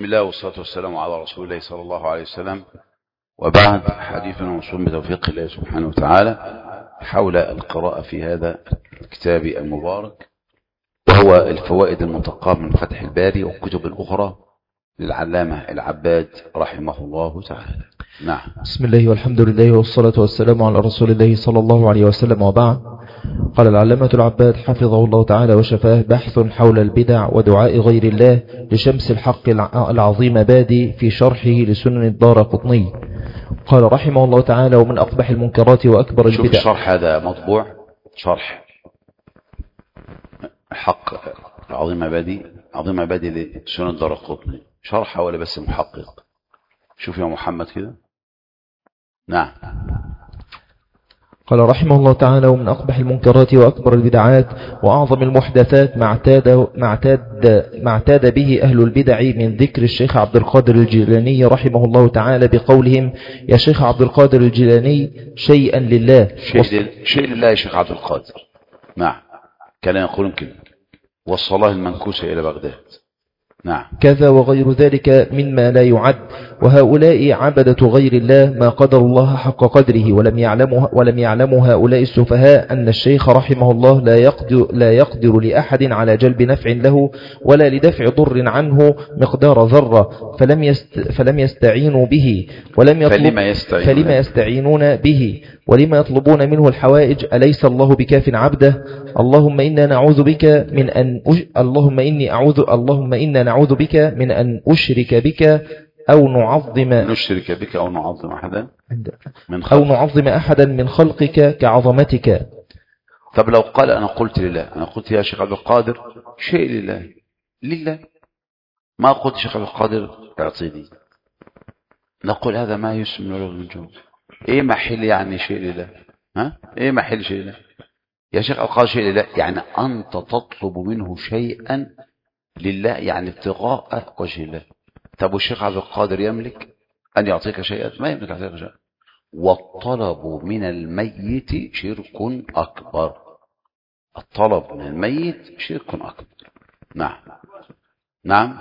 بسم الله والصلاة والسلام على رسول الله صلى الله عليه وسلم. وبعد، حديثنا موصول بتوفيق الله سبحانه وتعالى حول القراءة في هذا الكتاب المبارك، وهو الفوائد المنتقاة من فتح الباري والكتب الأخرى للعلامة العباد رحمه الله تعالى. نعم. بسم الله والحمد لله والصلاة والسلام على رسول الله صلى الله عليه وسلم، وبعد. قال العلامة العباد حفظه الله تعالى وشفاه: بحث حول البدع ودعاء غير الله لشمس الحق العظيم بادي في شرحه لسنن الدارقطني. قال رحمه الله تعالى: ومن أقبح المنكرات وأكبر البدع. شوف الشرح هذا مطبوع، شرح الحق عظيم بادي لسنن الدارقطني، شرحه ولا بس محقق؟ شوف يا محمد كده. نعم. قال رحمه الله تعالى: ومن أقبح المنكرات وأكبر البدعات وأعظم المحدثات ما اعتاد به أهل البدع من ذكر الشيخ عبد القادر الجيلاني رحمه الله تعالى بقولهم: يا شيخ عبد القادر الجيلاني شيئا لله. شيء لله يا شيخ عبد القادر. نعم، كان يقولون كده: والصلاة المنكوسة إلى بغداد. نعم. كذا وغير ذلك مما لا يعد. وهؤلاء عبدة غير الله ما قدر الله حق قدره، ولم يعلموا هؤلاء السفهاء أن الشيخ رحمه الله لا يقدر لأحد على جلب نفع له ولا لدفع ضر عنه مقدار ذرة، فلم يستعينوا به فلما يستعينون به ولما يطلبون منه الحوائج. أليس الله بكاف عبده؟ اللهم إنا نعوذ بك من أن نعوذ بك من أن أشرك بك أو نعظم أحدا من خلقك كعظمتك. طب لو قال أنا قلت لله، أنا قلت يا شيخ عبد القادر شيء لله، ما قلت شيخ عبد القادر اعطيني، نقول هذا ما يسمى له الوجوب. ايه محل يعني شيء لله؟ ايه محل شيء لله؟ يا شيخ القادر شيء لله يعني أنت تطلب منه شيئا لله، يعني ابتغاء وجه الله. طب والشيخ عبد القادر يملك أن يعطيك شيئا؟ ما يملك أن يعطيك شيئا. والطلب من الميت شرك أكبر. الطلب من الميت شرك أكبر. نعم.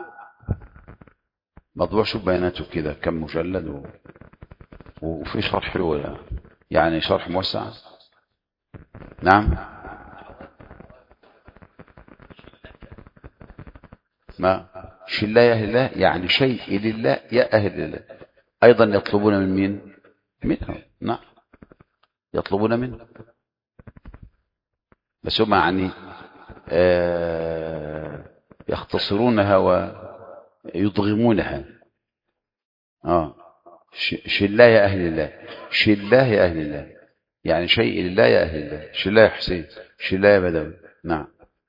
مطبوع، شوف بياناته كده كم مجلد وفي شرح حلو، يعني شرح موسع. نعم. ما شيء لا يا أهل الله يعني شيء لله يا أهل الله. أيضا يطلبون من مين؟ منه. نعم، يطلبون منه، بس هم يعني يختصرونها ويضغمونها. شيء لا يا أهل الله، شيء الله يا أهل الله، يعني شيء لله يا أهل الله، شيء لا يا حسين، شيء لا يا بدوي. نعم.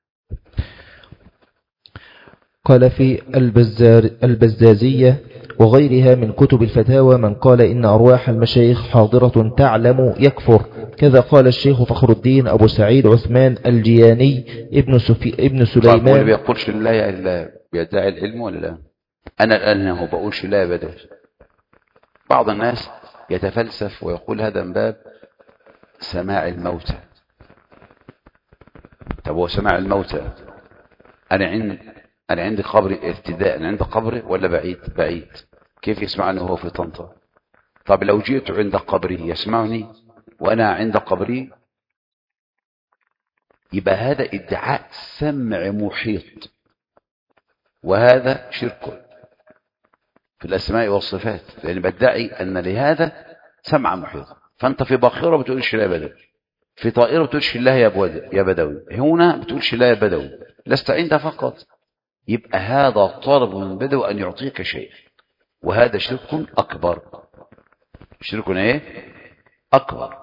قال في البزازية وغيرها من كتب الفتاوى: من قال إن أرواح المشايخ حاضرة تعلم يكفر. كذا قال الشيخ فخر الدين أبو سعيد عثمان الجياني ابن سليمان. اللي بيقولش لا يا الله بيدعي العلم ولا لا؟ أنا الآن هو بقولش لا يا بدوي. بعض الناس يتفلسف ويقول هذا من باب سماع الموتى. طب هو سماع الموتى، أنا عندي قبر ارتداء، أنا عندي قبر ولا بعيد؟ كيف يسمعني وهو في طنطا؟ طب لو جئت عند قبري يسمعني وأنا عند قبري؟ يبقى هذا ادعاء سمع محيط، وهذا شرك في الأسماء والصفات، لأن بدعي أن لهذا سمع محيط. فأنت في باخرة بتقولش لا يا بدوي، في طائرة بتقولش لا يا بدوي، هنا بتقولش لا يا بدوي، لست عند فقط. يبقى هذا طلب من بدوي أن يعطيك شيء، وهذا شرك أكبر. شرك ايه؟ أكبر.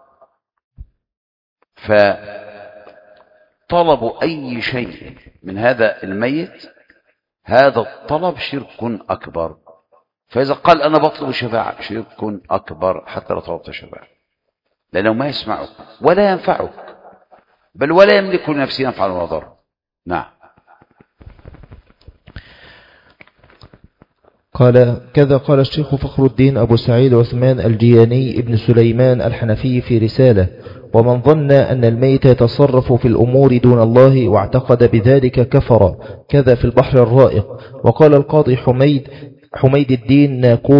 فطلب أي شيء من هذا الميت، هذا الطلب شرك أكبر. فإذا قال أنا بطلب الشفاعة، شرك أكبر حتى لو طلبت الشفاعة، لأنه ما يسمعك ولا ينفعك، بل ولا يملك لنفسه نفعا ولا ضرا. نعم. قال كذا قال الشيخ فخر الدين أبو سعيد عثمان الجياني ابن سليمان الحنفي في رسالة: ومن ظن أن الميت يتصرف في الأمور دون الله واعتقد بذلك كفر، كذا في البحر الرائق. وقال القاضي حميد الدين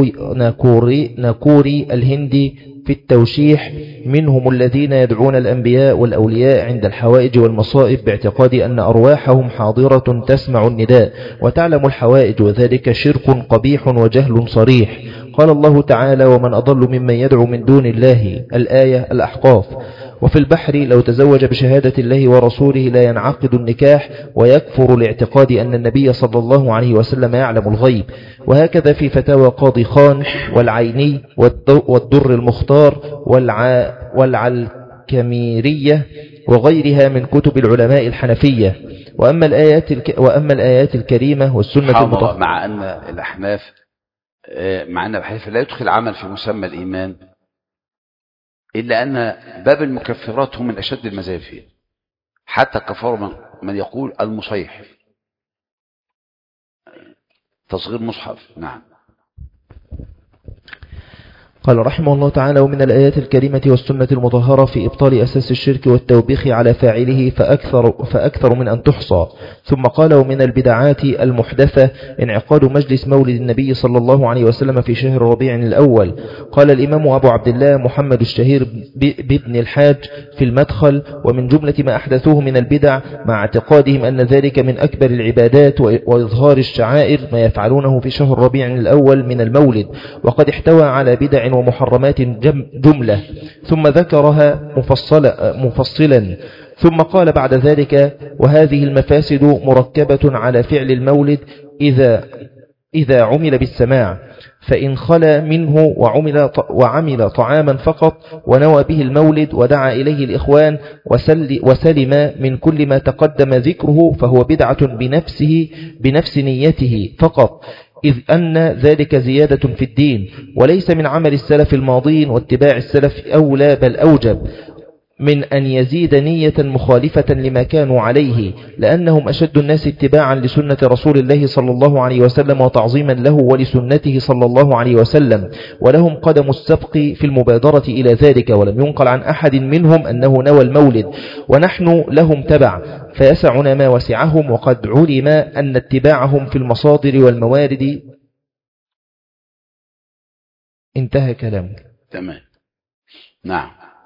ناكوري الهندي في التوشيح: منهم الذين يدعون الأنبياء والأولياء عند الحوائج والمصائب باعتقاد أن أرواحهم حاضرة تسمع النداء وتعلم الحوائج، وذلك شرك قبيح وجهل صريح. قال الله تعالى: ومن أضل ممن يدعو من دون الله، الآية الأحقاف. وفي البحر: لو تزوج بشهادة الله ورسوله لا ينعقد النكاح، ويكفر لاعتقاد أن النبي صلى الله عليه وسلم يعلم الغيب. وهكذا في فتاوى قاضي خان والعيني والدر المختار والعلكميرية وغيرها من كتب العلماء الحنفية. وأما الآيات الكريمة والسنة المطهرة، مع أن الأحناف لا يدخل عمل في مسمى الإيمان، إلا أن باب المكفرات هم من أشد المذاهب فيه، حتى كفار من يقول المصيح، تصغير مصحف. نعم. قال رحمه الله تعالى: ومن الآيات الكريمة والسنة المطهرة في إبطال أساس الشرك والتوبيخ على فاعله فأكثر من أن تحصى. ثم قال: ومن البدعات المحدثة انعقاد مجلس مولد النبي صلى الله عليه وسلم في شهر ربيع الأول. قال الإمام أبو عبد الله محمد الشهير بابن الحاج في المدخل: ومن جملة ما أحدثوه من البدع مع اعتقادهم أن ذلك من أكبر العبادات وإظهار الشعائر ما يفعلونه في شهر ربيع الأول من المولد، وقد احتوى على بدع ومحرمات جملة، ثم ذكرها مفصلا. ثم قال بعد ذلك: وهذه المفاسد مركبة على فعل المولد إذا عمل بالسماع، فإن خلا منه وعمل طعاما فقط ونوى به المولد ودعا إليه الإخوان وسلم من كل ما تقدم ذكره، فهو بدعة بنفس نيته فقط، إذ أن ذلك زيادة في الدين وليس من عمل السلف الماضين، واتباع السلف أولى بل أوجب من أن يزيد نية مخالفة لما كانوا عليه، لأنهم أشد الناس اتباعا لسنة رسول الله صلى الله عليه وسلم وتعظيما له ولسنته صلى الله عليه وسلم، ولهم قدم السبق في المبادرة إلى ذلك، ولم ينقل عن أحد منهم أنه نوى المولد، ونحن لهم تبع فيسعنا ما وسعهم، وقد علم أن اتباعهم في المصادر والموارد. انتهى كلامه. تمام. نعم.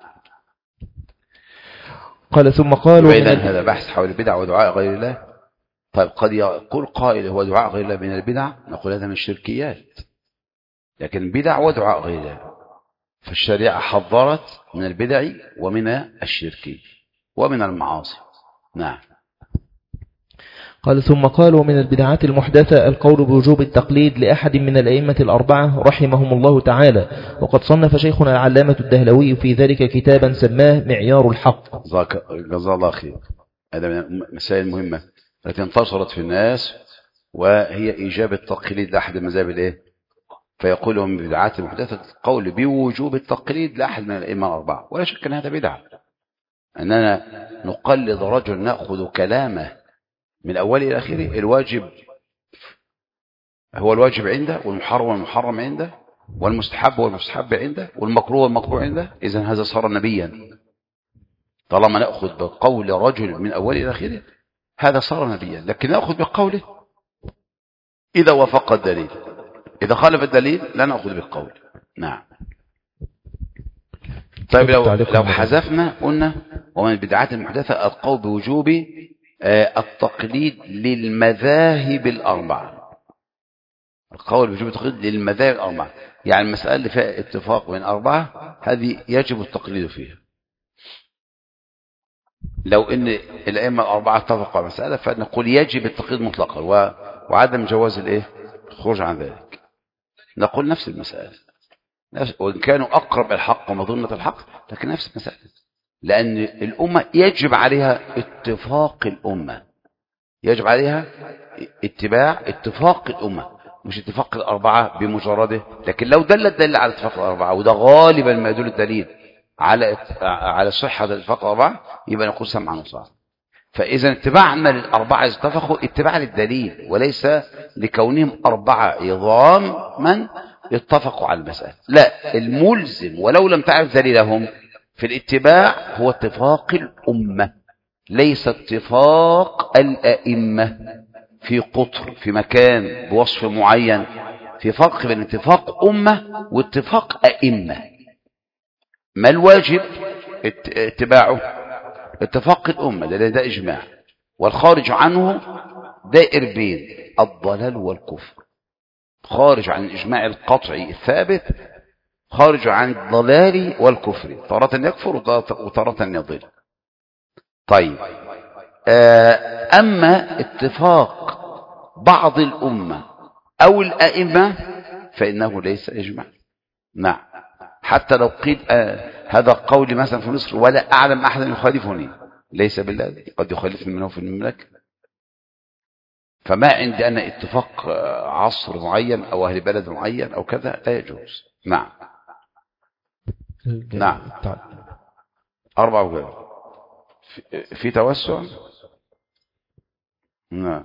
قال ثم قالوا: هذا بحث حول البدع ودعاء غير الله. طيب قد يقول قائل: هو دعاء غير الله من البدع؟ نقول هذا من الشركيات، لكن بدع ودعاء غير الله، فالشريعة حذرت من البدع ومن الشرك ومن المعاصي. نعم. قال ثم قالوا: من البدعات المحدثة القول بوجوب التقليد لأحد من الأئمة الأربعة رحمهم الله تعالى، وقد صنف شيخنا العلامة الدهلوي في ذلك كتابا سماه معيار الحق. جزاه الله خير. هذا من المسائل المهمة التي انتشرت في الناس، وهي إيجاب التقليد لأحد المذاهب فيقول من بدعات المحدثة القول بوجوب التقليد لأحد من الأئمة الأربعة، ولا شك أن هذا بدعة، أننا نقلد رجل نأخذ كلامه من أوله إلى آخره. الواجب هو الواجب عنده، والمحرم عنده، والمستحب والمستحب عنده، والمكروه والمكروه عنده. إذن هذا صار نبيا طالما نأخذ بقول رجل من أوله إلى آخره، هذا صار نبيا. لكن نأخذ بقوله إذا وافق الدليل، إذا خالف الدليل لا نأخذ بالقول. نعم. طيب لو حذفنا قلنا: ومن البدعات المحدثة القول بوجوب التقليد للمذاهب الأربعة. القول بوجوب التقليد للمذاهب الأربعة، يعني المسألة اللي فيها اتفاق بين أربعة هذه يجب التقليد فيها. لو إن الأئمة الأربعة اتفقوا على مسألة فنقول يجب التقليد مطلقا وعدم جواز الخروج عن ذلك. نقول نفس المسألة، وإن كانوا أقرب الحق ومظنة الحق، لكن نفس المسألة، لأن الأمة يجب عليها اتفاق الأمة، يجب عليها اتفاق الأمة، مش اتفاق الأربعة بمجرده. لكن لو دل الدليل على اتفاق الأربعة، وده غالبا ما يدل الدليل على صحة اتفاق الأربعة، يبقى نقول سمعا وطاعة. فإذا اتباعنا للأربعة إذا اتفقوا اتباع للدليل وليس لكونهم أربعة عظام من اتفقوا على المسألة. لا، الملزم ولو لم تعرف دليلهم في الاتباع هو اتفاق الأمة، ليس اتفاق الأئمة في قطر في مكان بوصف معين. في فرق بين اتفاق أمة واتفاق أئمة. ما الواجب اتباعه؟ اتفاق الأمة لأن ده إجماع، والخارج عنه دائر بين الضلال والكفر، خارج عن الإجماع القطعي الثابت، خارج عن الضلال والكفر، تارة يكفر وتارة يضل. طيب، أما اتفاق بعض الأمة أو الأئمة فإنه ليس إجماع. نعم، حتى لو قيل هذا قولي مثلا في مصر ولا أعلم أحدا يخالفني، ليس بالله، قد يخالفني منه في المملكة. فما عندي أنا اتفاق عصر معين أو أهل بلد معين أو كذا لا يجوز. نعم نعم. 4 وجواب في توسع. نعم.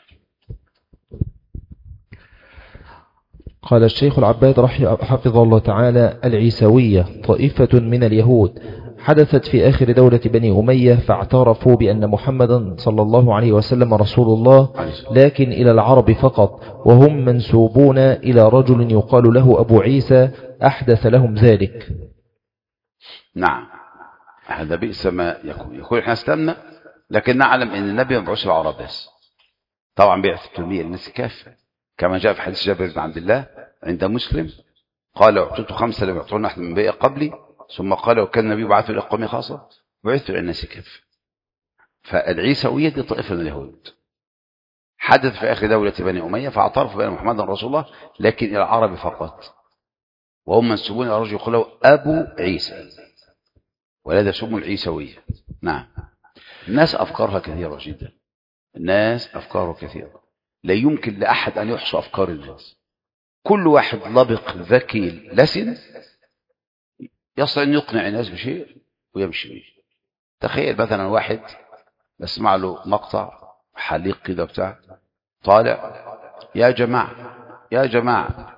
قال الشيخ العباد حفظه الله تعالى: العيسوية طائفة من اليهود حدثت في آخر دولة بني أمية، فاعترفوا بأن محمدا صلى الله عليه وسلم رسول الله، لكن إلى العرب فقط، وهم منسوبون إلى رجل يقال له أبو عيسى أحدث لهم ذلك. نعم، هذا بئس ما يقول احنا اسلمنا لكن نعلم ان النبي مبعوث العرب بس. طبعا بعث التلمية للناس كافة كما جاء في حديث جابر بن عبد الله عند مسلم قال: اعطيت 5 لم يعطون احد من بقي قبلي، ثم قال: وكان النبي بعث الى قومه خاصة، بعثت الى الناس كافة. فالعيسوية دي طائفة من اليهود حدث في اخر دولة بني أمية، فاعترفوا بأن محمدا رسول الله لكن الى العرب فقط، وهم منسوبون الى رجل يقول له أبو عيسى، ولهذا سموا العيسوية. نعم. الناس أفكارها كثيرة جدا، الناس أفكاره كثيرة، لا يمكن لأحد أن يحصى أفكار الناس. كل واحد لبق ذكي لسن يستطيع أن يقنع الناس بشيء ويمشي به. تخيل مثلا واحد بسمع له مقطع حليق كده بتاع طالع: يا جماعة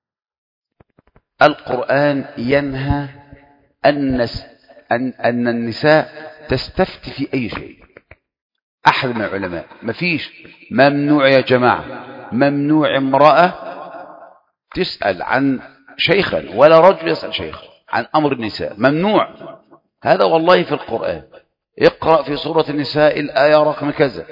القرآن ينهى أن النساء تستفتي في أي شيء. أحد من العلماء مفيش ممنوع يا جماعة، ممنوع امرأة تسأل عن شيخا ولا رجل يسأل شيخا عن أمر النساء، ممنوع. هذا والله في القرآن. اقرأ في سورة النساء الآية رقم كذا: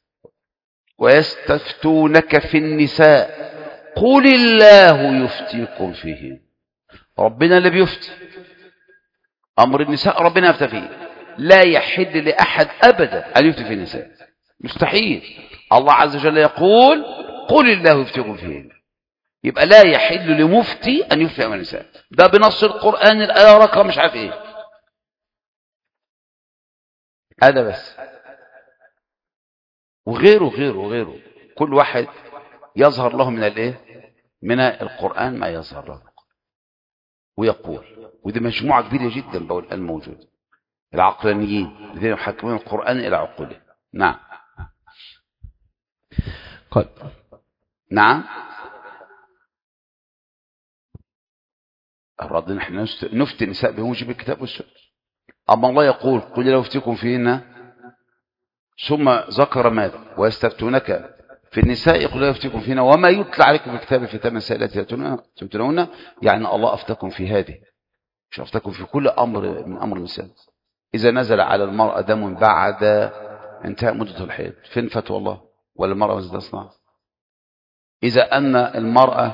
ويستفتونك في النساء قل الله يفتيكم فيه. ربنا اللي بيفتي أمر النساء، ربنا يفتي فيه. لا يحل لأحد أبدا أن يفتي في النساء، مستحيل. الله عز وجل يقول: قل الله يفتيكم فيه. يبقى لا يحل لمفتي أن يفتي في النساء، ده بنص القرآن الآية رقم مش عارف إيه. هذا بس، وغيره كل واحد يظهر له من الايه، من القرآن ما يظهر له ويقول. ودي مجموعة كبيرة جدا بقول الموجود العقلانيين الذين يحكمون القرآن إلى عقوله. نعم. قال: نعم. الرد نحن نفتي النساء بموجب الكتاب والسنة. أما الله يقول: قل لا أفتيكم فيهن، ثم ذكر ماذا؟ ويستفتونك في النساء يقول: لا يفتيكم فيهن وما يتلى عليكم في الكتاب في تم السائل التي تؤتونهن. يعني الله أفتكم في هذه، مش أفتكم في كل أمر من أمر النساء. إذا نزل على المرأة دم بعد انتهاء مدة الحيض، فين فتوى الله؟ ولا المرأة ماذا تصنع؟ إذا أن المرأة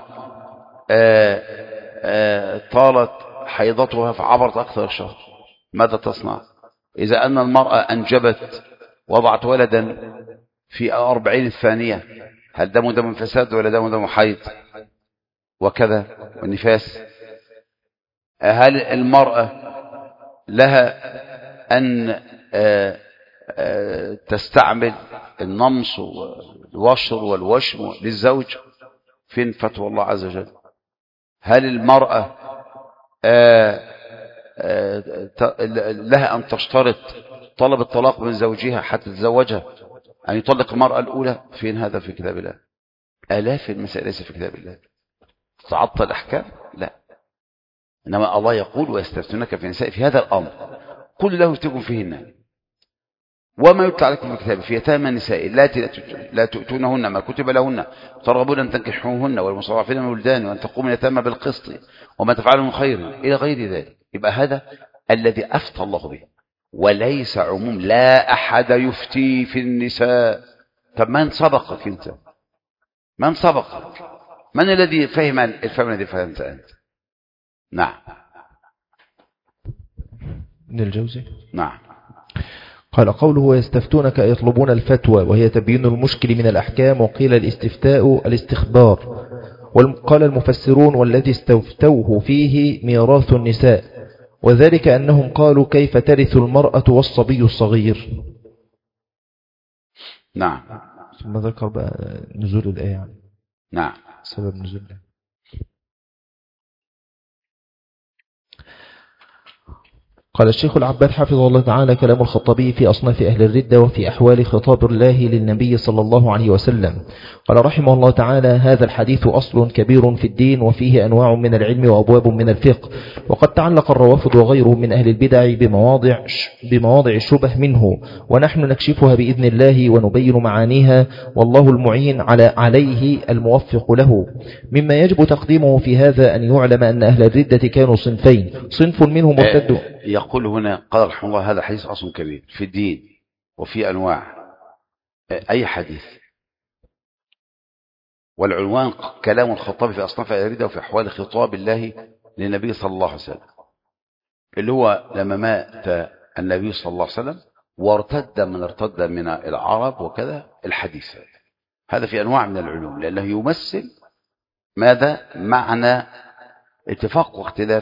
طالت حيضتها فعبرت أكثر الشهر، ماذا تصنع؟ إذا أن المرأة أنجبت وضعت ولدا في 40 الثانية، هل دم فساد ولا دم حيض؟ وكذا والنفاس. هل المرأة لها أن تستعمل النمص والوشر والوشم للزوج؟ فين فتوى الله عز وجل؟ هل المرأة لها أن تشترط طلب الطلاق من زوجها حتى تتزوجها، أن يطلق المرأة الأولى، فين هذا في كتاب الله؟ آلاف المسائل ليس في كتاب الله. تعطل الأحكام؟ لا، إنما الله يقول ويستفتونك في النساء في هذا الأمر قل له يفتيكم فيهن وما يتلى عليكم في الكتاب في يتامى النساء اللاتي لا تؤتونهن ما كتب لهن ترغبون أن تنكحوهن والمستضعفين من الولدان وأن تقوموا اليتامى بالقسط وما تفعلوا من خير إلى غير ذلك. يبقى هذا الذي أفتى الله به وليس عموم. لا أحد يفتي في النساء. طب من سبقك أنت؟ من سبقك؟ من الذي فهم الفهم الذي فهمت أنت؟ نعم. ابن الجوزي. نعم. قال قوله ويستفتونك يطلبون الفتوى وهي تبيين المشكل من الأحكام، وقيل الاستفتاء الاستخبار. وقال المفسرون والذي استفتوه فيه ميراث النساء، وذلك أنهم قالوا كيف ترث المرأة والصبي الصغير. نعم. ثم ذكر بقى نزول الآية. نعم. سبب نزولها. قال الشيخ العباد حفظه الله تعالى كلام الخطابي في أصناف أهل الردة وفي أحوال خطاب الله للنبي صلى الله عليه وسلم. قال رحمه الله تعالى هذا الحديث أصل كبير في الدين وفيه أنواع من العلم وأبواب من الفقه، وقد تعلق الروافض وغيرهم من أهل البدع بمواضع الشبه منه، ونحن نكشفها بإذن الله ونبين معانيها، والله المعين عليه الموفق له. مما يجب تقديمه في هذا أن يعلم أن أهل الردة كانوا صنفين، صنف منهم مرتد. يقول هنا قال رحمه الله هذا حديث أصل كبير في الدين وفي أنواع. أي حديث؟ والعنوان كلام الخطاب في أصناف الردة وفي أحوال خطاب الله للنبي صلى الله عليه وسلم، اللي هو لما مات النبي صلى الله عليه وسلم وارتد من العرب وكذا. الحديث هذا في أنواع من العلوم، لأنه يمثل ماذا؟ معنى اتفاق واختلاف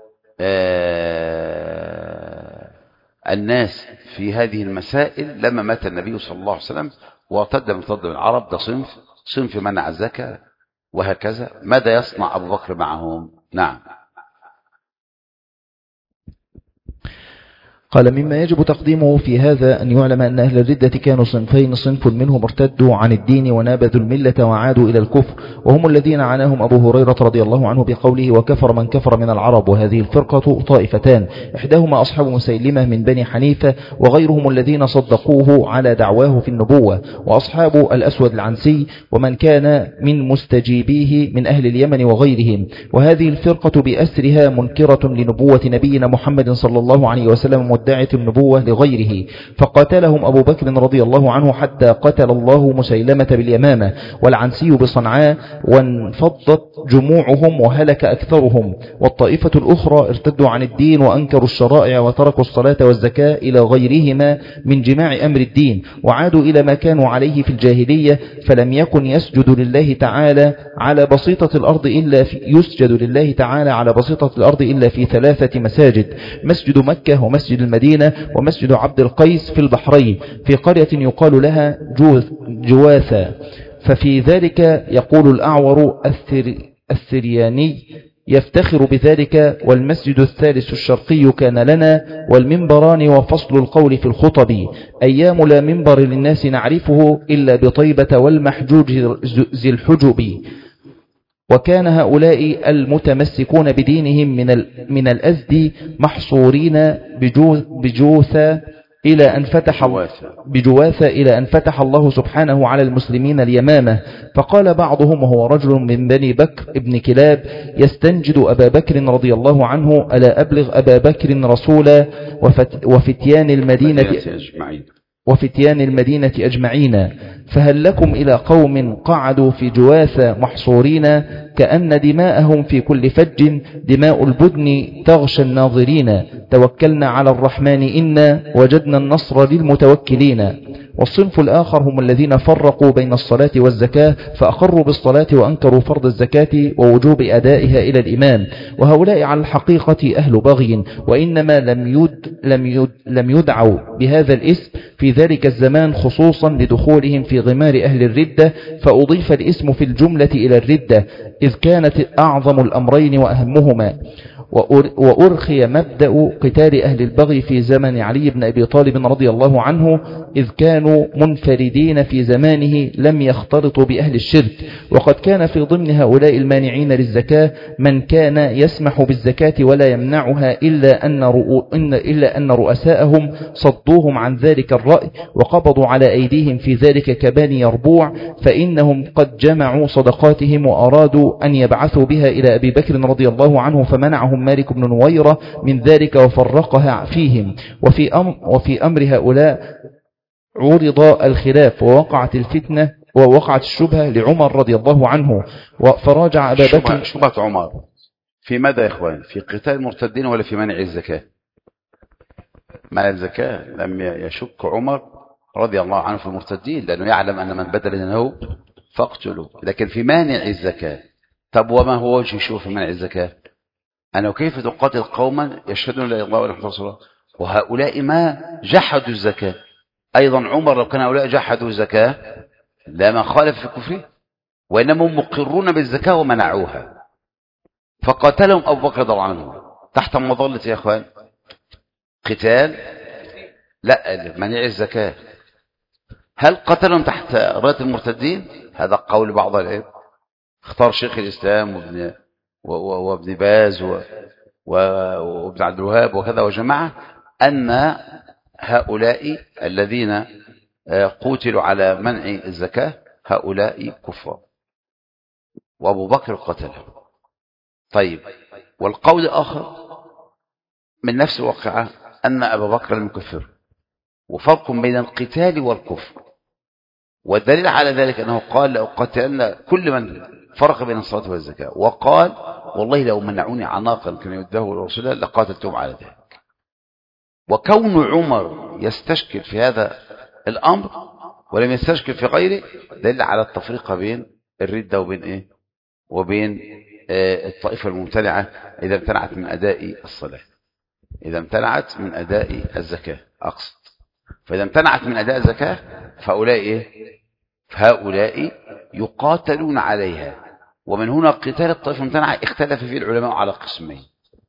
الناس في هذه المسائل لما مات النبي صلى الله عليه وسلم وارتد من العرب. ده صنف منع الزكاة وهكذا. ماذا يصنع أبو بكر معهم؟ نعم. قال مما يجب تقديمه في هذا أن يعلم أن أهل الردة كانوا صنفين، صنف منهم ارتدوا عن الدين ونابذوا الملة وعادوا إلى الكفر، وهم الذين عناهم أبو هريرة رضي الله عنه بقوله وكفر من كفر من العرب. وهذه الفرقة طائفتان، إحداهما أصحاب مسيلمة من بني حنيفة وغيرهم الذين صدقوه على دعواه في النبوة، وأصحاب الأسود العنسي ومن كان من مستجيبيه من أهل اليمن وغيرهم. وهذه الفرقة بأسرها منكرة لنبوة نبينا محمد صلى الله عليه وسلم مدعية النبوة لغيره، فقاتلهم أبو بكر رضي الله عنه حتى قتل الله مسيلمة باليمامة والعنسي بصنعاء، وانفضت جموعهم وهلك أكثرهم. والطائفة الأخرى ارتدوا عن الدين وأنكروا الشرائع وتركوا الصلاة والزكاة إلى غيرهما من جماع أمر الدين، وعادوا إلى ما كانوا عليه في الجاهلية، فلم يكن يسجد لله تعالى على بسيطة الأرض إلا في 3 مساجد: مسجد مكة ومسجد المدينة ومسجد عبد القيس في البحرين في قرية يقال لها جواثة. ففي ذلك يقول الأعور الثرياني يفتخر بذلك: والمسجد الثالث الشرقي كان لنا والمنبران وفصل القول في الخطب، أيام لا منبر للناس نعرفه إلا بطيبة والمحجوج ذي الحجب. وكان هؤلاء المتمسكون بدينهم من الأزد محصورين بجوثة إلى أن فتح الله سبحانه على المسلمين اليمامة. فقال بعضهم وهو رجل من بني بكر ابن كلاب يستنجد أبا بكر رضي الله عنه: ألا أبلغ أبا بكر رسولا وفتيان المدينة أجمعين، فهل لكم إلى قوم قعدوا في جواثة محصورين كأن دماءهم في كل فج دماء البدن تغشى الناظرين، توكلنا على الرحمن إنا وجدنا النصر للمتوكلين. والصنف الآخر هم الذين فرقوا بين الصلاة والزكاة، فأقروا بالصلاة وأنكروا فرض الزكاة ووجوب أدائها إلى الإمام، وهؤلاء على الحقيقة أهل بغي، وإنما لم يدعوا بهذا الاسم في ذلك الزمان خصوصا لدخولهم في غمار أهل الردة، فأضيف الاسم في الجملة إلى الردة إذ كانت أعظم الأمرين وأهمهما. وأرخي مبدأ قتال أهل البغي في زمن علي بن أبي طالب رضي الله عنه، إذ كانوا منفردين في زمانه لم يختلطوا بأهل الشرك. وقد كان في ضمن هؤلاء المانعين للزكاة من كان يسمح بالزكاة ولا يمنعها إلا أن رؤساءهم صدوهم عن ذلك الرأي وقبضوا على أيديهم في ذلك كباني يربوع، فإنهم قد جمعوا صدقاتهم وأرادوا أن يبعثوا بها إلى أبي بكر رضي الله عنه، فمنعهم مالك بن نويرة من ذلك وفرقها فيهم. وفي أمر هؤلاء عرض الخلاف ووقعت الفتنة ووقعت الشبهة لعمر رضي الله عنه، فراجع أبا بكر. شبهة عمر في ماذا يا إخوان؟ في قتال المرتدين ولا في منع الزكاة؟ منع الزكاة. لم يشك عمر رضي الله عنه في المرتدين لأنه يعلم أن من بدل دينه فاقتلوا، لكن في مانع الزكاة. طب وما هو وجه شوف في منع الزكاة؟ أنه كيف تقاتل قوما يشهدون لا إله إلا الله ولا محمد رسول الله وهؤلاء ما جحدوا الزكاة؟ أيضا عمر لو كان هؤلاء جحدوا الزكاة لما خالف في كفره، وإنما مقرون بالزكاة ومنعوها، فقاتلهم أبو بكر رضي الله عنه تحت مظلة يا أخوان قتال لا منع الزكاة. هل قتلهم تحت راية المرتدين؟ هذا قول بعض العلم، اختار شيخ الإسلام وابن باز وابن عبد الوهاب وكذا وجماعة أن هؤلاء الذين قتلوا على منع الزكاة هؤلاء كفار وأبو بكر قتلهم. طيب، والقول الآخر من نفس الواقعة أن أبا بكر لم يكفر، وفرق بين القتال والكفر. والدليل على ذلك أنه قال لأقاتلن كل من فرق بين الصلاة والزكاة، وقال والله لو منعوني عناقا كان يده لرسول الله لقاتلتهم على ذلك. وكون عمر يستشكل في هذا الأمر ولم يستشكل في غيره دليل على التفريق بين الردة وبين إيه؟ وبين الطائفة الممتنعة إذا امتنعت من أداء الصلاة، إذا امتنعت من أداء الزكاة أقصد. فإذا امتنعت من أداء الزكاة فهؤلاء إيه؟ فهؤلاء يقاتلون عليها. ومن هنا قتال الطائفة الممتنعة اختلف فيه العلماء على قسمين،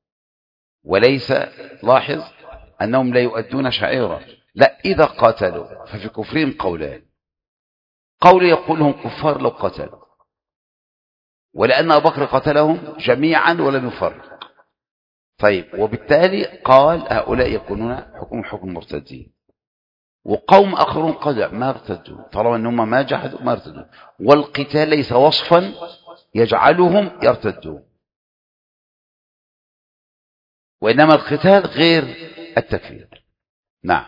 وليس لاحظ أنهم لا يؤدون شعيرا، لا، إذا قاتلوا ففي كفرهم قولان. قول يقول هم كفار لو قتلوا، ولأن أبو بكر قتلهم جميعا ولم يفرق. طيب، وبالتالي قال هؤلاء يكونون حكم مرتدين. وقوم آخرون قال ما ارتدوا طالما أنهم ما جحدوا ما ارتدوا، والقتال ليس وصفا يجعلهم يرتدون، وإنما القتال غير التكفير. نعم.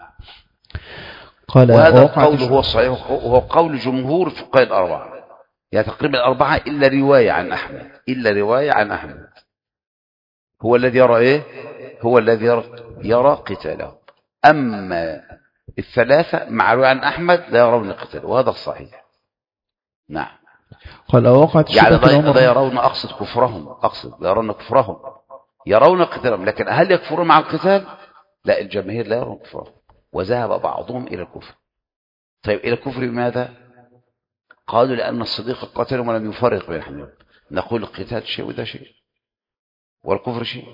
قال وهذا القول هو الصحيح وهو قول جمهور الفقهاء الأربعة، يعني تقريبا الأربعة إلا رواية عن أحمد، إلا رواية عن أحمد هو الذي يرى إيه؟ هو الذي يرى قتاله. أما الثلاثة مع رواية عن أحمد لا يرون قتاله، وهذا الصحيح. نعم. قال وقعت يعني لا يرون أقصد كفرهم، أقصد لا يرون كفرهم، يرون قتالهم، لكن هل يكفرون مع القتال؟ لا، الجماهير لا يرون كفرهم، وذهب بعضهم إلى الكفر. طيب، إلى الكفر بماذا؟ قالوا لأن الصديق قتلهم ولم يفرق بين الحملين. نقول القتال شيء وده شيء، والكفر شيء،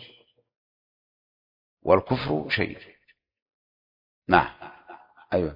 والكفر شيء. نعم. أيوة.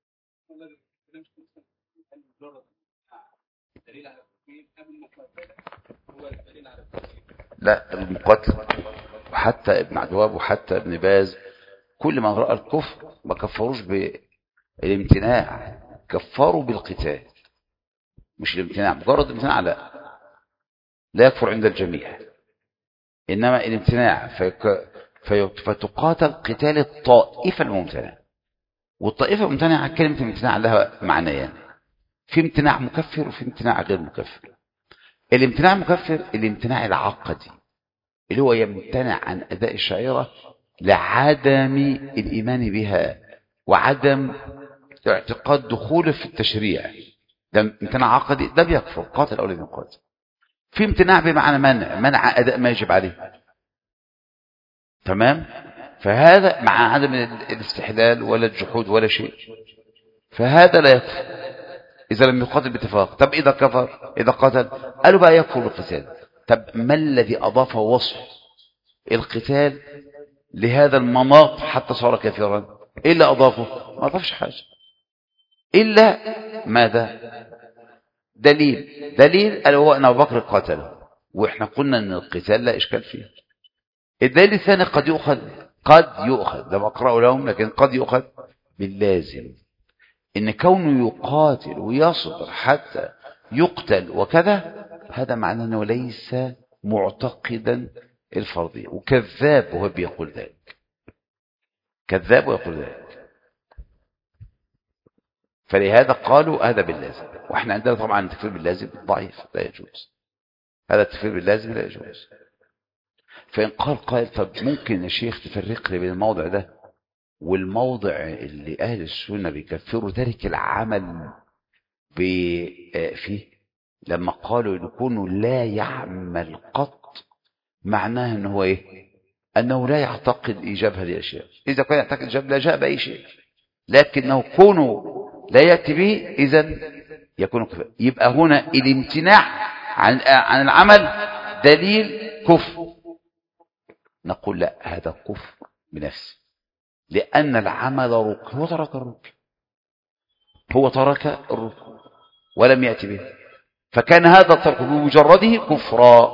لا، المقاتل وحتى ابن عبد الوهاب وحتى ابن باز كل من رأى الكفر ما كفروش بالامتناع، كفروا بالقتال، مش الامتناع. مجرد الامتناع لا يكفر عند الجميع، إنما الامتناع فتقاتل قتال الطائفة الممتنعة. والطائفة الممتنعة كلمة الامتناع لها معنيان، في امتناع مكفر وفي امتناع غير مكفر. الامتناع المكفر الامتناع العقدي اللي هو يمتنع عن أداء الشعيرة لعدم الإيمان بها وعدم اعتقاد دخوله في التشريع، ده امتناع عقدي، ده بيكفر قاتل أو لم يقاتل. في امتناع بمعنى منع أداء ما يجب عليه، تمام؟ فهذا مع عدم الاستحلال ولا الجحود ولا شيء، فهذا لا يكفر إذا لم يقاتل باتفاق. طب إذا كفر إذا قاتل قالوا بقى يكفر بالقتال. طب ما الذي أضافه وصف القتال لهذا المناط حتى صار كافرا؟ إلا أضافه؟ ما أضافش حاجة إلا ماذا؟ دليل قال هو أن أبو بكر قتله، وإحنا قلنا أن القتال لا إشكال فيه. الدليل الثاني قد يؤخذ لم أقرأه لهم، لكن قد يؤخذ باللازم، إن كونه يقاتل ويصبر حتى يقتل وكذا، هذا معناه أنه ليس معتقدا الفرضية، وكذاب وهو بيقول ذلك، كذاب ويقول ذلك. فلهذا قالوا هذا باللازم، واحنا عندنا طبعا التكفير باللازم ضعيف لا يجوز، هذا التكفير باللازم لا يجوز. فإن قال طب ممكن يا شيخ تفرق لي بين الموضع ده والموضع اللي أهل السنة بيكفروا تارك العمل فيه، لما قالوا يكونوا لا يعمل قط، معناه أنه هو إيه؟ أنه لا يعتقد إيجاب هذه الأشياء. إذا كان يعتقد إيجاب لا جاء بأي شيء، لكنه كونه لا يأتي به إذن يكون كفر. يبقى هنا الامتناع عن العمل دليل كفر. نقول لا، هذا كفر بنفسه، لأن العمل ركن، هو ترك الركن ولم يأتي به، فكان هذا الترك بمجرده كفرا.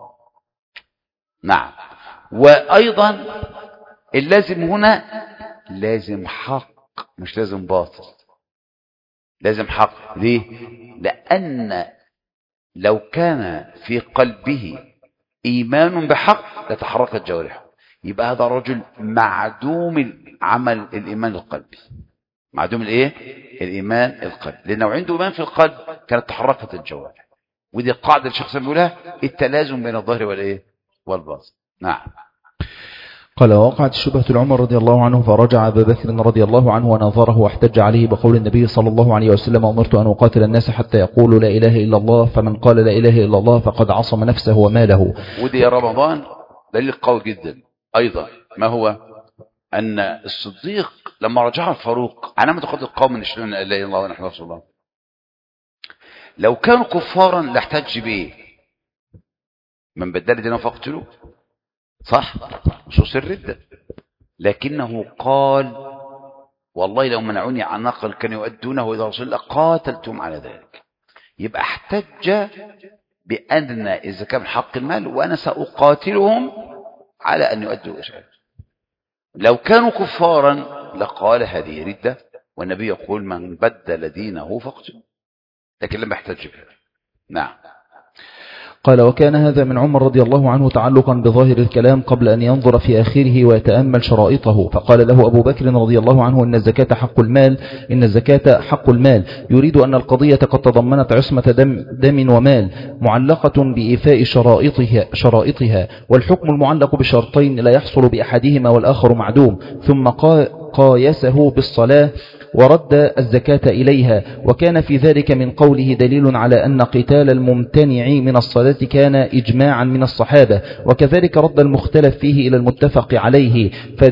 نعم. وأيضا اللازم هنا لازم حق مش لازم باطل، لازم حق. ليه؟ لأن لو كان في قلبه إيمان بحق لتحركت جوارحه، يبقى هذا رجل معدوم العمل الإيمان القلبي، معدوم الايه؟ الإيمان القلبي، لأنه عنده إيمان في القلب كانت تحركت الجوارح. ودي القاعدة الشخصية بيقولها، التلازم بين الظاهر والايه؟ والباطن. نعم. قال وقعت الشبهة لعمر رضي الله عنه فرجع أبا بكر رضي الله عنه ونظره واحتج عليه بقول النبي صلى الله عليه وسلم أمرت أن أقاتل الناس حتى يقولوا لا إله إلا الله، فمن قال لا إله إلا الله فقد عصم نفسه وماله. ودي يا رمضان دليل قوي جدا أيضا، ما هو؟ أن الصديق لما رجع الفاروق على ما تقول القوم من يشهدون لا إله إلا الله ونحن رسول الله، لو كانوا كفارا لاحتج به من بدل دينه فاقتلوه، صح؟ نصوص الردة. لكنه قال والله لو منعوني عن نقل كانوا يؤدونه إذا رسول الله قاتلتم على ذلك. يبقى احتج بأن إذا كان حق المال وأنا سأقاتلهم على أن يؤدوا إشهاد. لو كانوا كفارا لقال هذه ردة، والنبي يقول من بدل دينه فاقتلوه، لكن لم يحتج به. نعم. قال وكان هذا من عمر رضي الله عنه تعلقا بظاهر الكلام قبل أن ينظر في آخره ويتأمل شرائطه، فقال له أبو بكر رضي الله عنه إن الزكاة حق المال، يريد أن القضية قد تضمنت عصمة دم ومال معلقة بإيفاء شرائطها، والحكم المعلق بشرطين لا يحصل بأحدهما والآخر معدوم. ثم قايسه بالصلاة ورد الزكاة إليها، وكان في ذلك من قوله دليل على أن قتال الممتنع من الصلاة كان إجماعا من الصحابة، وكذلك رد المختلف فيه إلى المتفق عليه،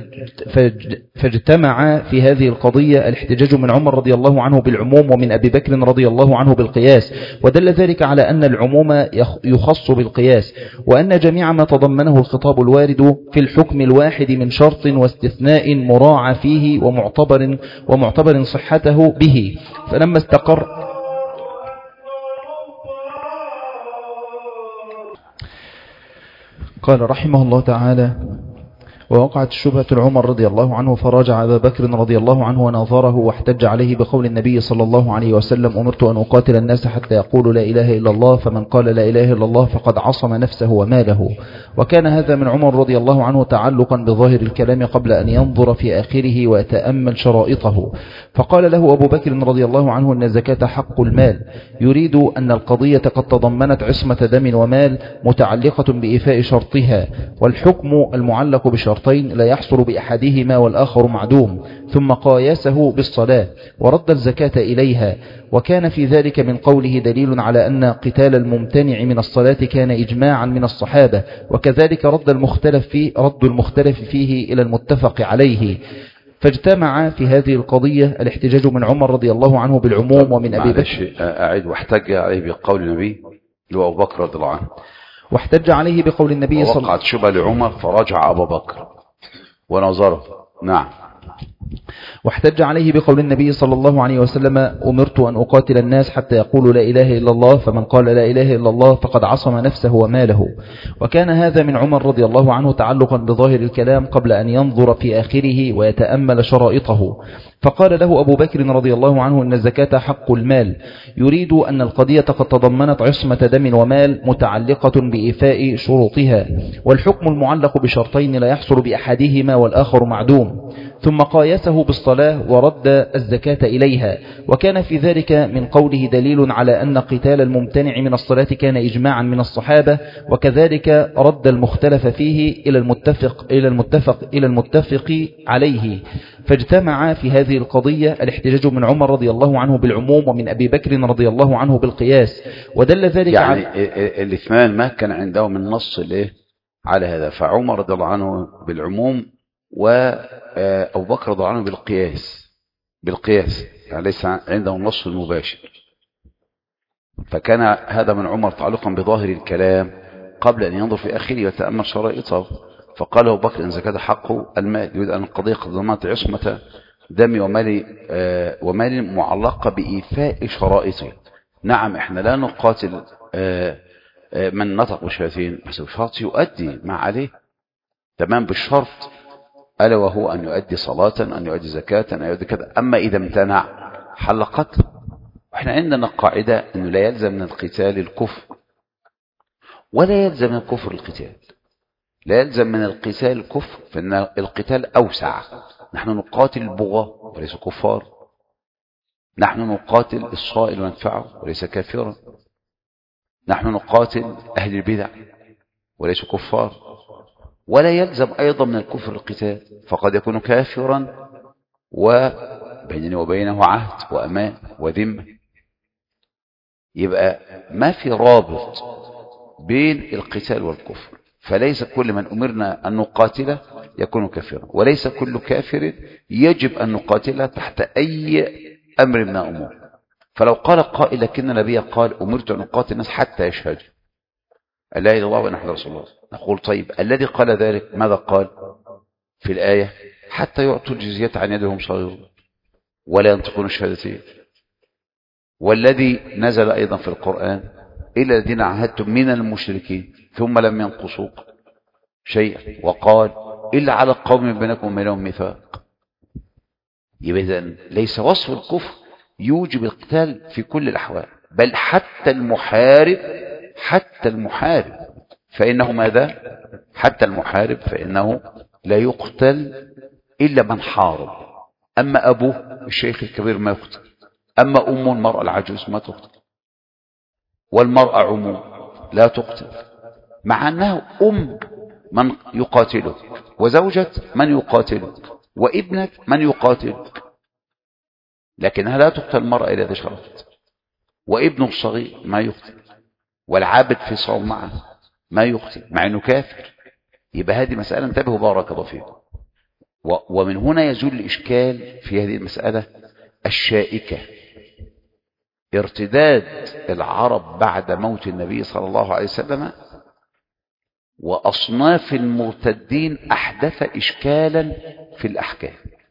فاجتمع في هذه القضية الاحتجاج من عمر رضي الله عنه بالعموم ومن أبي بكر رضي الله عنه بالقياس، ودل ذلك على أن العموم يخص بالقياس، وأن جميع ما تضمنه الخطاب الوارد في الحكم الواحد من شرط واستثناء مراعى فيه ومعتبر صحته به، فلما استقر قال رحمه الله تعالى ووقعت الشبهة لعمر رضي الله عنه فراجع أبا بكر رضي الله عنه ونظره واحتج عليه بقول النبي صلى الله عليه وسلم أمرت أن أقاتل الناس حتى يقولوا لا إله إلا الله، فمن قال لا إله إلا الله فقد عصم نفسه وماله. وكان هذا من عمر رضي الله عنه تعلقا بظاهر الكلام قبل أن ينظر في آخره ويتأمل شرائطه، فقال له أبو بكر رضي الله عنه أن الزكاة حق المال، يريد أن القضية قد تضمنت عصمة دم ومال متعلقة بإيفاء شرطها، والحكم المعلق بشرطين لا يحصل بأحدهما والآخر معدوم. ثم قايسه بالصلاة ورد الزكاة إليها، وكان في ذلك من قوله دليل على أن قتال الممتنع من الصلاة كان إجماعا من الصحابة، وكذلك رد المختلف فيه إلى المتفق عليه، فاجتمع في هذه القضية الاحتجاج من عمر رضي الله عنه بالعموم ومن أبي بكر. أعيد واحتج عليه بقول النبي اللي هو أبو بكر رضي الله عنه، واحتج عليه بقول النبي صلى الله عليه وسلم، وقعت شبهة لعمر فرجع أبو بكر ونظره. نعم. واحتج عليه بقول النبي صلى الله عليه وسلم: أمرت أن أقاتل الناس حتى يقولوا لا إله إلا الله، فمن قال لا إله إلا الله فقد عصم نفسه وماله. وكان هذا من عمر رضي الله عنه تعلقا بظاهر الكلام قبل أن ينظر في آخره ويتأمل شرائطه. فقال له أبو بكر رضي الله عنه: إن الزكاة حق المال، يريد أن القضية قد تضمنت عصمة دم ومال متعلقة بإيفاء شروطها، والحكم المعلق بشرطين لا يحصل بأحدهما والآخر معدوم. ثم قايسه بالصلاة ورد الزكاة إليها، وكان في ذلك من قوله دليل على أن قتال الممتنع من الصلاة كان إجماعا من الصحابة، وكذلك رد المختلف فيه إلى المتفق عليه. فاجتمع في هذه القضية الاحتجاج من عمر رضي الله عنه بالعموم، ومن أبي بكر رضي الله عنه بالقياس، ودل ذلك يعني الاثنان ما كان عندهم النص على هذا، فعمر رضي الله عنه بالعموم وأبو بكر رضي الله عنه بالقياس، يعني ليس عندهم نص المباشر. فكان هذا من عمر تعلقا بظاهر الكلام قبل أن ينظر في آخره ويتأمل شرائطه. فقال أبو بكر: إن زكاة حقه المال، يريد أن القضية قد ضمنت عصمة دم ومال معلقة بإيفاء شرائطه. نعم، احنا لا نقاتل من نطق بالشهادتين، بس بشرط يؤدي ما عليه، تمام، بالشرط ألا وهو أن يؤدي صلاة، أن يؤدي زكاة، أن يؤدي كذا. أما إذا امتنع حل قتل. وإحنا عندنا قاعدة أنه لا يلزم من القتال الكفر، ولا يلزم من الكفر القتال. لا يلزم من القتال الكفر، فإن القتال أوسع. نحن نقاتل البغاة وليس كفار، نحن نقاتل الصائل وينفعه وليس كافرا، نحن نقاتل أهل البدع وليس كفار. ولا يلزم أيضا من الكفر القتال، فقد يكون كافرا وبيننا وبينه عهد وأمان وذمة. يبقى ما في رابط بين القتال والكفر. فليس كل من أمرنا أن نقاتله يكون كافرا، وليس كل كافر يجب أن نقاتله تحت أي أمر من الأمور. فلو قال قائل: لكن النبي قال: أمرت أن أقاتل الناس حتى يشهدوا لا إله إلا الله وأن محمدا رسول الله، نقول: طيب الذي قال ذلك ماذا قال في الآية؟ حتى يعطوا الجزية عن يدهم صغيرون ولا ينطقون الشهادتين. والذي نزل أيضا في القرآن: إلا الذين عاهدتم من المشركين ثم لم ينقصوك شيئا، وقال: إلا على قوم بينكم وبينهم ميثاق. يبقى إذن ليس وصف الكفر يوجب القتال في كل الأحوال، بل حتى المحارب فإنه ماذا؟ حتى المحارب فإنه لا يقتل إلا من حارب. أما أبوه الشيخ الكبير ما يقتل، أما أمه المرأة العجوز ما تقتل، والمرأة عموم لا تقتل، مع أنه أم من يقاتلك، وزوجة من يقاتلك، وابنك من يقاتلك، لكنها لا تقتل المرأة إذا شرفت، وابنه الصغير ما يقتل، والعابد في صوم معه ما يقتل مع أنه كافر. يبقى هذه مسألة انتبهوا بارك الله فيكم. ومن هنا يزول الإشكال في هذه المسألة الشائكة، ارتداد العرب بعد موت النبي صلى الله عليه وسلم، وأصناف المرتدين أحدث إشكالا في الأحكام.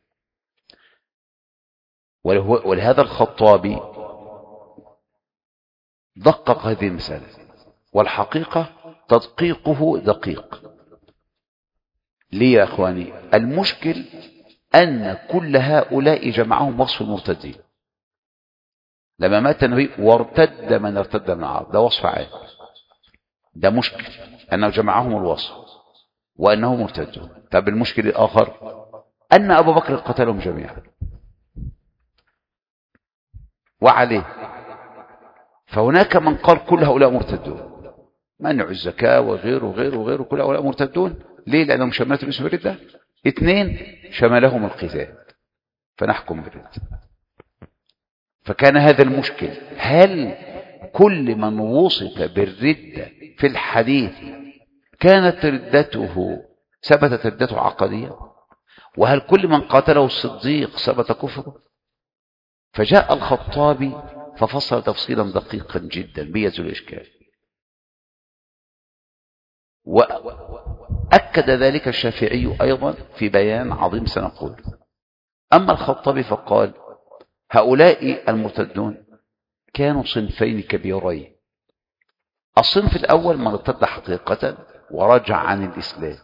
ولهذا الخطابي دقق هذه المسألة، والحقيقة تدقيقه دقيق. ليه يا أخواني؟ المشكل أن كل هؤلاء جمعهم وصف المرتدين. لما مات النبي وارتد من ارتد من العرب، ده وصف عام، ده مشكل أنه جمعهم الوصف وأنهم مرتدون. طب المشكل الآخر أن أبو بكر قتلهم جميعا وعليه. فهناك من قال كل هؤلاء مرتدون، منع الزكاة وغيره وغيره وغيره، كل هؤلاء مرتدون. ليه؟ لأنهم شملتهم اسم الردة. 2 شملهم القتال فنحكم بالردة. فكان هذا المشكل: هل كل من وصف بالردة في الحديث كانت ردته ثبتت ردته عقدية؟ وهل كل من قاتله الصديق ثبت كفره؟ فجاء الخطابي ففصل تفصيلا دقيقا جدا بيزول الإشكال. وأكد ذلك الشافعي أيضا في بيان عظيم سنقول. أما الخطابي فقال هؤلاء المرتدون كانوا صنفين كبيرين. الصنف الأول من ارتد حقيقة ورجع عن الإسلام،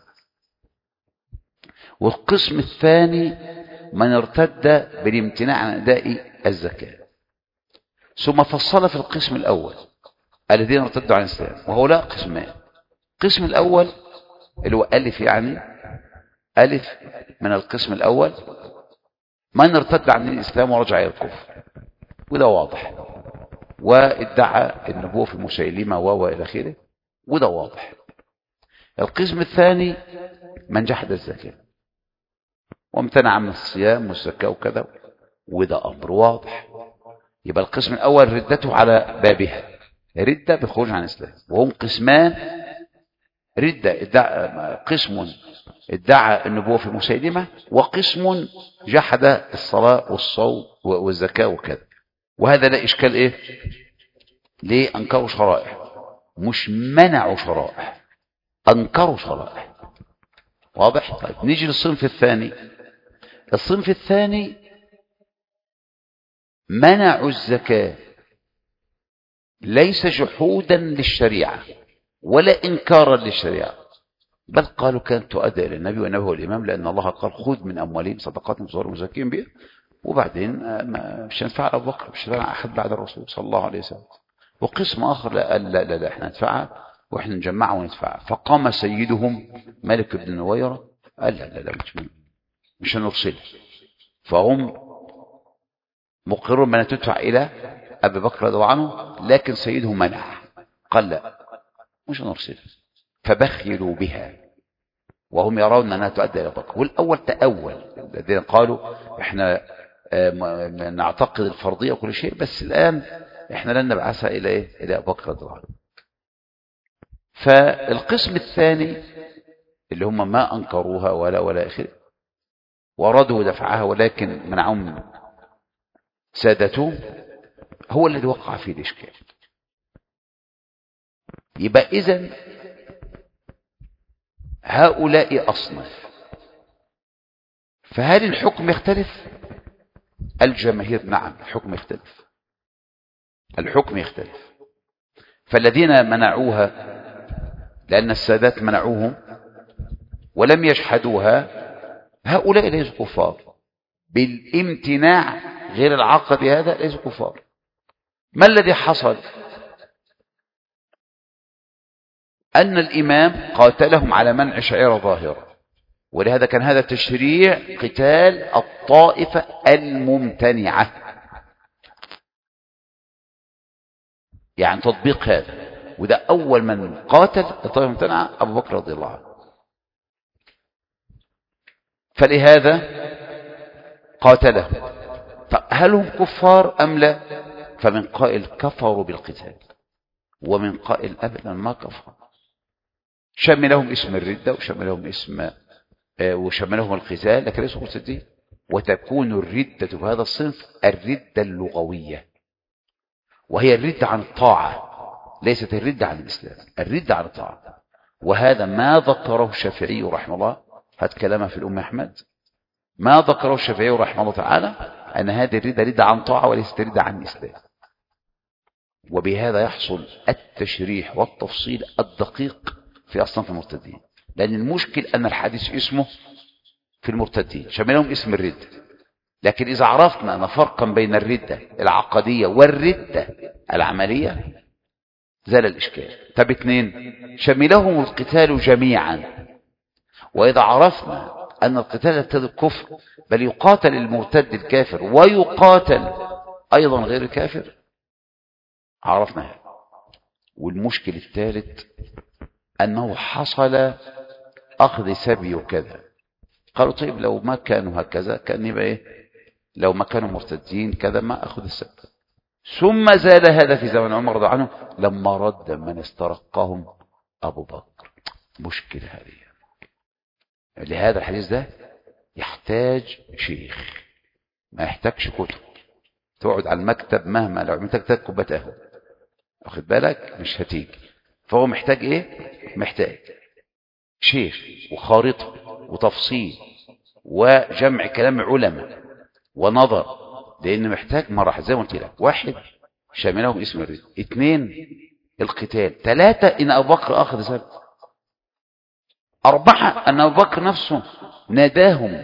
والقسم الثاني من ارتد بالامتناع عن أداء الزكاة. ثم فصل في القسم الأول الذين ارتدوا عن الإسلام، وهؤلاء قسمان. القسم الأول اللي هو ألف، يعني ألف من القسم الأول من ارتد عن الإسلام ورجع إلى الكفر، وده واضح، وادعى النبوة في مسيلمة وإلى آخره، وده واضح. القسم الثاني من جحد الزكاة وامتنع من الصيام والزكاة وكذا، وده أمر واضح. يبقى القسم الأول ردته على بابها، ردة بالخروج عن الإسلام، وهم قسمان. ردة قسم ادعى النبوة في مسيلمة، وقسم جحد الصلاة والصوم والزكاة وكذا. وهذا لا إشكال إيه؟ ليه؟ أنكروا شرائع، مش منعوا شرائع، أنكروا شرائع. واضح؟ طيب نيجي للصنف الثاني. الصنف الثاني منعوا الزكاة ليس جحودا للشريعة ولا إنكارا للشريعة، بل قالوا كانت تؤدى إلى النبي والنبي هو الإمام، لأن الله قال خذ من أموالهم صدقات تطهرهم وزكيهم بها، وبعدين مش هندفعها أبو بكر، مش هندفعها أحد بعد الرسول صلى الله عليه وسلم. وقسم آخر لا لا لا, لا احنا ندفعها واحنا نجمعها وندفعها. فقام سيدهم مالك بن نويرة قال لا لا لا مش هنرسلها. فهم مقرون بأن تدفع إلى أبي بكر رضي الله عنه، لكن سيدهم منع، قال لا مش هنرسلها. فبخلوا بها وهم يرون أنها تؤدي إلى بكر. والأول تأول الذين قالوا احنا نعتقد الفرضية وكل شيء، بس الآن احنا لن نبعثها إلى إيه؟ إلى أبو بكر رضي الله عنه. فالقسم الثاني اللي هم ما أنكروها ولا آخره وردوا دفعها، ولكن منعهم سادتهم، هو الذي وقع فيه الإشكال. يبقى إذن هؤلاء أصنف، فهل الحكم يختلف؟ الجماهير نعم الحكم يختلف، الحكم يختلف. فالذين منعوها لأن السادات منعوهم ولم يجحدوها، هؤلاء ليسوا كفار بالامتناع غير العقدي، هذا ليسوا كفار. ما الذي حصل؟ أن الإمام قاتلهم على منع شعيرة ظاهرة، ولهذا كان هذا تشريع قتال الطائفة الممتنعة، يعني تطبيق هذا. وده أول من قاتل الطائفة الممتنعة أبو بكر رضي الله عنه. فلهذا قاتله. فهل هم كفار أم لا؟ فمن قائل كفروا بالقتال، ومن قائل أبدا ما كفر، شملهم اسم الردة وشملهم اسم وشملهم القتال، لكن ليسوا مرتدين. وتكون الردة في هذا الصنف الردة اللغوية، وهي الردة عن الطاعة، ليست الردة عن الإسلام، الردة عن الطاعة. وهذا ما ذكره الشافعي رحمه الله، هذا كلامه في الأم أحمد، ما ذكره الشافعي رحمه الله تعالى أن هذه الردة ردة عن طاعة وليست ردة عن الإسلام. وبهذا يحصل التشريح والتفصيل الدقيق في أصناف المرتدين، لأن المشكل أن الحديث اسمه في المرتدين شملهم اسم الردة، لكن إذا عرفنا أن فرقا بين الردة العقدية والردة العملية زال الإشكال. طب اثنين، شملهم القتال جميعا، وإذا عرفنا أن القتال يقتضي الكفر، بل يقاتل المرتد الكافر ويقاتل أيضا غير الكافر، عرفنا هذا. والمشكل الثالث أنه حصل أخذ سبي وكذا. قالوا طيب لو ما كانوا هكذا كان يبقى إيه؟ لو ما كانوا مرتدين كذا ما أخذ السبي. ثم زال هذا في زمن عمر رضي الله عنه لما رد من استرقهم أبو بكر. مشكلة هذه. لهذا الحديث ده يحتاج شيخ، ما يحتاجش كتب تقعد على المكتب مهما لو عملت كتاب كوبايه قهوه، واخد بالك؟ مش هتيجي. فهو محتاج ايه؟ محتاج شيخ وخارطة وتفصيل وجمع كلام علماء ونظر، لأن محتاج مراحل زي ما قلت لك. واحد شاملهم اسم الرد، اثنين القتال، ثلاثة إن أبو بكر أخذ ذلك، أربعة أن أبو بكر نفسه ناداهم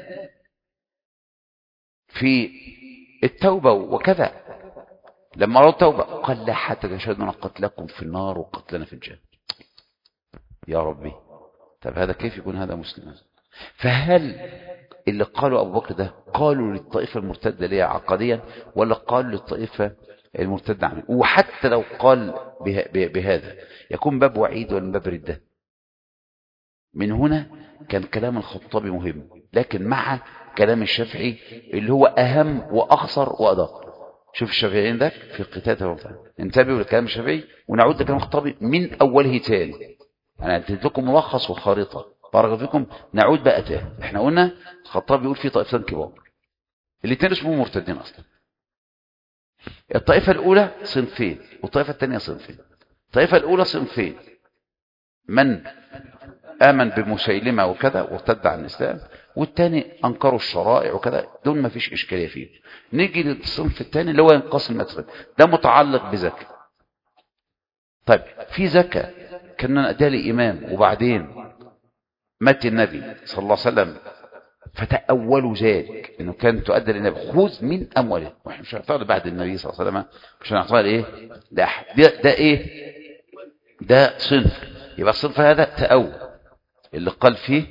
في التوبة وكذا، لما رأوا التوبة قال لا حتى تشهدنا قتلكم في النار وقتلنا في الجنة. يا ربي، طب هذا كيف يكون هذا مسلما؟ فهل اللي قالوا أبو بكر ده قالوا للطائفة المرتدة ليها عقديا، ولا قالوا للطائفة المرتدة عنه؟ وحتى لو قال بهذا يكون باب وعيد ولا باب ردة؟ من هنا كان كلام الخطابي مهم، لكن مع كلام الشافعي اللي هو أهم وأخصر وأدق. شوف الشافعي عندك في قتال، انتبهوا لكلام الشافعي ونعود لكلام الخطابي من أوله تاني. أنا اديت لكم ملخص وخارطة، بارك فيكم. نعود بقى تاني. احنا قلنا الخطابي بيقول في طائفتين كبار، الاثنين اسمهم مرتدين أصلا. الطائفة الأولى صنفين والطائفة الثانية صنفين. الطائفة الأولى صنفين: من آمن بمسيلمة وكذا وارتد عن الإسلام، والثاني أنكروا الشرائع وكذا، دول ما فيش إشكالية فيه. نيجي للصنف الثاني اللي هو ينقسم مدخل، ده متعلق بزكاة. طيب في زكاة كنا نأديها لإمام وبعدين مات النبي صلى الله عليه وسلم فتأولوا ذلك انه كان تؤدى للنبي، خذ من اموالهم، واحنا مش هنعطيها بعد النبي صلى الله عليه وسلم، مش هنعطيها لايه؟ ده ايه؟ ده صنف. يبقى الصنف هذا تأول اللي قال فيه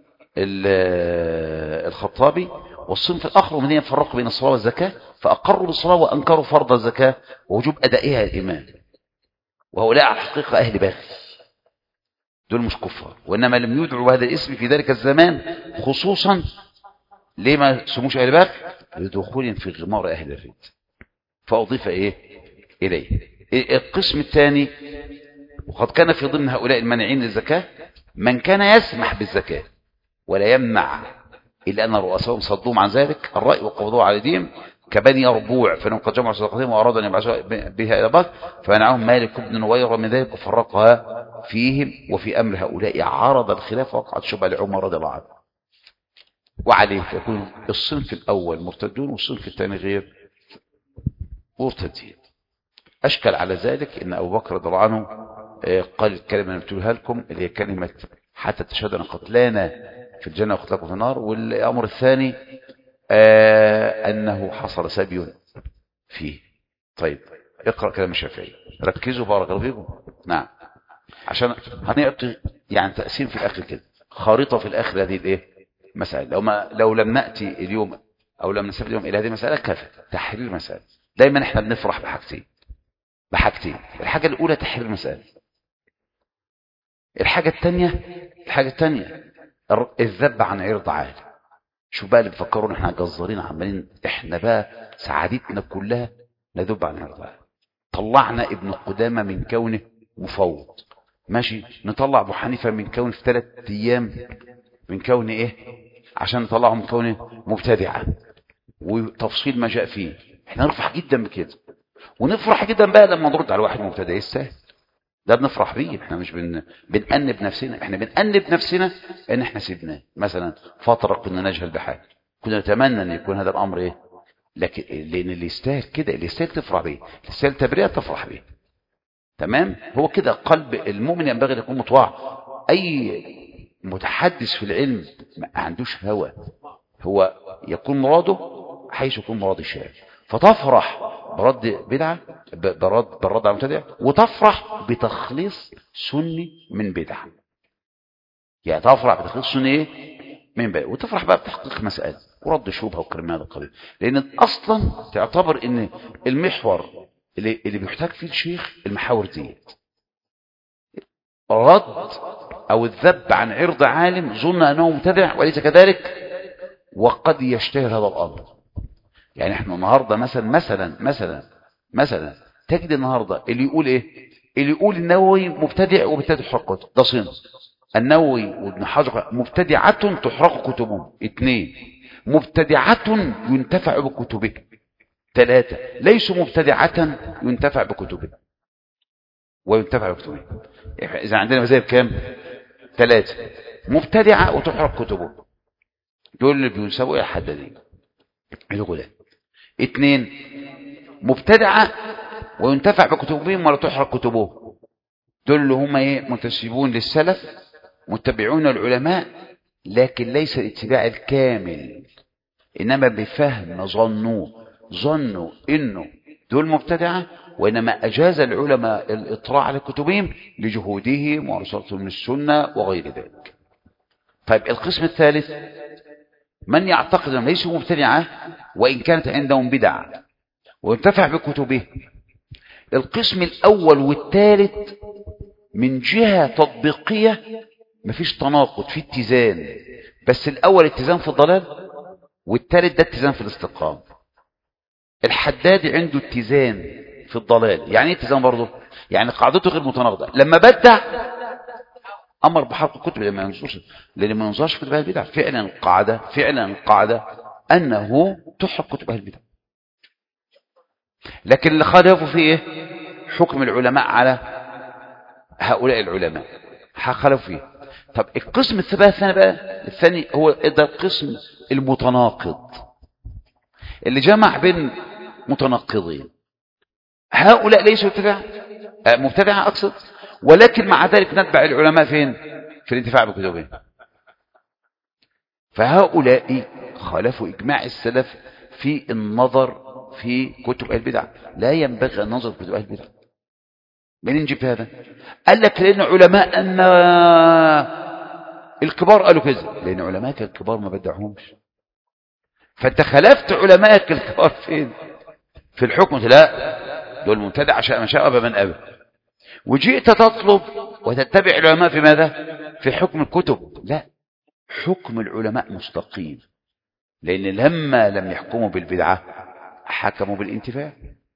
الخطابي. والصنف الاخر من يفرقوا بين الصلاه والزكاه، فاقروا بالصلاه وانكروا فرض الزكاه ووجوب ادائها الامام، وهؤلاء على الحقيقه اهل بغي، دول مش كفار، وانما لم يدعوا هذا الاسم في ذلك الزمان خصوصا. ليه ما سموش اهل بغي؟ لدخول في غمار اهل الرد، فاضيف ايه اليه. القسم الثاني: وقد كان في ضمن هؤلاء المانعين للزكاه من كان يسمح بالزكاه ولا يمنع، الا ان رؤسائهم صدوهم عن ذلك الراي وقبضوه على ايديهم، كبني يربوع، فانهم قد جمعوا صدقاتهم وارادوا ان يبعثوا بها الى بكر، فمنعهم مالك بن نويره من ذلك وفرقها فيهم. وفي امر هؤلاء عرض الخلاف وقعت شبهه لعمر رضي الله عنه. وعليه يكون الصنف الاول مرتدون والصنف الثاني غير مرتدين. اشكل على ذلك ان ابو بكر رضي الله عنه قال الكلمه اللي قلتها لكم، اللي هي كلمه حتى تشهد ان قتلانا في الجنه وقتلكم في النار. والامر الثاني انه حصل سبي فيه. طيب اقرا كلام الشافعي، ركزوا بارك الله فيكم. نعم، عشان هنعطي يعني تقسيم في الاخر كده، خارطه في الاخر هذه الايه مساله. لو لم ناتي اليوم او لم نسافر اليوم الى هذه المساله كفى تحرير مساله. دايما احنا بنفرح بحاجتين. الحاجه الاولى تحرير مساله، الحاجه الثانيه الذب عن عرض عالي. شو بقى اللي بيفكروا ان احنا جزارين عمالين، احنا بقى سعادتنا كلها نذب عن عرض عالي. طلعنا ابن قدامة من كونه مفوض، ماشي، نطلع ابو حنيفه من كونه في 3 ايام من كونه ايه، عشان نطلعه من كونه مبتدعه وتفصيل ما جاء فيه. احنا نفرح جدا بكده، ونفرح جدا بقى لما نرد على واحد مبتدع يستاهل، ده بنفرح بيه. احنا مش بنأنب نفسنا، احنا بنأنب نفسنا ان احنا سيبناه. مثلا فتره كنا نجهل بحاجه، كنا نتمنى ان يكون هذا الامر ايه، لكن لان اللي يستاهل كده، اللي يستاهل تفرح بيه، اللي يستاهل تبرئه تفرح بيه. تمام، هو كده قلب المؤمن ينبغي ان يكون مطواع. اي متحدث في العلم ما عندوش هوى، هو يكون مراده حيث يكون مراد الشارع، فتفرح برد بدعه، بالرد على مبتدع، وتفرح بتخليص سني من بدعه. يعني تفرح بتخليص سني ايه من بدعه، وتفرح بقى بتحقيق مسائل ورد شبهه وكلام من هذا القبيل. لان اصلا تعتبر ان المحور اللي بيحتاج فيه الشيخ المحاور دي رد او الذب عن عرض عالم ظن انه مبتدع وليس كذلك، وقد يشتهر هذا الامر. يعني احنا النهارده مثلا تجد النهارده اللي يقول ايه، اللي يقول النووي مبتدع وبالتالي تحرق كتب، ده صنف. النووي وابن حجر مبتدعة تحرق كتبهم. 2 مبتدعة ينتفع بكتبه. 3 ليسوا مبتدعة ينتفع بكتبه وينتفع بكتبه. اذا عندنا مذاهب كام؟ 3. مبتدعة وتحرق كتبه، دول اللي بينسبوا إلى الحدادية الغلاة. 2 مبتدعة وينتفع بكتبهم ولا تحرق كتبه، دول اللي هم منتسبون للسلف متبعون العلماء، لكن ليس الاتباع الكامل، إنما بفهم ظنوا إنه دول مبتدعة، وإنما أجاز العلماء الإطلاع على كتبهم لجهودهم ورسالتهم للسنة وغير ذلك. طيب القسم الثالث من يعتقد أنهم ليسوا مبتدعة وإن كانت عندهم بدع وينتفع بكتبه. القسم الأول والثالث من جهة تطبيقية مفيش تناقض، في اتزان، بس الأول اتزان في الضلال والثالث ده اتزان في الاستقامة. الحدادي عنده اتزان في الضلال. يعني ايه اتزان برضه؟ يعني قاعدته غير متناقضة. لما بدع أمر بحرق الكتب لما ما ينظرش في كتب أهل البدع. فعلا القاعدة أنه تحرق كتب أهل البدع. لكن اللي خالفوا فيه ايه؟ حكم العلماء على هؤلاء العلماء خالفوا فيه. طب القسم الثاني هو ده القسم المتناقض اللي جمع بين متناقضين. هؤلاء ليسوا مبتدعة أقصد، ولكن مع ذلك نتبع العلماء فين؟ في الانتفاع بكتبهم. فهؤلاء خالفوا إجماع السلف في النظر في كتب أهل البدع. لا ينبغي أن ننظر في كتب أهل البدع. منين جبت هذا؟ قال لك لأن علماء أن الكبار قالوا كذا، لأن علماء الكبار ما بدعهمش. فأنت خلفت علماء الكبار فين؟ في الحكم. لا، دول مبتدع شاء ما شاء أبى من أبى. وجئت تطلب وتتبع العلماء في ماذا؟ في حكم الكتب. لا، حكم العلماء مستقيم، لأن لما لم يحكموا بالبدعة حكموا بالانتفاع.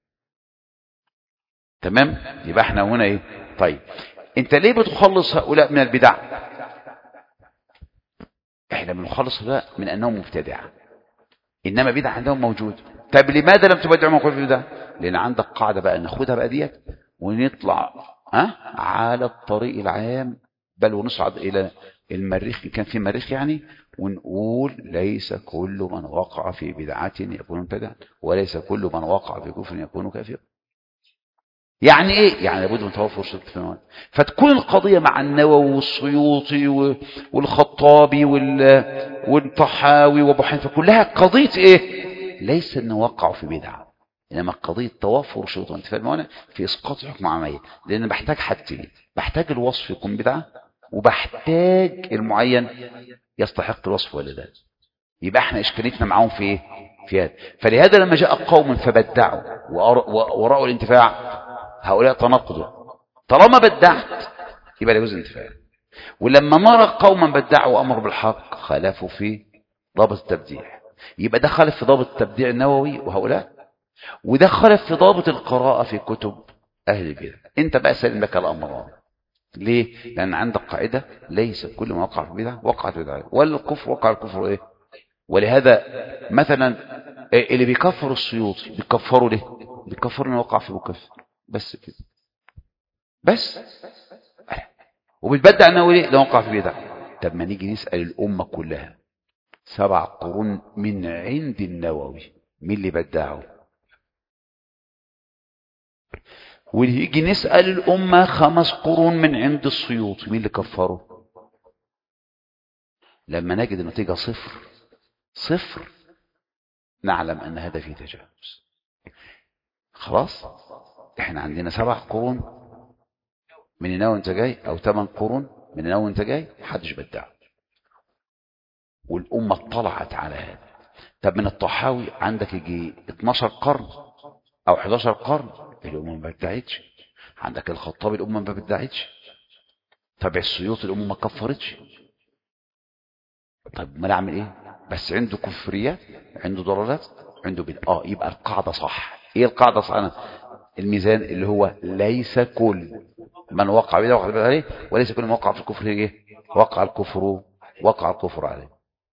تمام؟ يبقى احنا هنا ايه؟ طيب انت ليه بتخلص هؤلاء من البدع؟ احنا بنخلص هؤلاء من انهم مبتدعة، انما بدع عندهم موجود. طيب لماذا لم تبدعوا ما قلت بدع؟ لان عندك قاعدة بقى ناخدها بقى ديت ونطلع على الطريق العام، بل ونصعد الى المريخ، كان في مريخ يعني، ونقول ليس كل من وقع في بدعة يكون مبتدعا، وليس كل من وقع في كفر يكون كافرا. يعني ايه؟ يعني لابد من توفر شروط الفنوات. فتكون القضية مع النووي والسيوطي والخطابي والطحاوي وابو حنيفه كلها قضية ايه؟ ليس ان وقعوا في بدعة، انما قضية توفر شروط وانتفاء الموانع في اسقاط حكم عملي. لان بحتاج حاجتين، بحتاج الوصف يكون بدعة، وبحتاج المعين يستحق الوصف ولا لا. يبقى احنا اشكاليتنا معاهم في ايه؟ في هذا. فلهذا لما جاء قوم فبدعوا ورأوا الانتفاع، هؤلاء تناقضوا. طالما بدعت يبقى لا يجوز الانتفاع. ولما نرى قوما بدعوا وامروا بالحق خالفوا في ضابط التبديع، يبقى ده خالف في ضابط التبديع النووي وهؤلاء، وده خالف في ضابط القراءة في كتب اهل البدع. انت بقى سلم لك الامر. ليه؟ لان عندك قاعدة ليس كل ما وقع في بدعة وقع في بدعة، ولا الكفر وقع الكفر ايه. ولهذا مثلا اللي بيكفر السيوطي بيكفروا ليه؟ بيكفروا انه وقع في مكفر بس كده بس، وبتبدع انه ليه؟ لو وقع في بدعة. طب ما نيجي نسأل الأمة كلها 7 قرون من عند النووي مين اللي بدعه؟ ونيجي نسأل الأمة 5 قرون من عند السيوطي مين اللي كفره؟ لما نجد النتيجة 0 نعلم أن هذا فيه تجاوز. خلاص احنا عندنا 7 قرون من النووي انت جاي، او 8 قرون من النووي انت جاي، محدش بدعه، والأمة اطلعت على هذا. طب من الطحاوي عندك يجي 12 قرن او 11 قرن الأمة ما بدعتش. عندك الخطابي الأمة ما بدعتش. طب السيوطي الأمة ما كفرتش. طب ما نعمل ايه؟ بس عنده كفريات، عنده ضلالات، عنده بدع. يبقى القاعدة صح. ايه القاعدة صح؟ الميزان اللي هو ليس كل من وقع بدعة وقع بدعة عليه، وليس كل من وقع في الكفر ايه؟ وقع الكفر عليه.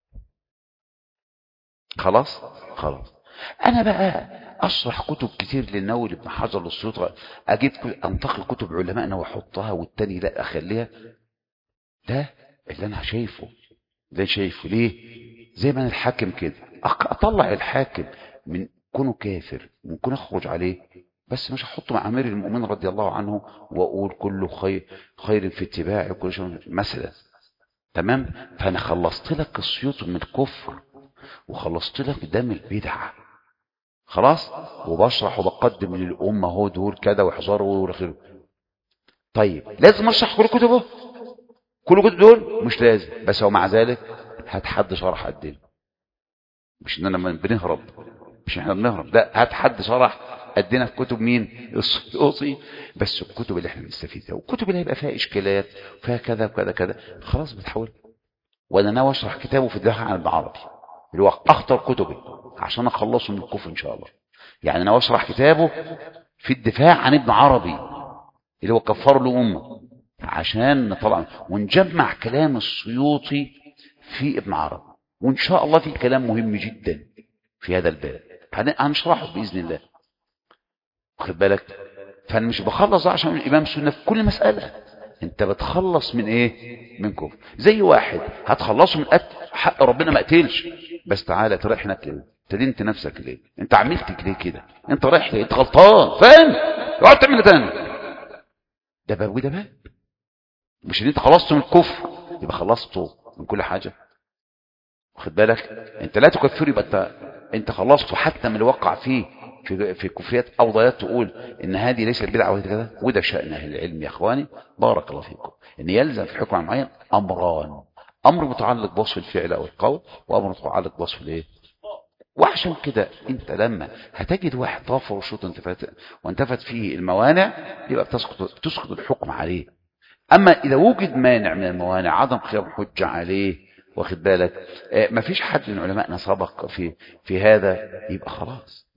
خلاص. انا بقى اشرح كتب كتير للنووي لابن حجر للسيوطي، اجيب انتقي كتب علمائنا واحطها والتاني لا اخليها. ده اللي انا شايفه ده شايفه ليه؟ زي ما انا الحاكم كده اطلع الحاكم من كونه كافر من كونه اخرج عليه، بس مش هحطه مع امير المؤمنين رضي الله عنه واقول كله خير في اتباعه كل شيء مثلا. تمام. فانا خلصت لك السيوط من الكفر وخلصت لك دم البدعه خلاص، وبشرح وبقدم للامه هو دول كده واحذروا وخيره. طيب لازم اشرح كل كتبه؟ كل كتب دول مش لازم، بس هو مع ذلك هات حد شرح قدنا، مش اننا بنهرب، مش احنا بنهرب، لا هات حد شرح قدنا في كتب مين؟ السيوطي. بس الكتب اللي احنا بنستفيد فيها والكتب اللي هيبقى فيها اشكالات وفيها كذا وكذا كذا خلاص بتحول. وانا ناوي اشرح كتابه في الدفاع عن ابن عربي اللي هو اخطر كتبي عشان اخلصه من الكفر ان شاء الله. يعني انا اشرح كتابه في الدفاع عن ابن عربي اللي هو كفر له امه، عشان نطلع ونجمع كلام السيوطي في ابن عربي، وان شاء الله في كلام مهم جدا في هذا الباب هنشرحه باذن الله، واخد بالك؟ فانا مش بخلص عشان الامام سنه في كل مساله، انت بتخلص من ايه؟ من كفر. زي واحد هتخلصه من قتل حق ربنا ما قتلش، بس تعالى تريح هناك ليه؟ تدينت نفسك ليه؟ انت عملت ليه كده؟ انت رايح ليه؟ انت غلطان، فاهم؟ اقعد تعمل تاني. ده باب وده باب، مش ان انت خلصته من الكفر يبقى خلصته من كل حاجه، واخد بالك؟ انت لا تكفر يبقى انت خلصته حتى من اللي وقع فيه في كفريات او ضيات، تقول ان هذه ليست بدعه وهذه كذا. وده شأن اهل العلم يا اخواني بارك الله فيكم، ان يلزم في الحكم معين امران: امر متعلق بوصف الفعل او القول، وامر متعلق بوصف الايه. وعشان كده انت لما هتجد واحد توفر الشروط وانتفت فيه الموانع يبقى بتسقط الحكم عليه. اما اذا وجد مانع من الموانع عدم قيام حجه عليه، واخد بالك؟ مفيش حد من علمائنا سبق في هذا، يبقى خلاص.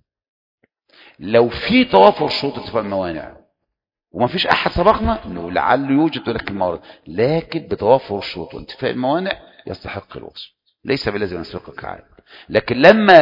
لو في توافر شروط انتفاء الموانع ومفيش احد سبقنا لعل يوجد لك الموارد، لكن بتوافر الشروط وانتفاء الموانع يستحق الوصف، ليس بلازم يسبقك عالم. لكن لما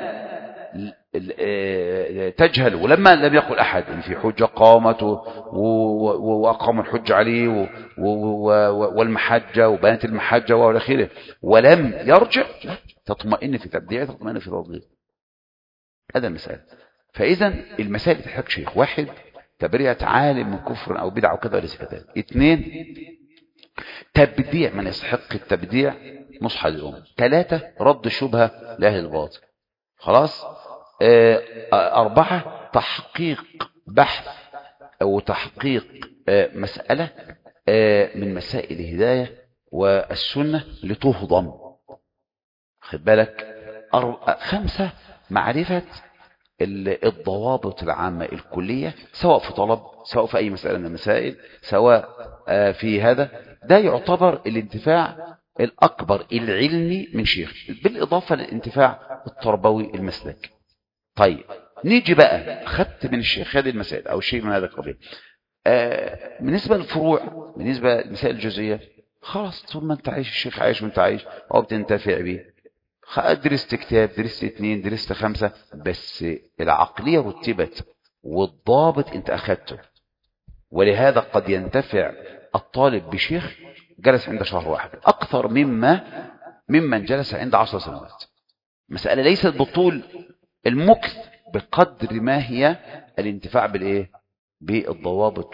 تجهل ولما لم يقل احد ان في حجه قامت واقام الحجه عليه والمحجه وبانت المحجه والى اخره ولم يرجع، تطمئن في تبديعه، تطمئن في تضليل. هذا المسائل. فاذا المسائل تحتاج شيخ: واحد، تبرئه عالم من كفر او بدعه وكذا لصفتان. اثنين، تبديع من يستحق التبديع نصح للامه. ثلاثه، رد الشبهه لاهل الباطل. خلاص. أربعة، تحقيق بحث أو تحقيق مسألة من مسائل الهداية والسنة لتهضم، خد بالك. خمسة، معرفة الضوابط العامة الكلية، سواء في طلب، سواء في أي مسألة من المسائل، سواء في هذا. ده يعتبر الانتفاع الأكبر العلمي من شيخ، بالإضافة للانتفاع التربوي المسلك. طيب نيجي بقى، خدت من الشيخ هذه المسائل أو شيء من هذا القبيل. بالنسبة للفروع، بالنسبة للمسائل الجزئية، خلاص طول ما انت عايش الشيخ عايش وانت عايش أو بتنتفع به. درست كتاب، درست 2، درست 5، بس العقلية رتبت والضابط انت أخدته. ولهذا قد ينتفع الطالب بشيخ جلس عند شهر واحد أكثر ممن جلس عند 10 سنوات. مسألة ليست بالطول المكث بقدر ما هي الانتفاع بالإيه؟ بالضوابط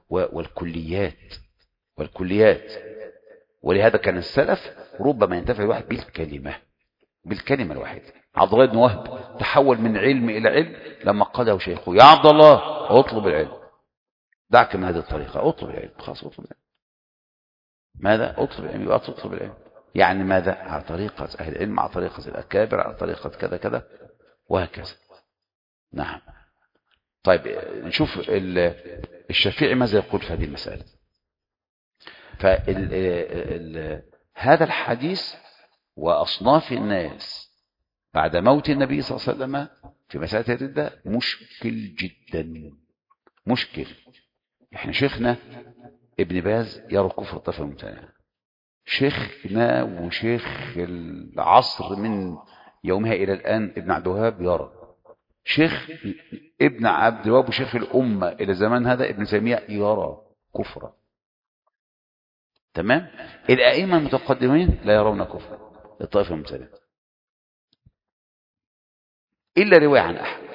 والكليات. ولهذا كان السلف ربما ينتفع الواحد بالكلمة الواحدة. عبد الله بن وهب تحول من علم إلى علم لما قاله شيخه: يا عبد الله اطلب العلم، دعك من هذه الطريقة، اطلب العلم، خلاص اطلب العلم. ماذا؟ اطلب العلم، يبقى تطلب العلم يعني ماذا؟ على طريقة أهل العلم، على طريقة الأكابر، على طريقة كذا كذا وهكذا. نعم. طيب نشوف الشافعي ماذا يقول في هذه المسألة. هذا الحديث وأصناف الناس بعد موت النبي صلى الله عليه وسلم في مسألة الردة مشكل جدا، مشكل. احنا شيخنا ابن باز يرى كفر الطائفة الممتنعة، شيخنا وشيخ العصر من يومها إلى الآن ابن عبد الوهاب يرى، شيخ ابن عبد الوهاب وشيخ الأمة إلى زمان هذا ابن تيمية يرى كفرا. تمام. الأئمة المتقدمين لا يرون كفر الطائفة المبتدعة إلا رواية عن أحمد،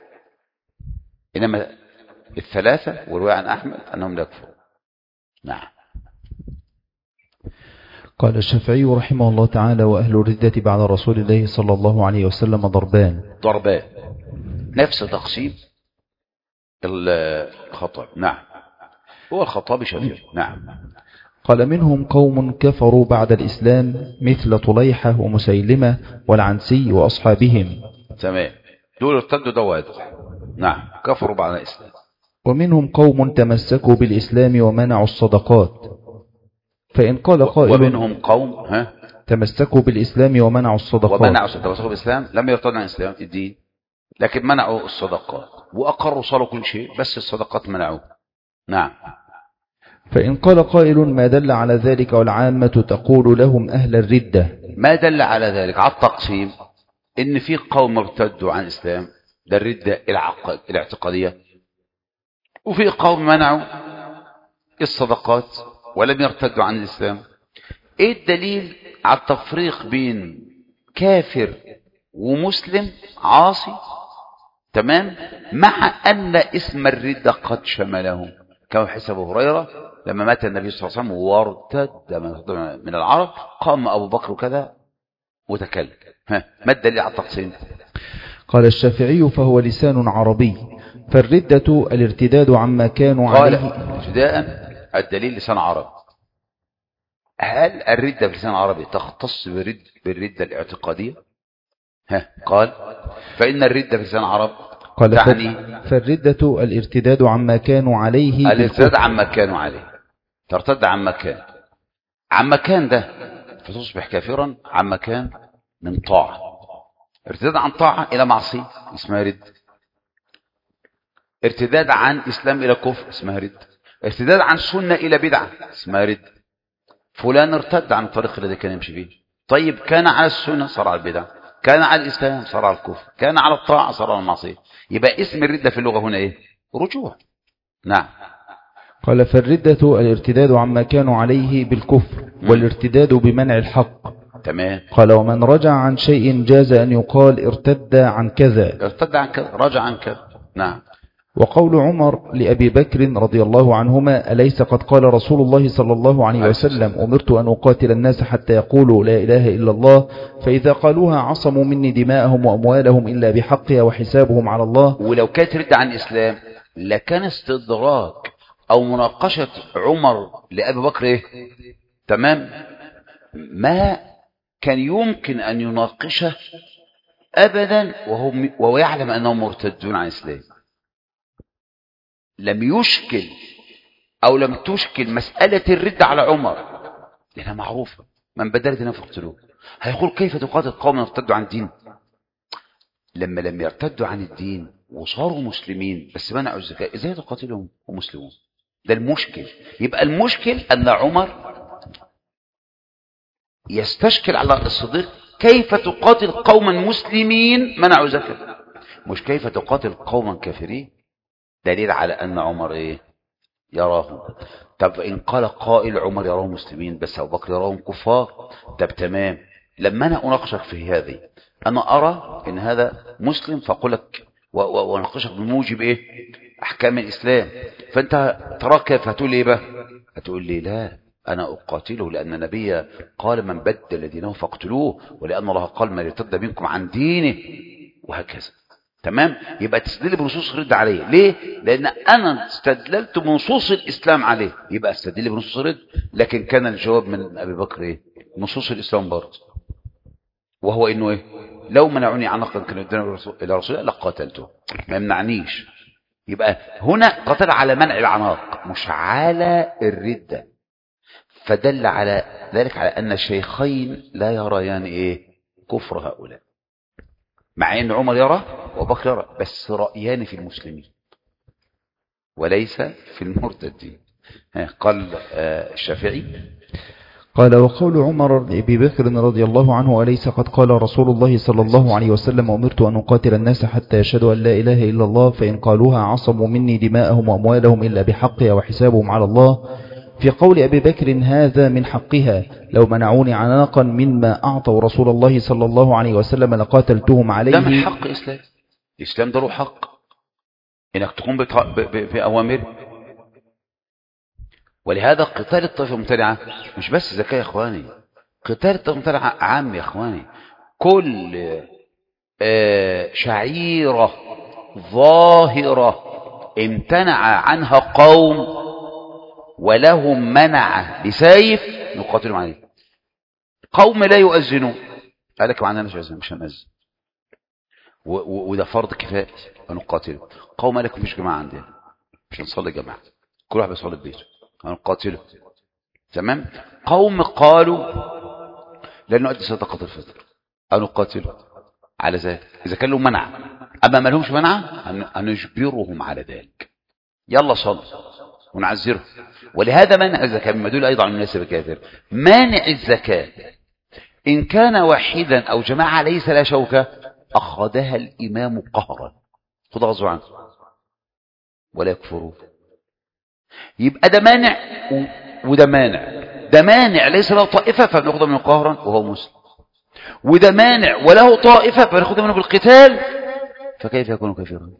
إنما الثلاثة ورواية عن أحمد أنهم لا يكفرون. نعم. قال الشافعي رحمه الله تعالى: وأهل الردة بعد رسول الله صلى الله عليه وسلم ضربان. نفس تقسيم الخطاب. نعم. هو الخطاب شافعي. نعم. قال: منهم قوم كفروا بعد الإسلام مثل طليحة ومسيلمة والعنسي وأصحابهم. تمام. دول ارتدوا دوادر. نعم. كفروا بعد الإسلام. ومنهم قوم تمسكوا بالإسلام ومنعوا الصدقات. فإن قال قائل: ومنهم قوم تمسكوا بالإسلام ومنعوا الصدقات. ومنعوا تمسكوا بالإسلام، لم يرتدوا عن الإسلام الدين، لكن منعوا الصدقات وأقروا صلوا كل شيء، بس الصدقات منعوه. نعم. فإن قال قائل: ما دل على ذلك والعامة تقول لهم أهل الردة؟ ما دل على ذلك على التقسيم إن في قوم ارتدوا عن الإسلام، ده الردة الاعتقادية، وفي قوم منعوا الصدقات ولم يرتدوا عن الإسلام. ايه الدليل على التفريق بين كافر ومسلم عاصي؟ تمام. مع أن اسم الردة قد شملهم، كما حديث أبو هريرة لما مات النبي صلى الله عليه وسلم وارتد من العرب، قام أبو بكر كذا وتكلم. ما الدليل على التقسيم؟ قال الشافعي: فهو لسان عربي، فالردة الارتداد عما كانوا عليه. ابتداء الدليل لسان عربي. هل الردة بلسان عربي تختص بالردة الاعتقادية؟ قال: فإن الردة بلسان عرب تعني فالردة الارتداد عما كانوا عليه. الارتداد عما كانوا عليه، ترتد عن مكان، عن مكان ده فتصبح كافرا، عن مكان من طاعة. ارتداد عن طاعة إلى معصية اسمها رد. ارتداد عن إسلام إلى كفر اسمها رد. ارتداد عن سنة إلى بدعة اسمها رد. فلان ارتد عن الطريق الذي كان يمشي فيه. طيب كان على السنة صار على البدعة، كان على الإسلام صار على الكفر، كان على الطاعة صار على المعصية. يبقى اسم الردة في اللغة هنا ايه؟ رجوع. نعم. قال: فالردة الارتداد عما كانوا عليه بالكفر، والارتداد بمنع الحق. تمام. قال: ومن رجع عن شيء جاز أن يقال ارتد عن كذا. ارتد عن كذا، رجع عن كذا. نعم. وقول عمر لأبي بكر رضي الله عنهما: أليس قد قال رسول الله صلى الله عليه وسلم: أمرت أن أقاتل الناس حتى يقولوا لا إله إلا الله، فإذا قالوها عصموا مني دماءهم وأموالهم إلا بحقها وحسابهم على الله. ولو كانت رد عن الإسلام لكان استدراك أو مناقشة عمر لأبي بكر إيه؟ تمام. ما كان يمكن أن يناقشه أبدا وهو يعلم أنهم مرتدون عن الإسلام. لم يشكل أو لم تشكل مسألة الرد على عمر، لأنها معروفة، من بدل دينه فاقتلوه. هيقول: كيف تقاتل قوم ارتدوا عن الدين؟ لما لم يرتدوا عن الدين وصاروا مسلمين بس منعوا الزكاة، ازاي تقاتلهم ومسلمون؟ ده المشكل. يبقى المشكل أن عمر يستشكل على الصديق: كيف تقاتل قوما مسلمين منعوا زكاة، مش كيف تقاتل قوما كافرين. دليل على أن عمر إيه؟ يراهم. طب إن قال قائل: عمر يراهم مسلمين بس أبو بكر يراهم كفار، طب تمام. لما أنا أناقشك في هذه، أنا أرى إن هذا مسلم فأقول لك وأناقشك بموجب إيه؟ أحكام الإسلام. فأنت تراك كيف هتقول إيه بقى؟ هتقول لي: لا، أنا أقاتله لأن النبي قال: من بدل دينه فاقتلوه، ولأن الله قال: من ارتد منكم عن دينه، وهكذا. تمام. يبقى تستدل بنصوص الرد عليه. ليه؟ لأن أنا استدللت بنصوص الإسلام عليه، يبقى استدل بنصوص الرد. لكن كان الجواب من أبي بكر إيه؟ نصوص الإسلام برضه، وهو إنه إيه؟ لو منعوني عن نقل كانوا يدون إلى رسول الله لقاتلته، ما يمنعنيش. يبقى هنا قتل على منع العناق مش على الردة. فدل على ذلك على أن الشيخين لا يريان إيه؟ كفر هؤلاء، مع أن عمر يرى وبكر يرى، بس رأيان في المسلمين وليس في المرتدين. قال الشافعي: قال: وقول عمر لأبي بكر رضي الله عنه: أليس قد قال رسول الله صلى الله عليه وسلم: أمرت أن أقاتل الناس حتى يشهدوا أن لا إله إلا الله، فإن قالوها عصموا مني دماءهم وأموالهم إلا بحقها وحسابهم على الله. في قول أبي بكر هذا من حقها لو منعوني عناقا مما أعطوا رسول الله صلى الله عليه وسلم لقاتلتهم عليه. ده من حق إسلام. الإسلام ده له حق إنك تقوم بأوامره. ولهذا قتال الطائفة المبتدعة مش بس زكاة يا إخواني، قتال الطائفة المبتدعة عام يا إخواني. كل شعيرة ظاهرة امتنع عنها قوم ولهم منع بسيف نقاتلهم عليه. قوم لا يؤذنون قال لك معنا مش هنأذن وده فرض كفاية هنقاتله. قوم قال لك مفيش جماعة عندنا مش هنصلي جماعة، كل واحد بيصلي في بيته هنقاتله. تمام. قوم قالوا لن نؤدي صدقة الفطر هنقاتله على ذلك إذا كان لهم منع. أما ما لهمش منع هنجبرهم على ذلك، يلا صل ونعذره. ولهذا منع الزكاة مما يدل أيضا على المناسبة الكافر. مانع الزكاة إن كان وحيدا أو جماعة ليس لا شوكة أخذها الإمام قهرا، خذ غزو عنه ولا يكفرون. يبقى ده مانع وده مانع. ده مانع ليس له طائفة فبنأخذه منه قهرا وهو مسلم، وده مانع وله طائفة فبنأخذه منه بالقتال، فكيف يكون كافرا؟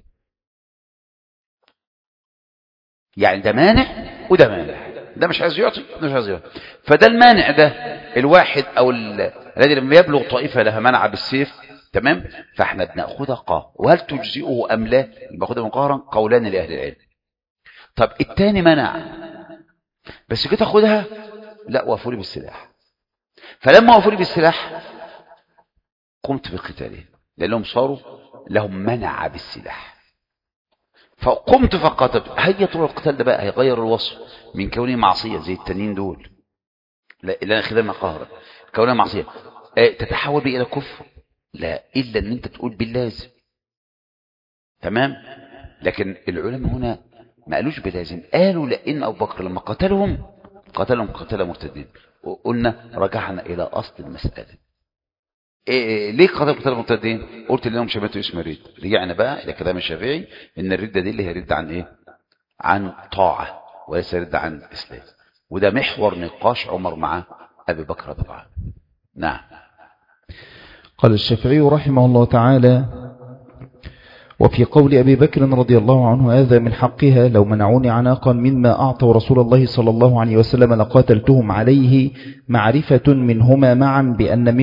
يعني ده مانع وده مانع، ده مش عايز يعطي ده مش عايز يعطي. فده المانع ده الواحد أو الذي لما يبلغ طائفة لها منع بالسيف، تمام، فاحنا بنأخذها قهر. وهل تجزئه أم لا؟ باخذها من قهرا قولان لأهل العلم. طب الثاني منع بس كده تاخدها، لا وقفوا لي بالسلاح. فلما وقفوا لي بالسلاح قمت بقتالهم لأنهم صاروا لهم منع بالسلاح، فقمت فقاتلت. هي طول القتال ده بقى هيغير الوصف من كونه معصية زي التانيين دول لا خدمنا قهرا كونها معصية تتحول بي إلى كفر؟ لا، إلا أن أنت تقول باللازم. تمام. لكن العلماء هنا ما قالوش بلازم، قالوا لأن أبو بكر لما قتلهم قتل مرتدين. وقلنا رجعنا إلى أصل المسألة. ليه قتل مرتدين؟ قلت لهم شبهته اسم الرد. رجعنا بقى إلى كلام الشافعي إن الردة دي اللي هي ردة عن إيه؟ عن طاعة وليس ردة عن الإسلام. وده محور نقاش عمر مع أبي بكر رضي الله عنه. نعم. قال الشافعي رحمه الله تعالى: وفي قول أبي بكر رضي الله عنه هذا من حقها لو منعوني عناقا مما أعطوا رسول الله صلى الله عليه وسلم لقاتلتهم عليه، معرفة منهما معا بأن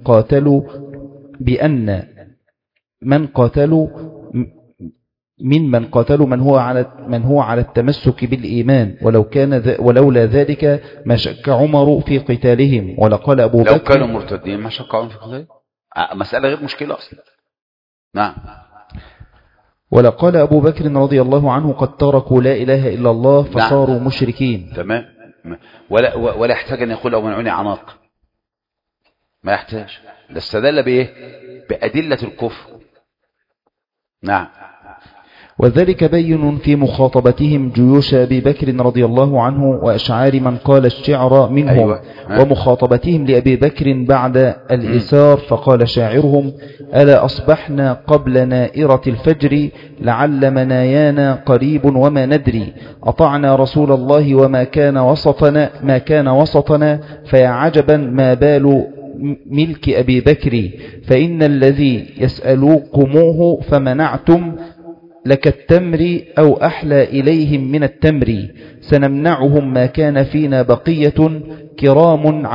ممن قاتلوا من هو على التمسك بالإيمان، ولولا ذلك ما شك عمر في قتالهم. ولقال أبو بكر لو كانوا مرتدين ما شك عمر في قتالهم، مسألة غير مشكلة أصلا. نعم. ولقال أبو بكر رضي الله عنه قد تركوا لا إله إلا الله فصاروا نعم. مشركين. تمام. ولا يحتاج أن يقول أو منعوني عناق، ما يحتاج. لاستدل بإيه؟ بأدلة الكفر. نعم. وذلك بين في مخاطبتهم جيوش أبي بكر رضي الله عنه وأشعار من قال الشعر منهم. أيوة. ومخاطبتهم لأبي بكر بعد الإسار فقال شاعرهم: ألا أصبحنا قبل نائرة الفجر لعل منايانا قريب وما ندري، أطعنا رسول الله وما كان وسطنا فيا عجبا ما بال ملك أبي بكر، فإن الذي يسألوكموه فمنعتم لك التمر أو أحلى إليهم من التمر، سنمنعهم ما كان فينا بقية كرام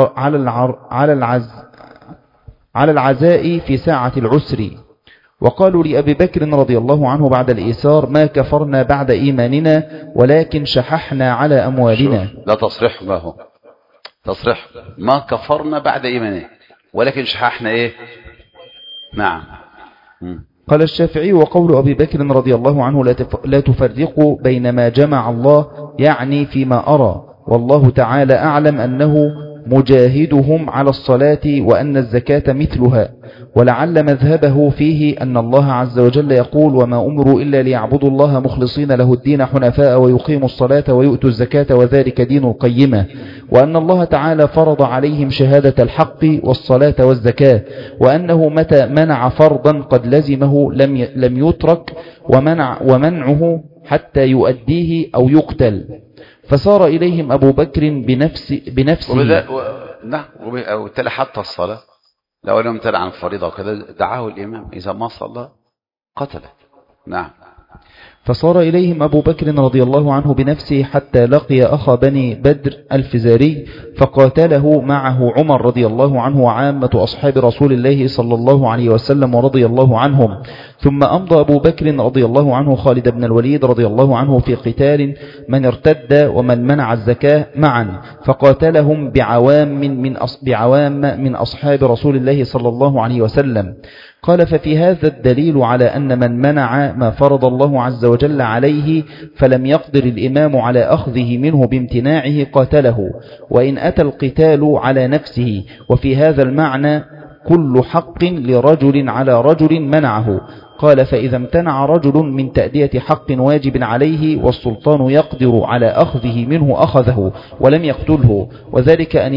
على العزاء في ساعة العسر. وقالوا لأبي بكر رضي الله عنه بعد الإيسار: ما كفرنا بعد إيماننا ولكن شححنا على أموالنا. لا تصريح، ما هو تصريح ما كفرنا بعد إيماننا ولكن شححنا إيه؟ نعم. قال الشافعي: وقول أبي بكر رضي الله عنه لا تفرقوا بين ما جمع الله يعني فيما أرى، والله تعالى أعلم أنه مجاهدهم على الصلاة وأن الزكاة مثلها، ولعل مذهبه فيه أن الله عز وجل يقول: وما أمروا إلا ليعبدوا الله مخلصين له الدين حنفاء ويقيموا الصلاة ويؤتوا الزكاة وذلك دين القيمة، وأن الله تعالى فرض عليهم شهادة الحق والصلاة والزكاة، وأنه متى منع فرضا قد لزمه لم يترك ومنعه حتى يؤديه أو يقتل. فصار إليهم أبو بكر بنفسه نعم. وبالتالي حتى الصلاة لو لم امتنع عن الفريضة وكذا دعاه الإمام إذا ما صلى قتله. نعم. فصار إليهم أبو بكر رضي الله عنه بنفسه حتى لقي أخ بني بدر الفزاري فقاتله معه عمر رضي الله عنه وعامة أصحاب رسول الله صلى الله عليه وسلم ورضي الله عنهم. ثم أمضى أبو بكر رضي الله عنه خالد بن الوليد رضي الله عنه في قتال من ارتد ومن منع الزكاة معا فقاتلهم بعوام من أصحاب رسول الله صلى الله عليه وسلم. قال ففي هذا الدليل على أن من منع ما فرض الله عز وجل عليه فلم يقدر الإمام على أخذه منه بامتناعه قاتله وإن أتى القتال على نفسه. وفي هذا المعنى كل حق لرجل على رجل منعه. قال فإذا امتنع رجل من تأدية حق واجب عليه والسلطان يقدر على أخذه منه أخذه ولم يقتله وذلك أن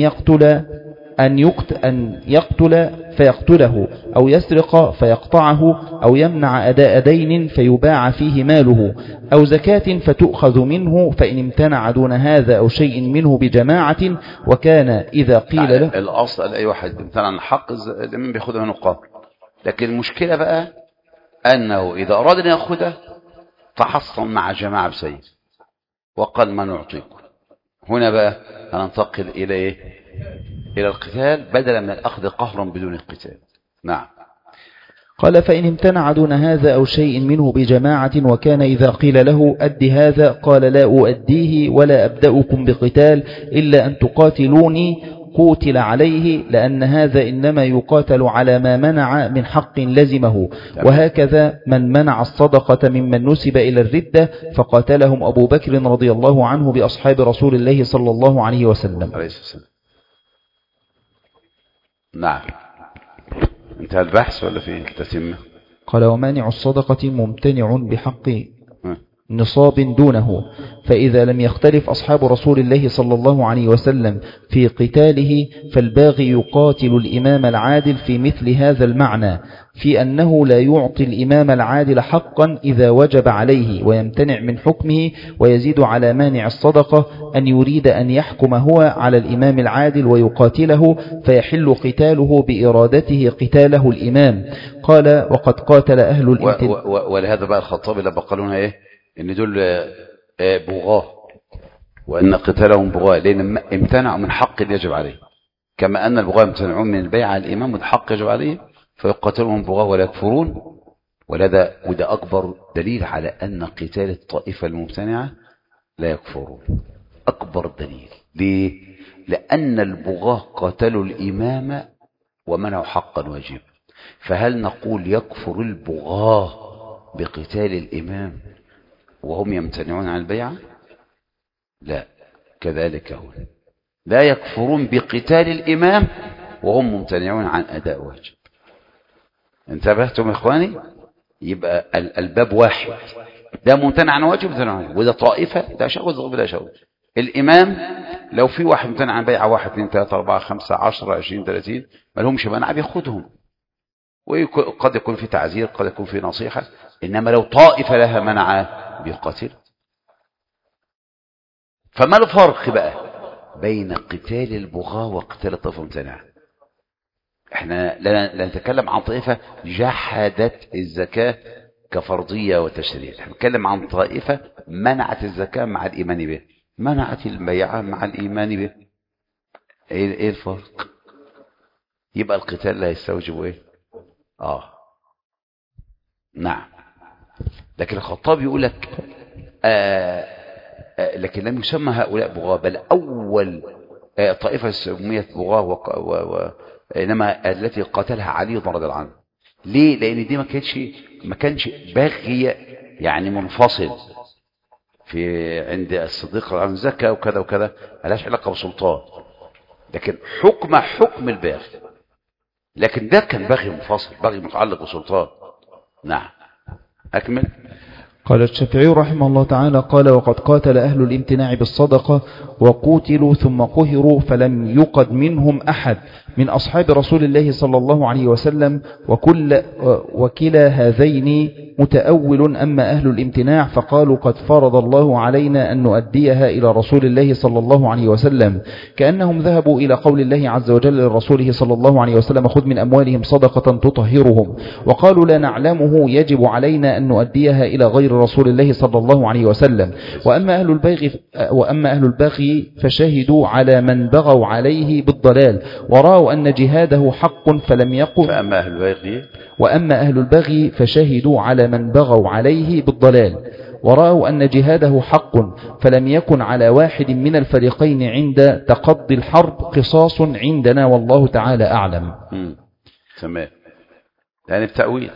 يقتل فيقتله أو يسرق فيقطعه أو يمنع أداء دين فيباع فيه ماله أو زكاة فتؤخذ منه فإن امتنع دون هذا أو شيء منه بجماعة وكان إذا قيل له الأصل أي واحد امتنع عن الحق الإمام بياخذها منه قابل. لكن المشكلة بقى أنه إذا أراد أن يأخذه تحصن مع جماعة بسيف وقال ما نعطيكم. هنا بقى هننتقل إلى إيه؟ إلى القتال بدلا من الأخذ قهرا بدون القتال. نعم. قال فإن امتنع دون هذا أو شيء منه بجماعة وكان إذا قيل له أد هذا قال لا أؤديه ولا أبدأكم بقتال إلا أن تقاتلوني قوتل عليه لأن هذا إنما يقاتل على ما منع من حق لزمه. وهكذا من منع الصدقة ممن نسب إلى الردة فقاتلهم أبو بكر رضي الله عنه بأصحاب رسول الله صلى الله عليه وسلم. نعم. انتهى البحث ولا في تتمة؟ قال ومانع الصدقة ممتنع بحق نصاب دونه. فإذا لم يختلف أصحاب رسول الله صلى الله عليه وسلم في قتاله فالباغي يقاتل الإمام العادل في مثل هذا المعنى في أنه لا يعطي الإمام العادل حقا إذا وجب عليه ويمتنع من حكمه ويزيد على مانع الصدقة أن يريد أن يحكم هو على الإمام العادل ويقاتله فيحل قتاله بإرادته قتاله الإمام. قال وقد قاتل أهل الإمتناع. ولهذا بقى الخطاب اللي بقالونها إيه إن دول بغاه وأن قتالهم بغاه لأن امتنعوا من حق يجب عليه كما أن البغاه امتنعون من البيع على الإمام والحق يجب عليه فيقاتلهم بغاه ولا يكفرون. وده أكبر دليل على أن قتال الطائفة الممتنعة لا يكفرون. أكبر دليل. ليه؟ لأن البغاه قاتلوا الإمام ومنعوا حقا واجبا. فهل نقول يكفر البغاه بقتال الإمام وهم يمتنعون عن البيعة؟ لا. كذلك هنا لا يكفرون بقتال الإمام وهم ممتنعون عن أداء واجب. انتبهتم يا إخواني؟ يبقى الباب واحد. ده ممتنع عن واجب وده طائفة ده شغل بلا شغل. الإمام لو في واحد ممتنع عن بيعة 1 2 3 4 5 10 20 30 ما لهمش منع بياخدهم وقد يكون في تعزير قد يكون في نصيحة. إنما لو طائفة لها منع بيقاتل. فما الفرق بقى بين قتال البغاة وقتال الطائفة الممتنعة؟ احنا لا نتكلم عن طائفة جحدت الزكاة كفرضية وتشريع. احنا نتكلم عن طائفة منعت الزكاة مع الإيمان به منعت البيعة مع الإيمان به. ايه الفرق؟ يبقى القتال لا يستوجب ايه؟ نعم. لكن الخطاب يقول لك لكن لم يسمى هؤلاء بغاة بل أول طائفة سميت بغاة إنما التي قاتلها علي رضي الله عنه. ليه؟ لأن دي ما كانش باغي يعني منفصل في عند الصديق عن زكاة وكذا وكذا ملاش علاقة بسلطان لكن حكم الباغي. لكن ده كان باغي منفصل باغي متعلق بسلطان. نعم. أكمل. قال الشافعي رحمه الله تعالى قال وقد قاتل أهل الامتناع بالصدقة وقتلوا ثم قهروا فلم يقد منهم أحد من أصحاب رسول الله صلى الله عليه وسلم وكلا هذين متأول. أما أهل الامتناع فقالوا قد فرض الله علينا أن نؤديها إلى رسول الله صلى الله عليه وسلم، كأنهم ذهبوا إلى قول الله عز وجل لرسوله صلى الله عليه وسلم خذ من أموالهم صدقة تطهرهم، وقالوا لا نعلمه يجب علينا أن نؤديها إلى غير رسول الله صلى الله عليه وسلم. وأما أهل البغي فشهدوا على من بغوا عليه بالضلال ورأوا أن جهاده حق فلم يقم. وأما أهل البغي فشهدوا على من بغوا عليه بالضلال ورأوا أن جهاده حق فلم يكن على واحد من الفريقين عند تقضي الحرب قصاص عندنا والله تعالى أعلم. تمام. يعني التأويل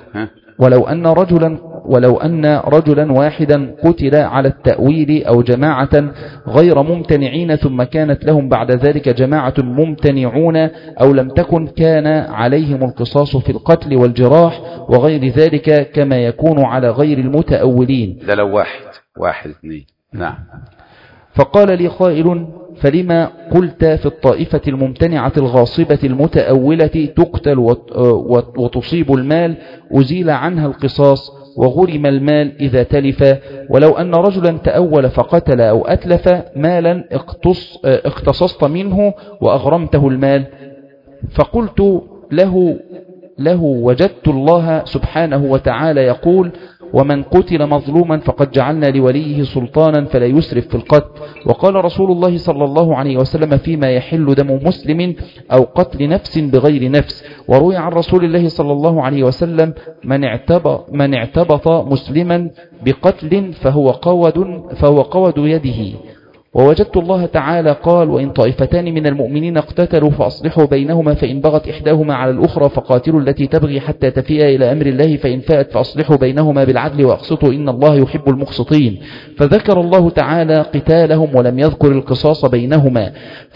ولو أن رجلا واحدا قتل على التأويل أو جماعة غير ممتنعين ثم كانت لهم بعد ذلك جماعة ممتنعون أو لم تكن كان عليهم القصاص في القتل والجراح وغير ذلك كما يكون على غير المتأولين. ده لو واحد اثنين. نعم. فقال لي قائل فلما قلت في الطائفة الممتنعة الغاصبة المتأولة تقتل وتصيب المال أزيل عنها القصاص وغرم المال إذا تلف، ولو أن رجلا تأول فقتل أو أتلف مالا اقتصصت منه وأغرمته المال. فقلت له وجدت الله سبحانه وتعالى يقول ومن قتل مظلوما فقد جعلنا لوليه سلطانا فلا يسرف في القتل، وقال رسول الله صلى الله عليه وسلم فيما يحل دم مسلم أو قتل نفس بغير نفس. وروي عن رسول الله صلى الله عليه وسلم من اعتبط مسلما بقتل فهو قود يده. ووجدت الله تعالى قال وإن طائفتان من المؤمنين اقتتلوا فأصلحوا بينهما فإن بغت إحداهما على الأخرى فقاتلوا التي تبغي حتى تفيء إلى أمر الله فإن فاءت فأصلحوا بينهما بالعدل وأقسطوا إن الله يحب المقسطين. فذكر الله تعالى قتالهم ولم يذكر القصاص بينهما،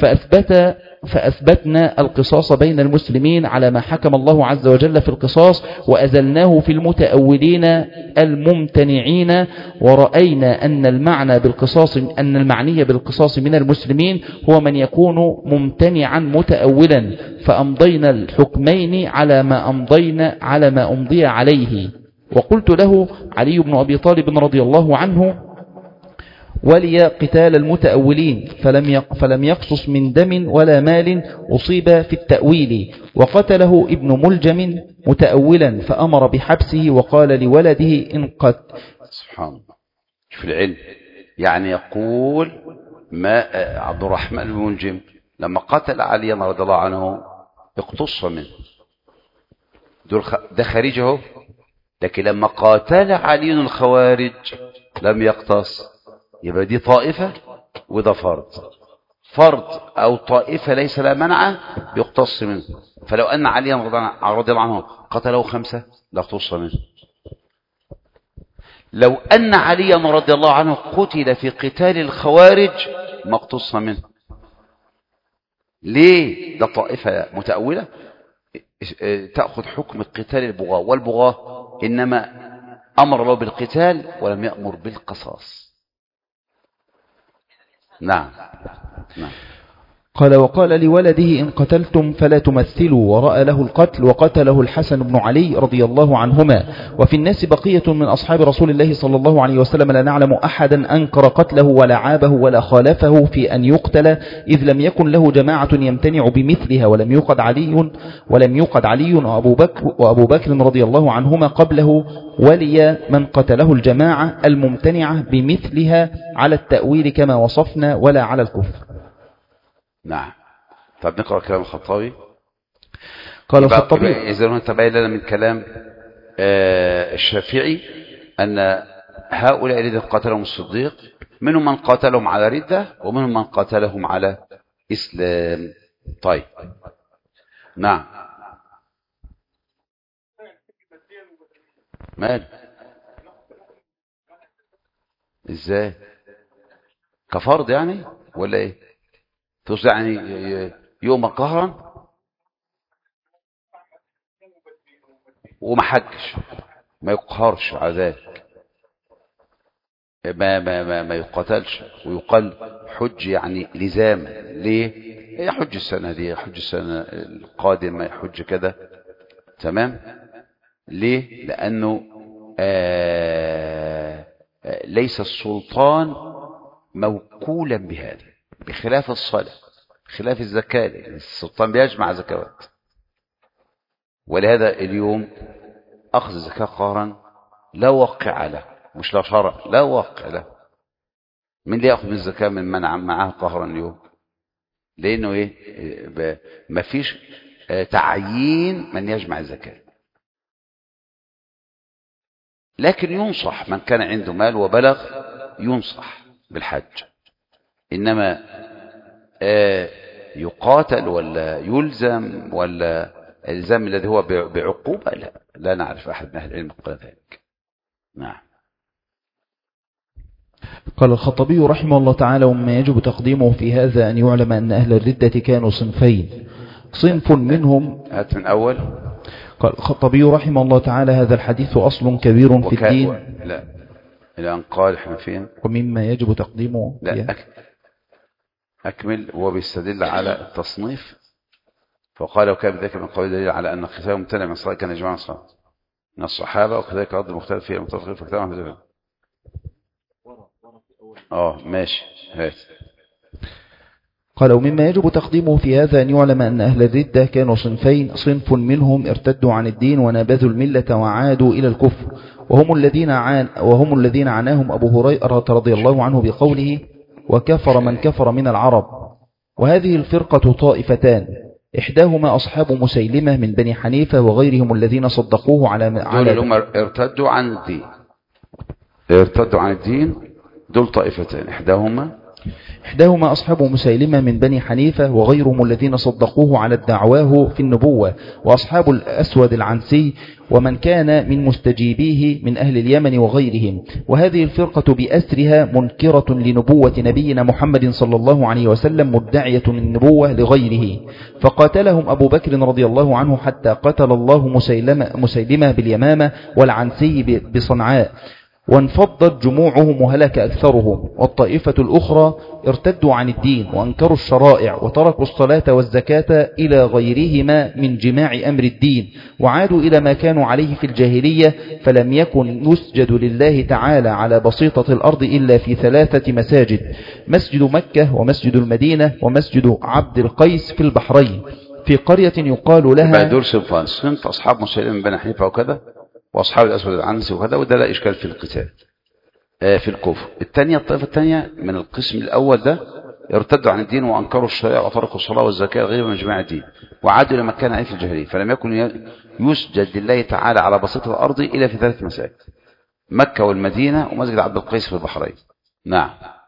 فأثبتنا القصاص بين المسلمين على ما حكم الله عز وجل في القصاص وأزلناه في المتأولين الممتنعين. ورأينا أن المعني بالقصاص من المسلمين هو من يكون ممتنعا متأولا، فأمضينا الحكمين على ما أمضي عليه. وقلت له علي بن أبي طالب رضي الله عنه ولي قتال المتأولين فلم يقصص من دم ولا مال أصيب في التأويل، وقتله ابن ملجم متأولا فأمر بحبسه وقال لولده إن قد. سبحان الله. في العلم يعني يقول ما عبد الرحمن بن ملجم لما قتل علي رضي الله عنه اقتص منه، ده خارجه، لكن لما قاتل علي الخوارج لم يقتص. يبقى دي طائفة وده فرد أو طائفة ليس لا منع يقتص منه. فلو أن علي رضي الله عنه قتله 5 لا اقتص منه. لو أن علي رضي الله عنه قتل في قتال الخوارج ما اقتص منه. ليه؟ ده طائفة متأولة تأخذ حكم قتال البغاة، والبغاة إنما أمر الله بالقتال ولم يأمر بالقصاص. نعم. وقال لولده إن قتلتم فلا تمثلوا، ورأى له القتل وقتله الحسن بن علي رضي الله عنهما. وفي الناس بقية من أصحاب رسول الله صلى الله عليه وسلم لا نعلم أحدا أنكر قتله ولا عابه ولا خالفه في أن يقتل، إذ لم يكن له جماعة يمتنع بمثلها، ولم يوقد علي وأبو بكر رضي الله عنهما قبله ولي من قتله الجماعة الممتنعة بمثلها على التأويل كما وصفنا ولا على الكفر. نعم. طب نقرأ كلام الخطابي. قال الخطابي إذا تبين لنا من كلام الشافعي أن هؤلاء الذين قاتلهم الصديق منهم من قاتلهم على ردة ومنهم من قاتلهم على إسلام. طيب. نعم. مال إزاي كفرض يعني ولا إيه؟ تقصد يعني يوم قهرا وما حجش ما يقهرش على ذلك. ما يقاتلش، ويقال حج يعني لزاما. ليه؟ يحج السنة دي، يحج السنة القادمة، يحج كده. تمام. ليه؟ لأنه ليس السلطان موكولا بهذا، بخلاف الصلاة، بخلاف الزكاة. السلطان بيجمع زكوات، ولهذا اليوم أخذ الزكاة قهرا لا واقع له، مش لا شرع، لا واقع له. من اللي يأخذ من الزكاة من معاه قهرا اليوم؟ لأنه إيه؟ ما فيش تعيين من يجمع الزكاة. لكن ينصح من كان عنده مال وبلغ، ينصح بالحج. إنما يقاتل ولا يلزم ولا الزام الذي هو بعقوبة، لا نعرف أحد من أهل العلم قال ذلك. نعم. قال الخطبي رحمه الله تعالى: وما يجب تقديمه في هذا أن يعلم أن أهل الردة كانوا صنفين، صنف منهم. هات من أول. قال الخطبي رحمه الله تعالى: هذا الحديث أصل كبير في الدين. لا، إلى أن قال احنا فين؟ ومما يجب تقديمه. لا، أكمل. هو بيستدل على التصنيف، فقال وكان ذلك من قول دليل على أن القتال ممتنع من الصلاة كان إجماع الصلاة من الصحابة، وكذلك رد المختلف فيه المتفقين في كتابهم. ماشي، هات. قال: ومما يجب تقديمه في هذا أن يعلم أن أهل الردة كانوا صنفين، صنف منهم ارتدوا عن الدين ونابذوا الملة وعادوا إلى الكفر، وهم الذين عناهم أبو هريرة رضي الله عنه بقوله: وكفر من كفر من العرب. وهذه الفرقة طائفتان، إحداهما أصحاب مسيلمة من بني حنيفة وغيرهم الذين صدقوه على دول ارتدوا عن الدين، دول طائفتان. إحداهما أصحاب مسيلمة من بني حنيفة وغيرهم الذين صدقوه على الدعواه في النبوة، وأصحاب الأسود العنسي ومن كان من مستجيبيه من أهل اليمن وغيرهم. وهذه الفرقة بأسرها منكرة لنبوة نبينا محمد صلى الله عليه وسلم، مدعية النبوة لغيره، فقاتلهم أبو بكر رضي الله عنه حتى قتل الله مسيلمة باليمامة والعنسي بصنعاء، وانفضت جموعهم وهلك أكثرهم. والطائفة الأخرى ارتدوا عن الدين وأنكروا الشرائع وتركوا الصلاة والزكاة إلى غيرهما من جماع أمر الدين، وعادوا إلى ما كانوا عليه في الجاهلية، فلم يكن يسجد لله تعالى على بسيطة الأرض إلا في 3 مساجد: مسجد مكة ومسجد المدينة ومسجد عبد القيس في البحرين، في قرية يقال لها. دول صنف أصحاب مسيلمة من بني حنيفة وكذا، وأصحاب الأسود العنسي وكذا، وده لا إشكال في القتال في الكفر. الطائفة الثانية من القسم الأول ده ارتدوا عن الدين وأنكروا الشريعة وتركوا الصلاة والزكاة غير من جماع الدين، وعادوا إلى ما كان عليه في الجاهلية، فلم يكن يسجد لله تعالى على بسيطة الأرض إلا في 3 مساجد: مكة والمدينة ومسجد عبد القيس في البحرين. نعم.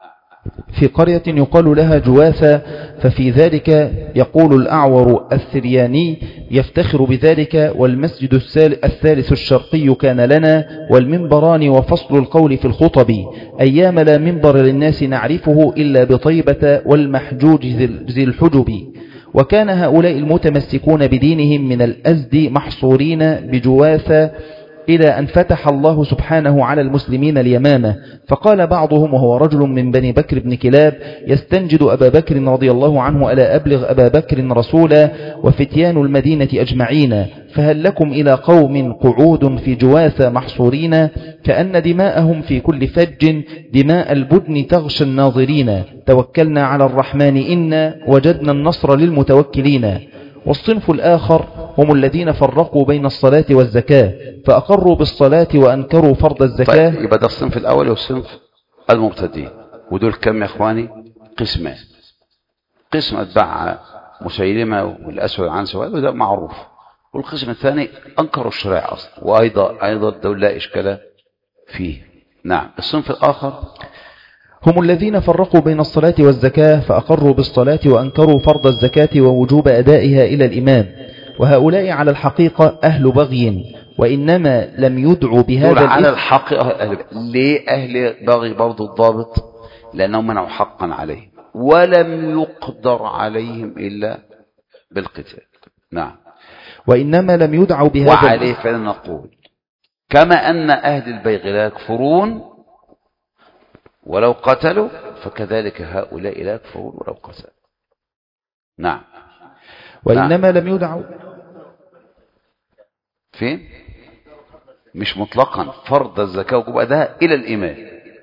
في قرية يقال لها جواثة، ففي ذلك يقول الأعور الثرياني يفتخر بذلك: والمسجد الثالث الشرقي كان لنا، والمنبران وفصل القول في الخطب، أيام لا منبر للناس نعرفه إلا بطيبة والمحجوج ذي الحجب. وكان هؤلاء المتمسكون بدينهم من الأزد محصورين بجواثة إلى أن فتح الله سبحانه على المسلمين اليمامة. فقال بعضهم وهو رجل من بني بكر بن كلاب يستنجد أبا بكر رضي الله عنه: ألا أبلغ أبا بكر رسولا وفتيان المدينة أجمعين، فهل لكم إلى قوم قعود في جواثة محصورين، كأن دماءهم في كل فج دماء البدن تغشى الناظرين، توكلنا على الرحمن إنا وجدنا النصر للمتوكلين. والصنف الآخر هم الذين فرقوا بين الصلاة والزكاة، فأقروا بالصلاة وأنكروا فرض الزكاة. طيب، يبقى ده الصنف الأول والصنف المبتدئين، ودول كم يا إخواني؟ قسمان: قسم أتباع مسيلمة والأسود العنسي وده معروف، والقسم الثاني أنكروا الشرائع أصلا، وأيضا دول لا إشكال فيه. نعم. الصنف الآخر هم الذين فرقوا بين الصلاة والزكاة، فأقروا بالصلاة وأنكروا فرض الزكاة ووجوب أدائها إلى الإمام، وهؤلاء على الحقيقة أهل بغي، وإنما لم يدعوا بهذا على الحقيقة. ليه أهل بغي برضو الضابط؟ لأنهم منعوا حقا عليهم ولم يقدر عليهم إلا بالقتال. نعم. وإنما لم يدعوا بهذا وعليه فلنقول كما أن أهل البغي لا يكفرون، ولو قتلوا فكذلك هؤلاء لا يكفرون ولو قتلوا. نعم. وإنما لم يدعوا فين؟ مش مطلقا فرض الزكاة وجوب أداها إلى الإمام.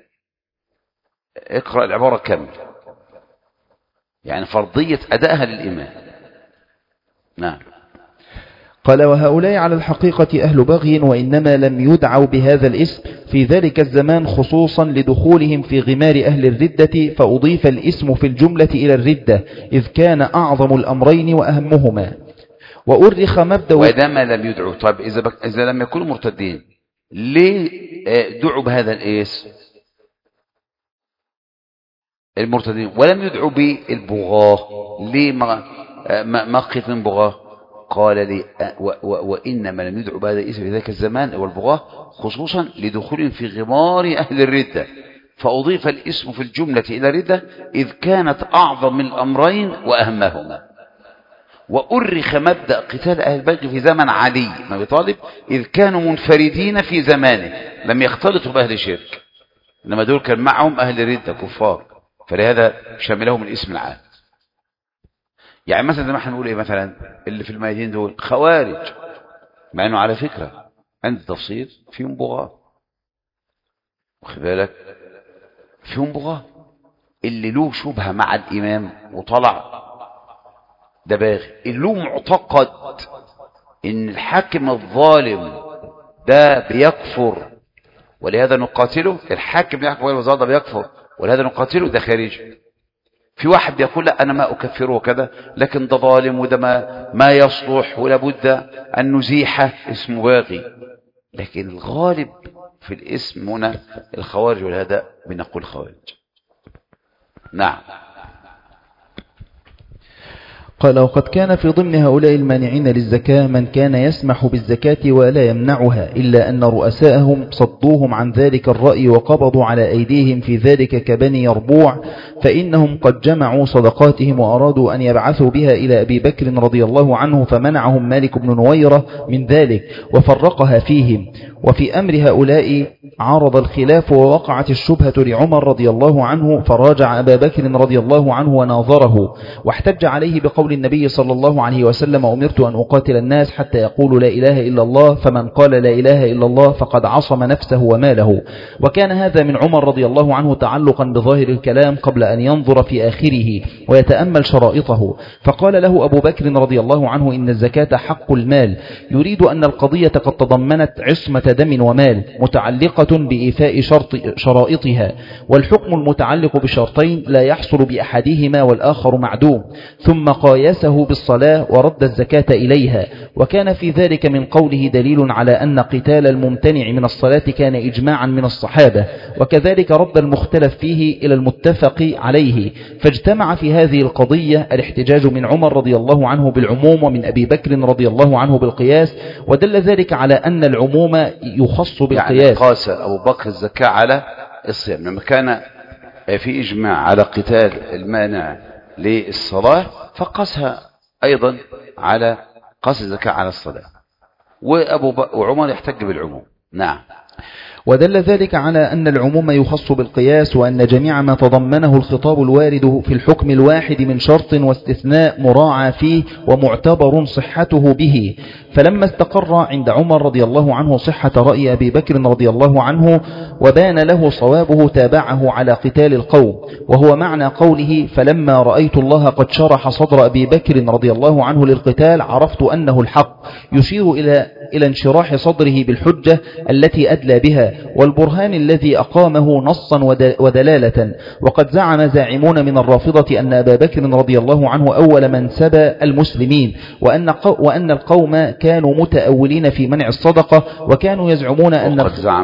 اقرأ العبارة كاملة، يعني فرضية أدائها للإمام. نعم. قال وهؤلاء على الحقيقة أهل بغي، وإنما لم يدعوا بهذا الاسم في ذلك الزمان خصوصا لدخولهم في غمار أهل الردة، فأضيف الاسم في الجملة إلى الردة إذ كان أعظم الأمرين وأهمهما. وأرخ مبدأ وإنما لم يدعوا. طيب إذا لم يكونوا مرتدين ليه دعوا بهذا الاسم المرتدين ولم يدعوا بالبغاة؟ ليه ما قيت من بغاة؟ قال لي وإنما لم يدعوا بهذا الاسم في ذاك الزمان والبغاة خصوصا لدخول في غمار أهل الردة، فأضيف الاسم في الجملة إلى الردة إذ كانت أعظم من الأمرين وأهمهما. وأرخ مبدأ قتال أهل البغي في زمن علي بن أبي طالب إذ كانوا منفردين في زمانه لم يختلطوا بأهل الشرك، إنما دول كان معهم أهل ردة كفار، فلهذا شملهم الاسم العام. يعني مثلا زي ما احنا نقول ايه مثلا اللي في الميادين دول خوارج، مع انه على فكرة عند تفصيل فيهم بغاة، واخد بالك، فيهم بغاة. اللي له شبهة مع الإمام وطلع ده باغي، اللي له معتقد ان الحاكم الظالم ده بيكفر ولهذا نقاتله، الحاكم اللي يحكم الوزارة ده بيكفر ولهذا نقاتله، ده خارجي. في واحد يقول لا أنا ما أكفره كذا لكن ده ظالم وده ما يصلح ولابد أن نزيحه، اسمه باغي. لكن الغالب في الاسم هنا الخوارج، ولهذا بنقول خوارج. نعم. قال وقد كان في ضمن هؤلاء المانعين للزكاة من كان يسمح بالزكاة ولا يمنعها، إلا أن رؤساءهم صدوهم عن ذلك الرأي وقبضوا على أيديهم في ذلك كبني يربوع، فإنهم قد جمعوا صدقاتهم وأرادوا أن يبعثوا بها إلى أبي بكر رضي الله عنه، فمنعهم مالك بن نويرة من ذلك وفرقها فيهم. وفي أمر هؤلاء عارض الخلاف ووقعت الشبهة لعمر رضي الله عنه، فراجع أبا بكر رضي الله عنه وناظره، واحتج عليه بقول النبي صلى الله عليه وسلم أمرت أن أقاتل الناس حتى يقولوا لا إله إلا الله، فمن قال لا إله إلا الله فقد عصم نفسه وماله. وكان هذا من عمر رضي الله عنه تعلقا بظاهر الكلام قبل أن ينظر في آخره ويتأمل شرائطه. فقال له أبو بكر رضي الله عنه إن الزكاة حق المال، يريد أن القضية قد تضمنت عصمة دم ومال متعلقة بإيفاء شرائطها، والحكم المتعلق بشرطين لا يحصل بأحدهما والآخر معدوم. ثم قايسه بالصلاة ورد الزكاة إليها، وكان في ذلك من قوله دليل على أن قتال الممتنع من الصلاة كان إجماعا من الصحابة، وكذلك رد المختلف فيه إلى المتفق عليه. فاجتمع في هذه القضية الاحتجاج من عمر رضي الله عنه بالعموم ومن أبي بكر رضي الله عنه بالقياس، ودل ذلك على أن العموم يخص بالقياس. يعني قاس أبو بكر الزكاة على الصيام لما كان في إجماع على قتال المانع للصلاة، فقاسها أيضا على قاس الزكاة على الصلاة، وعمر يحتج بالعموم. نعم. ودل ذلك على أن العموم يخص بالقياس، وأن جميع ما تضمنه الخطاب الوارد في الحكم الواحد من شرط واستثناء مراعى فيه ومعتبر صحته به. فلما استقر عند عمر رضي الله عنه صحة رأي أبي بكر رضي الله عنه وبان له صوابه تابعه على قتال القوم، وهو معنى قوله فلما رأيت الله قد شرح صدر أبي بكر رضي الله عنه للقتال عرفت أنه الحق، يشير إلى انشراح صدره بالحجة التي أدلى بها والبرهان الذي أقامه نصا ودلالة. وقد زعم زاعمون من الرافضة أن أبا بكر رضي الله عنه أول من سبى المسلمين، وأن القوم كانوا متأولين في منع الصدقة، وكانوا يزعمون أن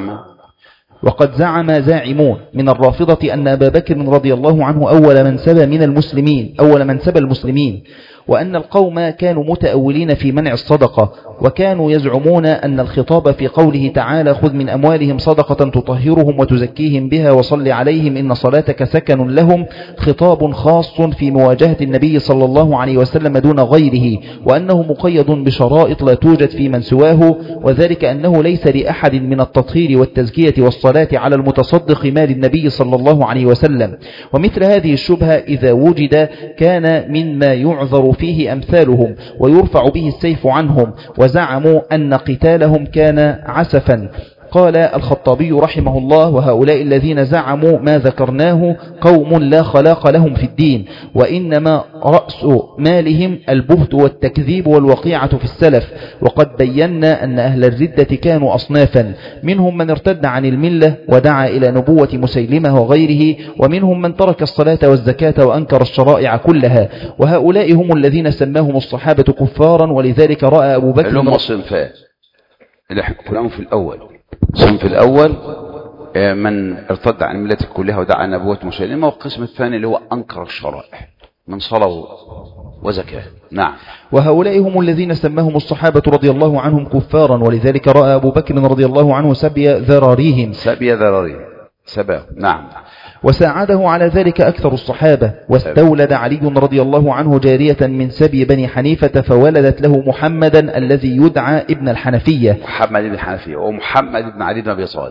وقد زعم زاعمون من الرافضة أن أبا بكر رضي الله عنه أول من سبى المسلمين، وأن القوم كانوا متأولين في منع الصدقة، وكانوا يزعمون أن الخطاب في قوله تعالى خذ من أموالهم صدقة تطهرهم وتزكيهم بها وصل عليهم إن صلاتك سكن لهم خطاب خاص في مواجهة النبي صلى الله عليه وسلم دون غيره، وأنه مقيد بشرائط لا توجد في من سواه، وذلك أنه ليس لأحد من التطهير والتزكية والصلاة على المتصدق مال النبي صلى الله عليه وسلم. ومثل هذه الشبهة إذا وجد كان مما يعذر فيه أمثالهم ويرفع به السيف عنهم، وزعموا أن قتالهم كان عسفا. قال الخطابي رحمه الله وهؤلاء الذين زعموا ما ذكرناه قوم لا خلاق لهم في الدين، وإنما رأس مالهم البهت والتكذيب والوقيعة في السلف. وقد بينا أن أهل الردة كانوا أصنافا، منهم من ارتد عن الملة ودعا إلى نبوة مسيلمة وغيره، ومنهم من ترك الصلاة والزكاة وأنكر الشرائع كلها، وهؤلاء هم الذين سماهم الصحابة كفارا. ولذلك رأى أبو بكر لهم صنفان اللي احنا كلهم في الأول. الصنف الأول من ارتد عن الملة كلها ودعا نبوة مسيلمة، والقسم الثاني اللي هو أنكر الشرائع من صلاة وزكاة. نعم. وهؤلاء هم الذين سماهم الصحابة رضي الله عنهم كفارا، ولذلك رأى أبو بكر رضي الله عنه سبي ذراريهم سباه. نعم. وساعده على ذلك أكثر الصحابة. واستولد علي رضي الله عنه جارية من سبي بني حنيفة فولدت له محمدا الذي يدعى ابن الحنفية. محمد بن الحنفية ومحمد بن علي بن أبي طالب.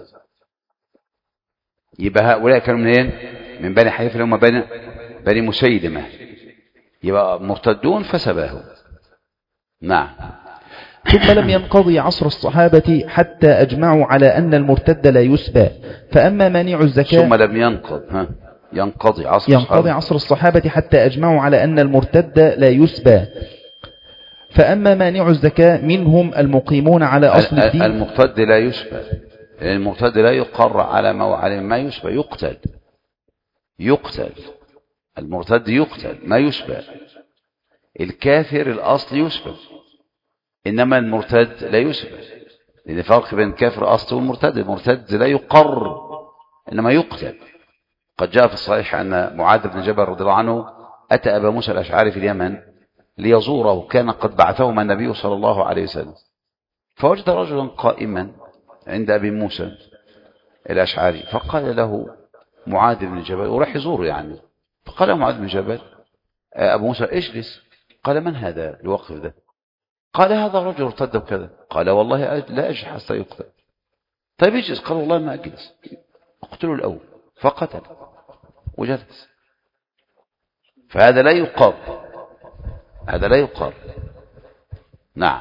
يبقى هؤلاء كانوا منين؟ من بني حنيفة اللي هم بني مسيلمة، يبقى مرتدون فسباهم. نعم. ثم لم ينقضي عصر الصحابة حتى أجمعوا على أن المرتد لا يسبى. فأما مانع الزكاة ثم لم ينقضي عصر الصحابة حتى أجمعوا على أن المرتد لا يسبى. فأما مانع الزكاة منهم المقيمون على أصل الدين. المرتد لا يسبى، المرتد لا يقر على ما يسبى، يقتل. المرتد يقتل ما يسبى. الكافر الأصل يسبى، إنما المرتد لا يسبى، لأن فرق بين الكافر أصل والمرتد. المرتد لا يقر إنما يقتل. قد جاء في الصحيح أن معاذ بن جبل رضي الله عنه أتى أبا موسى الأشعري في اليمن ليزوره، كان قد بعثهما النبي صلى الله عليه وسلم، فوجد رجلا قائما عند أبي موسى الأشعري، فقال له معاذ بن جبل وراح يزوره يعني، فقال معاذ بن جبل أبو موسى اجلس. قال من هذا الوقف ده؟ قال هذا رجل ارتد وكذا. قال والله لا أجلس حتى يقتل. طيب اجلس. قال والله ما أجلس، اقتلوا الأول. فقتل وجلس. فهذا لا يقر، هذا لا يقر. نعم.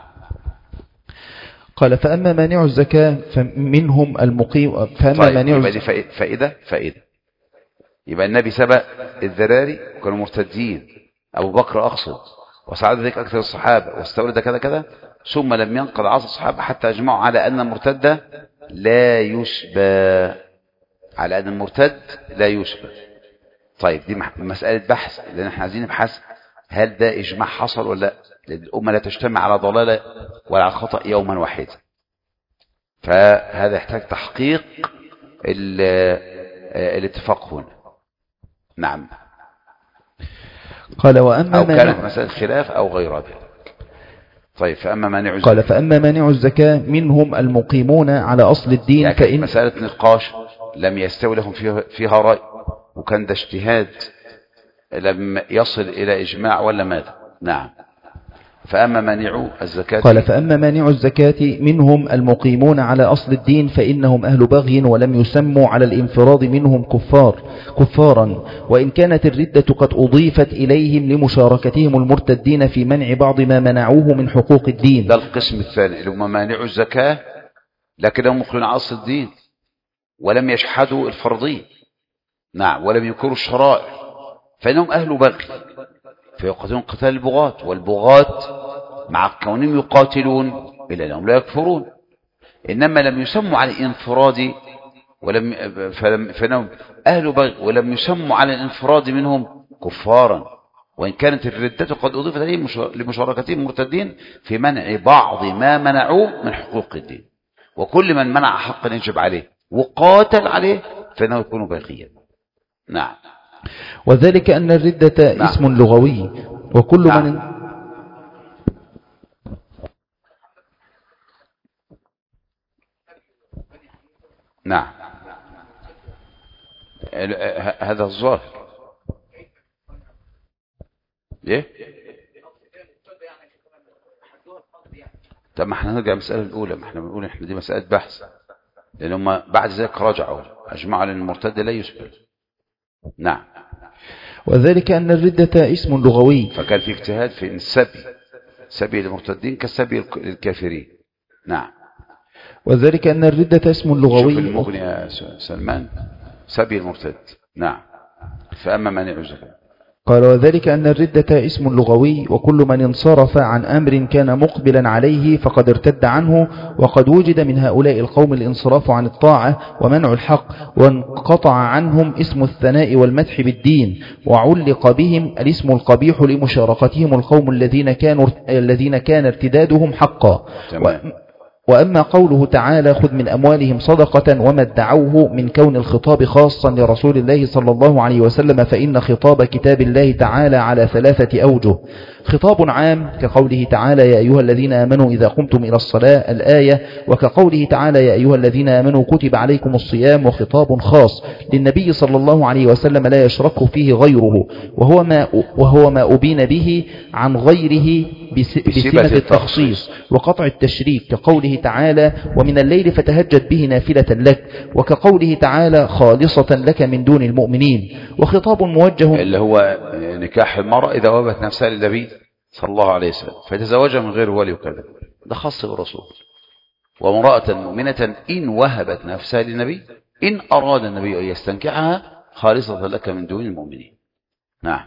قال فأما مانع الزكاة فمنهم المقيم. فأما طيب مانع يبقى دي فائدة. يبقى النبي سبق الذراري وكانوا مرتدين، أبو بكر أقصد، وساعد ذلك أكثر الصحابة، واستولد كذا، ثم لم ينقض عصر الصحابة حتى أجمعوا على أن المرتد لا يشبى، على أن المرتد لا يشبى. طيب دي مسألة بحث، لأن احنا عايزين نبحث هل ده إجماع حصل ولا لا، لأن الأمة لا تجتمع على ضلالة ولا على خطأ يوما واحدا، فهذا يحتاج تحقيق الاتفاق هنا. نعم. قال وأما أو كانت مسألة خلاف أو غير ذلك. طيب فأما مانع الزكاة. قال فأما مانع الزكاة منهم المقيمون على أصل الدين، يعني فإن مسألة نقاش لم يستوي لهم فيها رأي، وكان ده اجتهاد لم يصل إلى إجماع ولا ماذا. نعم. فأما مانع الزكاة. قال فأما مانع الزكاة منهم المقيمون على أصل الدين فإنهم أهل بغي ولم يسموا على الانفراد منهم كفارا، وإن كانت الردة قد أضيفت إليهم لمشاركتهم المرتدين في منع بعض ما منعوه من حقوق الدين. ده القسم الثاني اللي هم مانع الزكاة لكنهم مخلون على أصل الدين ولم يشحدوا الفرضية. نعم. ولم ينكروا الشرائع، فإنهم أهل بغي فيقاتلون قتال البغاة، والبغاة مع كونهم يقاتلون إلا أنهم لا يكفرون، إنما لم يسموا على الانفراد فإنهم أهل بغي ولم يسموا على الانفراد منهم كفارا، وإن كانت الردة قد أضيفت إليهم لمشاركتهم المرتدين في منع بعض ما منعوه من حقوق الدين. وكل من منع حقا يجب عليه وقاتل عليه فإنه يكون باغيا. نعم. وذلك أن الردة اسم لغوي. وكل نعم. من نعم هذا الظاهر. ايه؟ طب ما احنا نرجع المسألة الأولى، ما احنا بنقول احنا دي مسألة بحث، لأن هم بعد ذلك رجعوا أجمعوا على المرتد لا يسبل. نعم. وذلك أن الردة اسم لغوي، فكان في اجتهاد في السبي، سبي المرتدين كسبي الكافرين. نعم. وذلك أن الردة اسم لغوي. شوف المغني يا سلمان، سبي المرتد. نعم. فأما من يعزك. قال وذلك أن الردة اسم لغوي، وكل من انصرف عن أمر كان مقبلا عليه فقد ارتد عنه. وقد وجد من هؤلاء القوم الانصراف عن الطاعة ومنع الحق، وانقطع عنهم اسم الثناء والمدح بالدين، وعلق بهم الاسم القبيح لمشاركتهم القوم الذين كان ارتدادهم حقا. وأما قوله تعالى خذ من أموالهم صدقة وما ادعوه من كون الخطاب خاصا لرسول الله صلى الله عليه وسلم، فإن خطاب كتاب الله تعالى على 3 أوجه: خطاب عام كقوله تعالى يا أيها الذين آمنوا إذا قمتم إلى الصلاة الآية، وكقوله تعالى يا أيها الذين آمنوا كتب عليكم الصيام، وخطاب خاص للنبي صلى الله عليه وسلم لا يشرك فيه غيره، وهو ما أبين به عن غيره بسمة التخصيص وقطع التشريك، كقوله تعالى ومن الليل فتهجد به نافلة لك، وكقوله تعالى خالصة لك من دون المؤمنين. وخطاب موجه اللي هو نكاح المرأة إذا وهبت نفسها للنبي صلى الله عليه وسلم فتزوجها من غير ولي وكذا، ده خاص بالرسول. وامرأة مؤمنة إن وهبت نفسها للنبي إن أراد النبي أن يستنكحها خالصة لك من دون المؤمنين. نعم.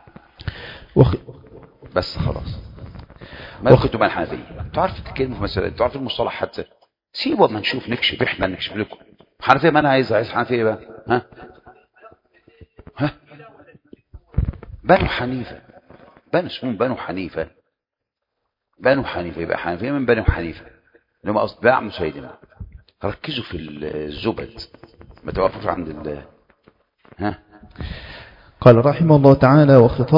بس خلاص ما كنتم الحنفية تعرف تتكلم في مسألة، تعرف المصطلح حتى سيبوا ما نشوف نكشف احنا نكشف لكم حنفية. ما أنا عايز حنفية بقى. ها بنو حنيفة، بنو اسمهم بنو حنيفة، بنو حنيفة يبقى حنفية من بنو حنيفة اللي هم أصدقاء مسيلمة. ركزوا في الزبد ما توقفوش عند قال رحمه الله تعالى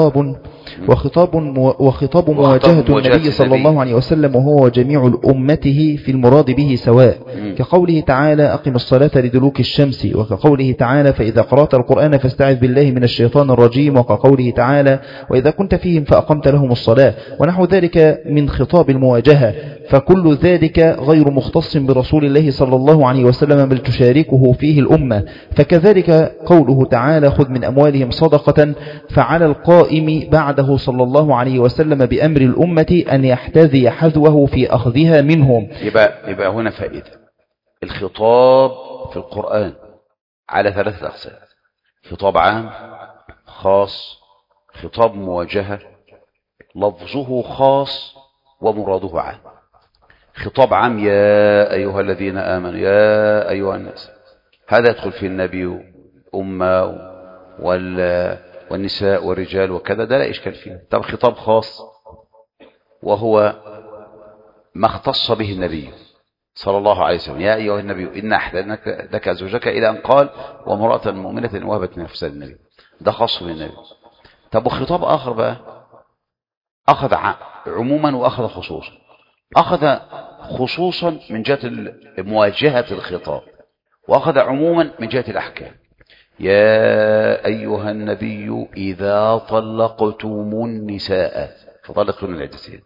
وخطاب مواجهة النبي صلى الله عليه وسلم وهو جميع أمته في المراد به سواء، كقوله تعالى أقم الصلاة لدلوك الشمس، وكقوله تعالى فإذا قرأت القرآن فاستعذ بالله من الشيطان الرجيم، وكقوله تعالى وإذا كنت فيهم فأقمت لهم الصلاة، ونحو ذلك من خطاب المواجهة. فكل ذلك غير مختص برسول الله صلى الله عليه وسلم بل تشاركه فيه الأمة. فكذلك قوله تعالى خذ من أموالهم صدقة، فعلى القائم بعده صلى الله عليه وسلم بأمر الأمة أن يحتذي حذوه في أخذها منهم. يبقى هنا فائدة. الخطاب في القرآن على 3 أقسام: خطاب عام، خاص، خطاب مواجهة لفظه خاص ومراده عام. خطاب عام يا أيها الذين آمنوا يا أيها الناس، هذا يدخل في النبي أمة والنساء والرجال وكذا، ده لا إشكال فيه. طب خطاب خاص وهو ما اختص به النبي صلى الله عليه وسلم يا أيها النبي إن أحللنا لك زوجك إلى أن قال وامرأة مؤمنة وهبت نفسها للنبي، ده خاص بالنبي. طب وخطاب آخر بقى أخذ عموما وأخذ خصوصا. أخذ خصوصا من جهة مواجهة الخطاب، وأخذ عموما من جهة الأحكام. يا أيها النبي إذا طلقتم النساء فطلقتن العدتين.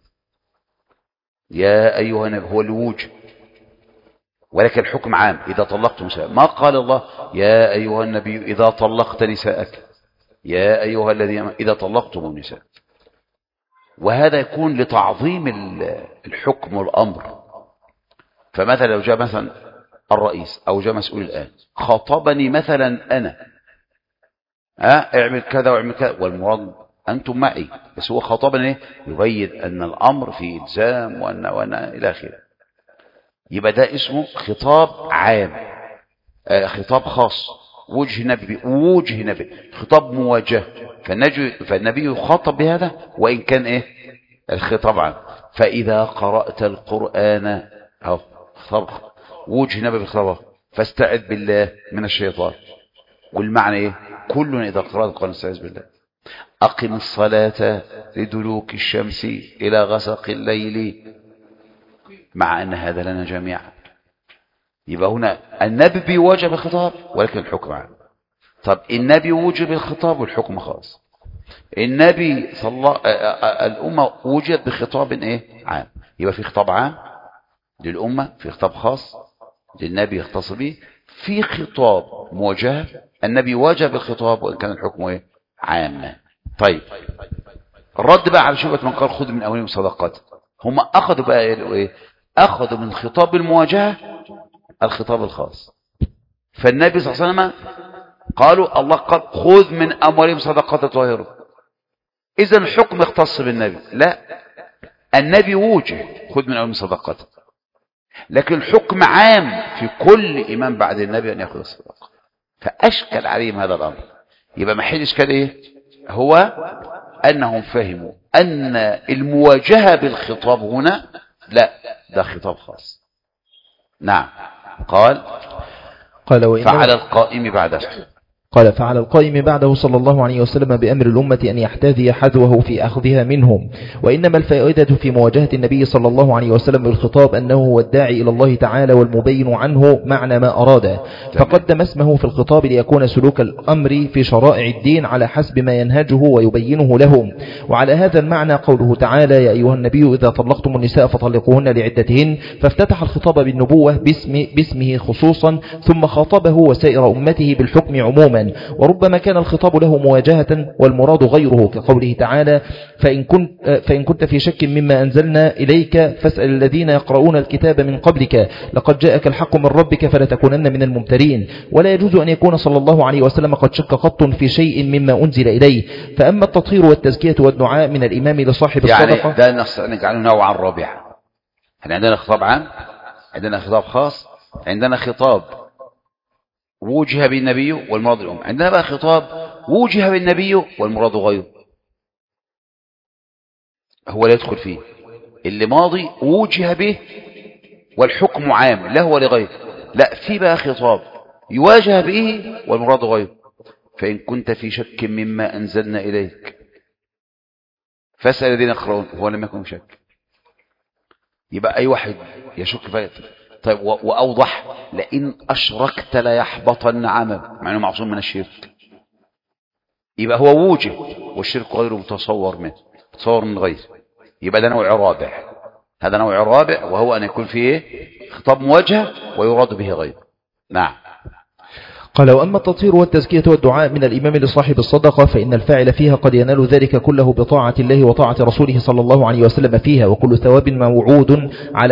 يا أيها النبي هو الوجوب، ولكن الحكم عام إذا طلقتم نساء. ما قال الله يا أيها النبي إذا طلقت نساءك، يا أيها الذين إذا طلقتم النساء. وهذا يكون لتعظيم الحكم والأمر. فمثلا لو جاء مثلا الرئيس أو جاء مسؤول الآن خاطبني مثلا أنا اعمل كذا واعمل كذا، والمراد أنتم معي، بس هو خاطبني يبين أن الأمر فيه إلزام وأن إلى آخره. يبقى ده اسمه خطاب عام. خطاب خاص وجه نبي خطاب مواجه. فالنبي يخاطب بهذا وإن كان الخطاب عام. فإذا قرأت القرآن خطاب وجه نبي بالخطاب فاستعذ بالله من الشيطان. والمعنى كل إذا قرأت القرآن استعذ بالله. أقم الصلاة لدلوك الشمس إلى غسق الليل، مع أن هذا لنا جميعا. يبقى هنا النبي بيوجب الخطاب ولكن الحكم عام. طب النبي وجب الخطاب والحكم خاص. النبي صلى الأمة وجد بخطاب ايه عام. يبقى في خطاب عام للأمة، في خطاب خاص للنبي يختص به، في خطاب موجه النبي وجب الخطاب وإن كان الحكم ايه عام. طيب الرد بقى على شبهة من قال خذ من أموالهم صدقات، هم أخذوا بقى ايه؟ أخذوا من خطاب المواجهة الخطاب الخاص. فالنبي صلى الله عليه وسلم قالوا الله قال خذ من أموالهم صدقات طاهرة، إذن الحكم يختص بالنبي؟ لا، النبي وجه خذ من أموالهم صدقات، لكن الحكم عام في كل إمام بعد النبي أن يأخذ الصدقة. فأشكل عليهم هذا الأمر. يبقى محل إشكال إيه؟ هو أنهم فهموا أن المواجهة بالخطاب هنا لا، ده خطاب خاص. نعم. قال فعلى القائم بعده، قال فعلى القائم بعده صلى الله عليه وسلم بأمر الأمة أن يحتذي حذوه في أخذها منهم. وإنما الفائدة في مواجهة النبي صلى الله عليه وسلم بالخطاب أنه هو الداعي إلى الله تعالى والمبين عنه معنى ما أراده، فقدم اسمه في الخطاب ليكون سلوك الأمر في شرائع الدين على حسب ما ينهجه ويبينه لهم. وعلى هذا المعنى قوله تعالى يا أيها النبي إذا طلقتم النساء فطلقوهن لعدتهن، فافتتح الخطاب بالنبوة باسمه خصوصا، ثم خاطبه وسائر أمته بالحكم عموما. وربما كان الخطاب له مواجهة والمراد غيره، كقوله تعالى فإن كنت في شك مما أنزلنا إليك فاسأل الذين يقرؤون الكتاب من قبلك لقد جاءك الحق من ربك فلا تكونن من الممترين. ولا يجوز أن يكون صلى الله عليه وسلم قد شك قط في شيء مما أنزل إليه. فأما التطهير والتزكية والدعاء من الإمام لصاحب الصدقة، يعني ده نجعله نوعا رابعا. احنا عندنا خطاب عام، عندنا خطاب خاص، عندنا خطاب وجه بالنبي والمراد الأم، عندنا بقى خطاب وجه بالنبي والمراد غيره، هو لا يدخل فيه. اللي ماضي وجه به والحكم عام لا هو لغيره، لا، في بقى خطاب يواجه به والمراد غيره. فإن كنت في شك مما أنزلنا إليك فاسأل الذين يقرؤون، هو لم يكن شك. يبقى أي واحد يشك فيه. طيب وأوضح لئن أشركت لا يحبطن عملك، مع أنه معصوم من الشرك. يبقى هو وجه والشرك غير متصور منه، متصور من غيره. يبقى ده نوع رابع، هذا نوع رابع، وهو أن يكون فيه خطاب مواجهة ويراد به غيره. نعم. قال وأما التطهير والتزكية والدعاء من الإمام لصاحب الصدقة فإن الفاعل فيها قد ينال ذلك كله بطاعة الله وطاعة رسوله صلى الله عليه وسلم فيها، وكل ثواب موعود على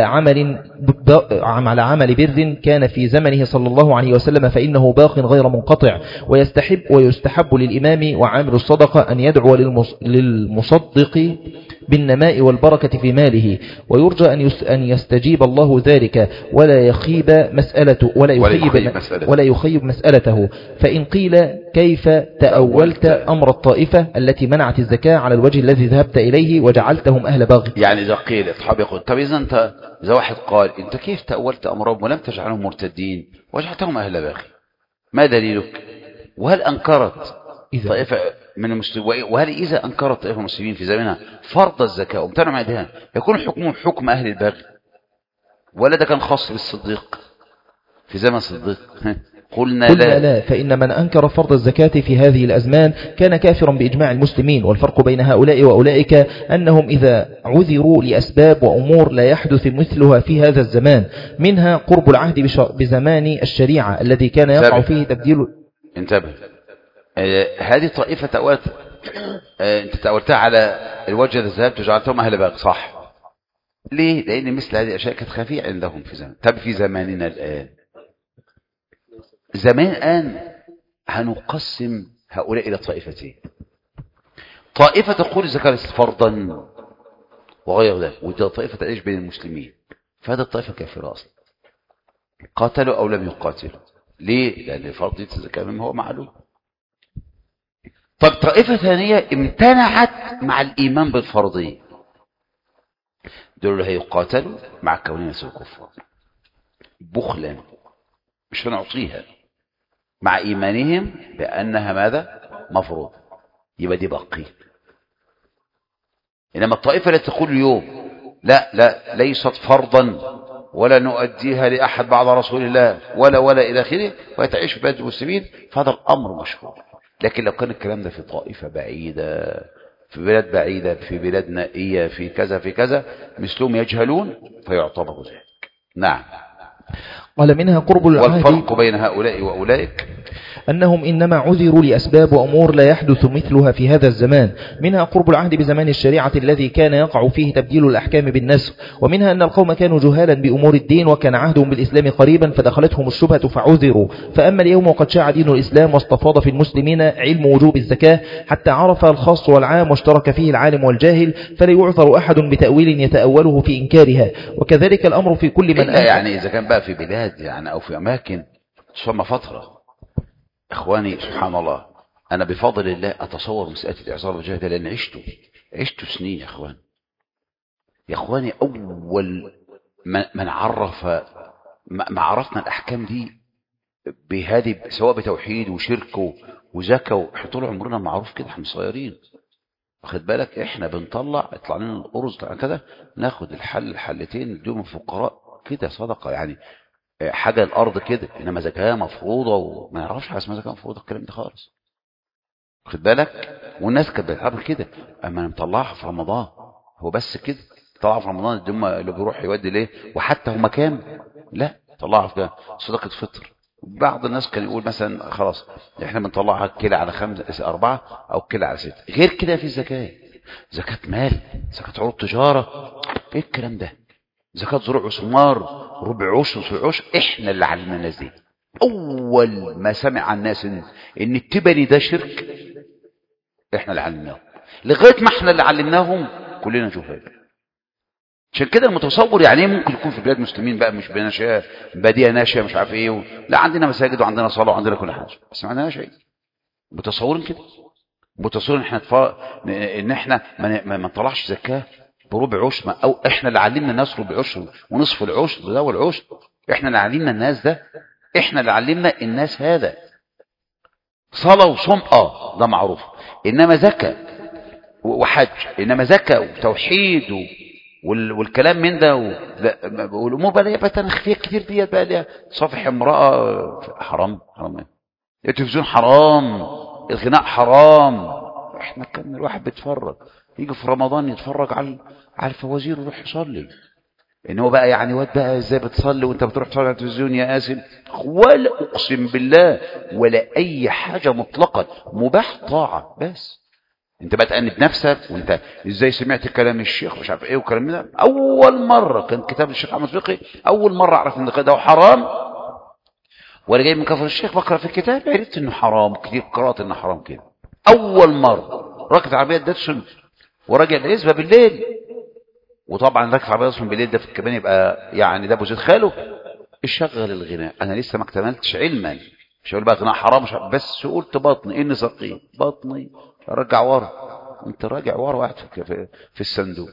عمل بر كان في زمنه صلى الله عليه وسلم فإنه باق غير منقطع. ويستحب للإمام وعامل الصدقة أن يدعو للمصدق بالنماء والبركة في ماله، ويرجى أن يستجيب الله ذلك ولا يخيب مسألته. فإن قيل كيف تأولت أمر الطائفة التي منعت الزكاة على الوجه الذي ذهبت إليه وجعلتهم أهل بغي؟ يعني إذا قيل أصحاب يقول طب إذا واحد قال أنت كيف تأولت أمرهم ولم تجعلهم مرتدين وجعلتهم أهل بغي، ما دليلك؟ وهل أنكرت طائفة من المسلمين، وهل إذا أنكرت طائفة المسلمين في زمنها فرض الزكاة وامتنعوا من أدائها يكون حكمهم حكم أهل البغي، ولا ده كان خاص بالصديق في زمن الصديق؟ قلنا لا، فإن من أنكر فرض الزكاة في هذه الأزمان كان كافرا بإجماع المسلمين. والفرق بين هؤلاء وأولئك أنهم إذا عذروا لأسباب وأمور لا يحدث مثلها في هذا الزمان، منها قرب العهد بزمان الشريعة الذي كان يقع فيه تبديل. انتبه، هذه طائفة تأولت، انت تأولتها على الوجه الذي ذهبت وجعلتهم أهل بغي، صح؟ ليه؟ لأن مثل هذه الأشياء كانت خفية عندهم في زمان. طب في زماننا الآن، زمان الآن هنقسم هؤلاء إلى طائفتين. طائفة تقول الزكاة ليست فرضا وغير ذلك، وده طائفة تعيش بين المسلمين، فهذا الطائفة كافرة أصلا، قاتلوا أو لم يقاتلوا. ليه؟ لأن فرضية الزكاة مما هو معلوم. طب طائفة ثانية امتنعت مع الإيمان بالفرضية، دول هيقاتلوا مع كونهم كفار بخلا، مش هنعطيها مع إيمانهم بأنها ماذا؟ مفروض. يبقى دي باقي. إنما الطائفة التي تقول اليوم لا ليست فرضا ولا نؤديها لأحد بعد رسول الله ولا إلى آخره، ويتعيش في بلاد المسلمين، فهذا الأمر مشهور. لكن لو كان الكلام ده في طائفة بعيدة، في بلاد بعيدة، في بلاد نائية، في كذا مثلهم يجهلون، فيعتبر ذلك. نعم. قال منها قرب العهد. والفرق بين هؤلاء وأولئك أنهم إنما عذروا لأسباب وأمور لا يحدث مثلها في هذا الزمان. منها قرب العهد بزمان الشريعة الذي كان يقع فيه تبديل الأحكام بالنسخ. ومنها أن القوم كانوا جهالا بأمور الدين وكان عهدهم بالإسلام قريبا فدخلتهم الشبهة فعذروا. فأما اليوم وقد شاع دين الإسلام واستفاض في المسلمين علم وجوب الزكاة حتى عرف الخاص والعام واشترك فيه العالم والجاهل، فلا يعذر أحد بتأويل يتأوله في إنكارها. وكذلك الأمر في كل من يعني إذا كان بقى في بلاد يعني أو في أماكن تسمى فترة. إخواني سبحان الله، أنا بفضل الله أتصور مسألة الإعذار والجهل ده لأن عشت سنين يا إخواني. أول من عرف ما عرفنا الأحكام دي بهذه، سواء بتوحيد وشرك وزكاة، طول عمرنا معروف كده، احنا صغيرين واخد بالك، احنا بنطلع يطلع لنا الأرز كده، ناخد الحلتين نديهم الفقراء كده صدقة، يعني حاجة الأرض كده. إنما زكاة مفروضة وما يعرفش حاجة اسمها زكاة مفروضة، الكلام ده خالص واخد بالك. والناس كانت بتعمل كده. أما نطلعها في رمضان، هو بس كده طلعها في رمضان اللي بيروح يودي ليه، وحتى هما كام؟ لا، طلعها في صدقة فطر. بعض الناس كان يقول مثلا خلاص احنا بنطلعها كيلو على 4 أو كيلو على 6. غير كده في زكاة مال، زكاة عروض تجارة، ايه الكلام ده؟ زكاة زروع وثمار، ربع عشر نصف عشر. احنا اللي علمنا الناس دي. اول ما سمع الناس ان التبني ده شرك، احنا اللي علمناهم. لغايه ما احنا اللي علمناهم كلنا جهال. عشان كده المتصور يعني ايه ممكن يكون في بلاد مسلمين بقى، مش بناشئه باديه ناشئه مش عارف ايه لا، عندنا مساجد وعندنا صلاه وعندنا كل حاجه، بس ما عندناش شيء. متصورين كده، متصورين ان احنا ما نطلعش زكاه بربع عشر، او احنا اللي علمنا الناس ربع عشر ونصف العشر ده والعشر. احنا اللي علمنا الناس ده، احنا اللي علمنا الناس هذا. صلاة وصوم ده معروف، انما زكاة وحج، انما زكاة وتوحيد والكلام من ده والامور بقى اللي بقى خفية كتير ديت بقى اللي صفح امرأة حرام، التلفزيون حرام، الغناء حرام. احنا كان الواحد بيتفرج، يجي في رمضان يتفرج على الفوازير ويروح يصلي. ان هو بقى يعني واد بقى ازاي بتصلي وانت بتروح تصلي على التلفزيون يا قاسم؟ ولا اقسم بالله ولا اي حاجه مطلقا، مباح طاعه بس. انت بقى تأنب نفسك، وانت ازاي سمعت كلام الشيخ مش عارف ايه وكلام ده. اول مره كان كتاب الشيخ احمد فقي، اول مره اعرف ان ده حرام، وانا جاي من كفر الشيخ بقرا في الكتاب عرفت انه حرام. كتير قرات انه حرام كده اول مره. ركعه عربيه ده سنه، وراجع العزبه بالليل. وطبعا ركعه عربيه اصلا بالليل ده في الكمان يبقى يعني ده ابو زيد خاله اشغل الغناء. انا لسه ما اكتملتش علما، مش هقول بقى غناء حرام بس قلت بطني اني سقيم، بطني رجع ورا. انت راجع ورا واحد في الصندوق.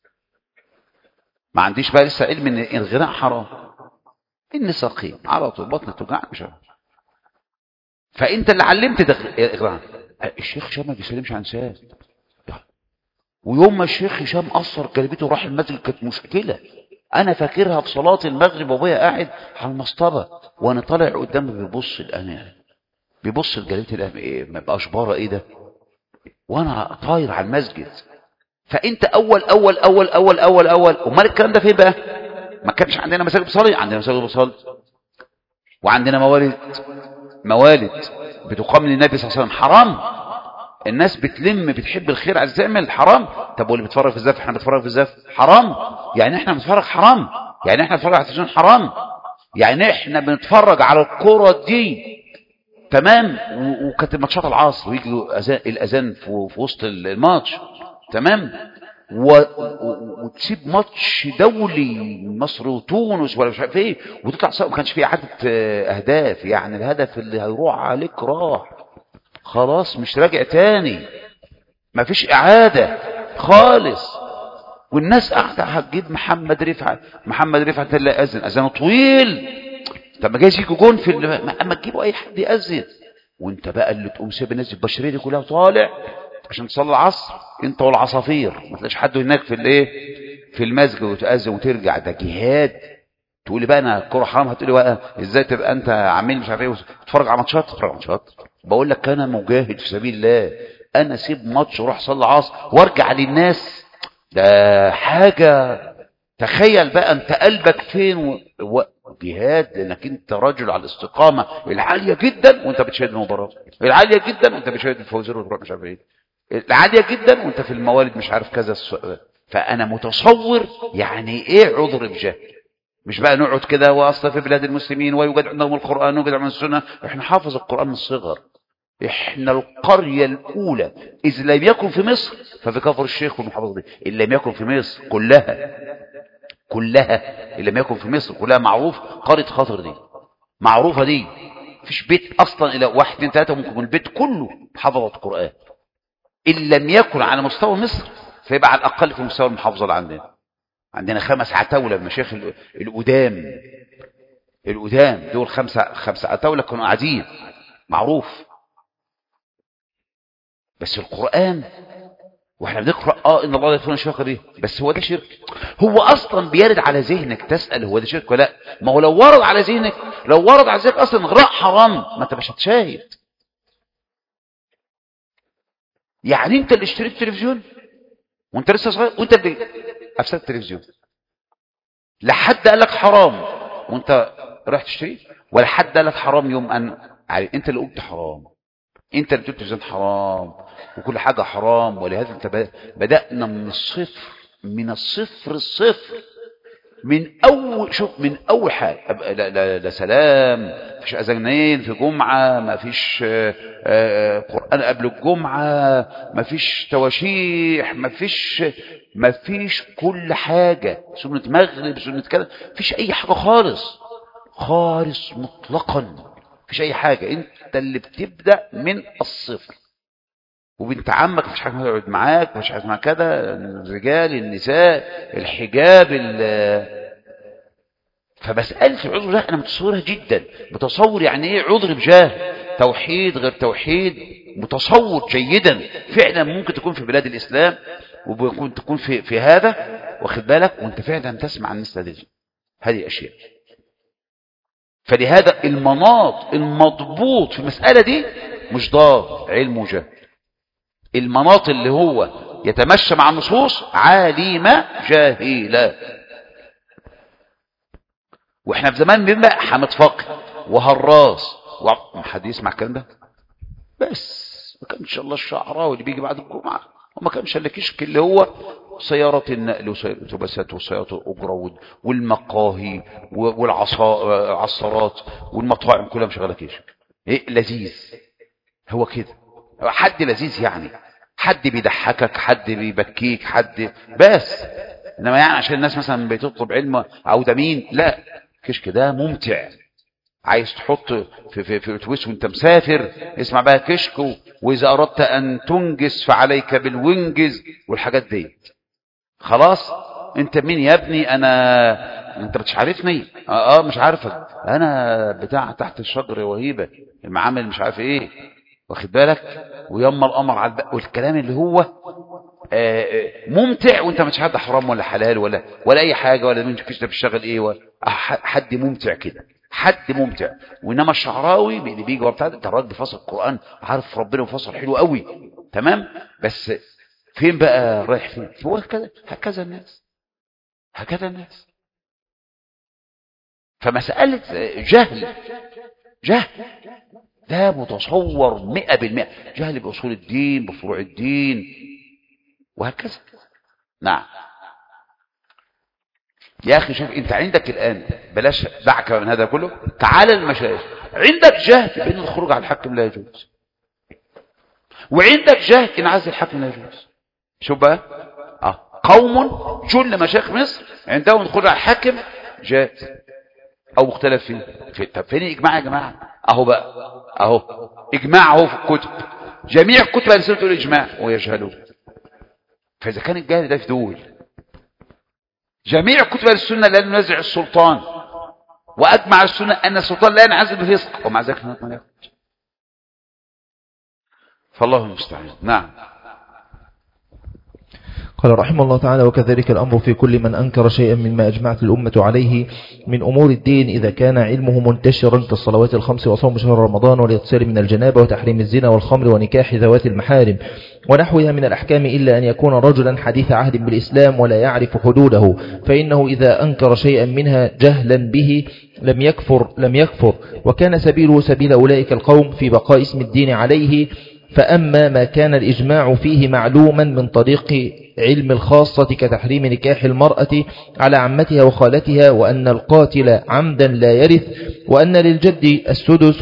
ما عنديش بقى لسه علم ان الغناء حرام، اني سقيم على طول بطني توجعني مش عارف. فانت اللي علمت ده غناء. الشيخ هشام ما بيسلمش عن ساد، ويوم ما الشيخ هشام قصر كلمته وراح المسجد كانت مشكله. انا فاكرها في صلاه المغرب وابويا قاعد على المصطبه وانا طالع قدامه بيبص الان، بيبص لجلبيه الان ايه ما بقاش بره ايه ده، وانا طاير على المسجد. فانت اول اول اول اول اول اول امال الكلام ده فين بقى؟ ما كانش عندنا مساجد بتصلي، عندنا مساجد بتصلي، وعندنا موالد بتقام للنبي صلى الله عليه وسلم. حرام؟ الناس بتلم بتحب الخير عايز تعمل حرام. طب واللي بيتفرج في الزف، احنا بنتفرج في الزف حرام؟ يعني احنا بنتفرج حرام؟ يعني احنا بنتفرج على التلفزيون حرام؟ يعني احنا بنتفرج على الكرة دي تمام؟ وكانت ماتشات العصر ويجي الاذان في وسط الماتش تمام، وتسيب ماتش دولي مصر وتونس ولا مش عارف ايه وتطلع ما كانش فيه عدد اهداف، يعني الهدف اللي هيروح عليك راح خلاص مش راجع تاني، ما فيش اعاده خالص. والناس قاعده هتجيب محمد رفعت اللي اذانه طويل. طب ما جايز يجي جون في اما تجيبوا اي حد يأذن، وانت بقى اللي تقوم سيب الناس البشريه دي كلها وطالع عشان تصلي العصر انت والعصافير، ما تلاقيش حد هناك في الايه في المسجد وتؤذن وترجع، ده جهاد. تقول لي بقى انا الكوره حرام، هتقول لي بقى ازاي تبقى انت عامل مش عارف ايه تتفرج على ماتشات؟ تتفرج على ماتشات؟ بقول لك انا مجاهد في سبيل الله، انا اسيب ماتش واروح اصلي عصر وارجع للناس؟ ده حاجه. تخيل بقى انت قلبك فين جهاد، لانك انت رجل على الاستقامه العاليه جدا وانت بتشاهد المباراه العاليه جدا وانت بتشاهد الفوزير وتروح مش عارف ايه العاليه جدا وانت في الموالد مش عارف كذا فانا متصور يعني ايه عذر بجهل. مش بقى نقعد كده واصل في بلاد المسلمين ويوجد عندهم القران ويوجد عندهم السنه، احنا حافظ القران من الصغر. احنا القريه الاولى اذ لم يكن في مصر ففي كفر الشيخ والمحافظه دي، ان لم يكن في مصر كلها ان لم يكن في مصر كلها معروف قريه خاطر دي معروفه دي. مفيش بيت اصلا الى 1 2 3 ممكن يكون البيت كله حفظ القران. ان لم يكن على مستوى مصر فيبقى على الاقل في مستوى المحافظه اللي عندنا 5 عتاوله مشايخ القدام دول 5 عتاوله كانوا قاعدين معروف. بس القرآن واحنا بنقرأ ان الله لا يغفر الشرك به، بس هو ده شرك؟ هو اصلا بيرد على ذهنك تسأل هو ده شرك ولا لا؟ ما هو لو ورد على ذهنك اصلا غراء حرام ما انت مش هتشاهد. يعني انت اللي اشتريت التلفزيون وانت لسه صغير وانت اللي افسدت التلفزيون، لا حد قال لك حرام وانت رايح تشتريه، ولا حد قال لك حرام يوم ان انت اللي قلت حرام، انت اللي قلت التلفزيون حرام وكل حاجه حرام. ولهذا انت بدأنا من الصفر من اول شوف من اول حاجه لا سلام، مفيش اذانين في جمعه، مفيش قران قبل الجمعه، مفيش تواشيح، مفيش كل حاجه، سنه مغرب سنه كذا، مفيش اي حاجه خالص مطلقا، مفيش اي حاجه. انت اللي بتبدا من الصفر. وبنت عمك مفيش حاجه تقعد معاك، مفيش حاجه اسمها كده، الرجال النساء الحجاب فمساله العذر ده انا متصورها جدا، متصور يعني ايه عذر بجاه، توحيد غير توحيد، متصور جيدا. فعلا ممكن تكون في بلاد الاسلام وممكن تكون في هذا واخد بالك وانت فعلا تسمع عن مثل هذه الاشياء. فلهذا المناط المضبوط في المساله دي مش ضاد علم وجهل، المناط اللي هو يتمشى مع النصوص عالمة جاهلة. واحنا في زمان بنبقى حامد فقه وهراس حد يسمع الكلام ده؟ بس ما كانش الله الشعراوي اللي بيجي بعد الجمعة، وما كانش الا كشك اللي هو سيارات النقل وسيارات الاتوبيسات وسيارات الأجرة والمقاهي والعصارات والمطاعم كلها مشغله كشك. ايه لذيذ هو كده، حد لذيذ يعني، حد بيضحكك، حد بيبكيك، حد بس. انما يعني عشان الناس مثلا بتطلب علم او ده مين، لا كشك ده ممتع. عايز تحط في اتوبيس وانت مسافر اسمع بقى كشك، واذا اردت ان تنجز فعليك بالونجز والحاجات دي. خلاص انت مين يا ابني؟ انت مش عارفني؟ مش عارفك، انا بتاع تحت الشجر وهيبه المعامل مش عارف ايه واخد بالك، ويما الامر على البق والكلام اللي هو ممتع وانت مش عارف حرام ولا حلال ولا اي حاجه، ولا انت كده بتشتغل ايه حد ممتع كده، حد ممتع. وانما الشعراوي اللي بيجي وبتاع ده الراجل بيفسر القران عارف ربنا وفسر حلو قوي تمام، بس فين بقى رايح فين؟ هو هكذا الناس. فمساله جهل ده متصور 100%، جهل بأصول الدين بفروع الدين وهكذا. نعم يا أخي شوف أنت عندك الآن، بلاش دعك من هذا كله، تعال المشايخ عندك جهل بأن الخروج على الحاكم لا يجوز، وعندك جهل إن عزل الحاكم لا يجوز. شوف بقى قوم جل مشايخ مصر عندهم الخروج على الحاكم جائز أو مختلف فيه. طب فين الإجماع يا جماعة؟ اهو اجماع اهو في الكتب، جميع الكتب اللي تقول اجماع ويجهلون. فاذا كان الجهل ده في دول، جميع كتب السنه لا ينازع السلطان، واجمع السنه ان السلطان لا ينعزل بفسق، ومع ذلك ما يخرج. فالله المستعان. نعم قال رحمه الله تعالى: وكذلك الأمر في كل من أنكر شيئا مما أجمعت الأمة عليه من أمور الدين إذا كان علمه منتشرا كالصلوات الخمس وصوم شهر رمضان والاغتسال من الجنابة وتحريم الزنا والخمر ونكاح ذوات المحارم ونحوها من الأحكام، إلا أن يكون رجلا حديث عهد بالإسلام ولا يعرف حدوده، فإنه إذا أنكر شيئا منها جهلا به لم يكفر، وكان سبيله سبيل أولئك القوم في بقاء اسم الدين عليه. فأما ما كان الإجماع فيه معلوما من طريق علم الخاصة كتحريم نكاح المرأة على عمتها وخالتها، وأن القاتل عمدا لا يرث، وأن للجد السدس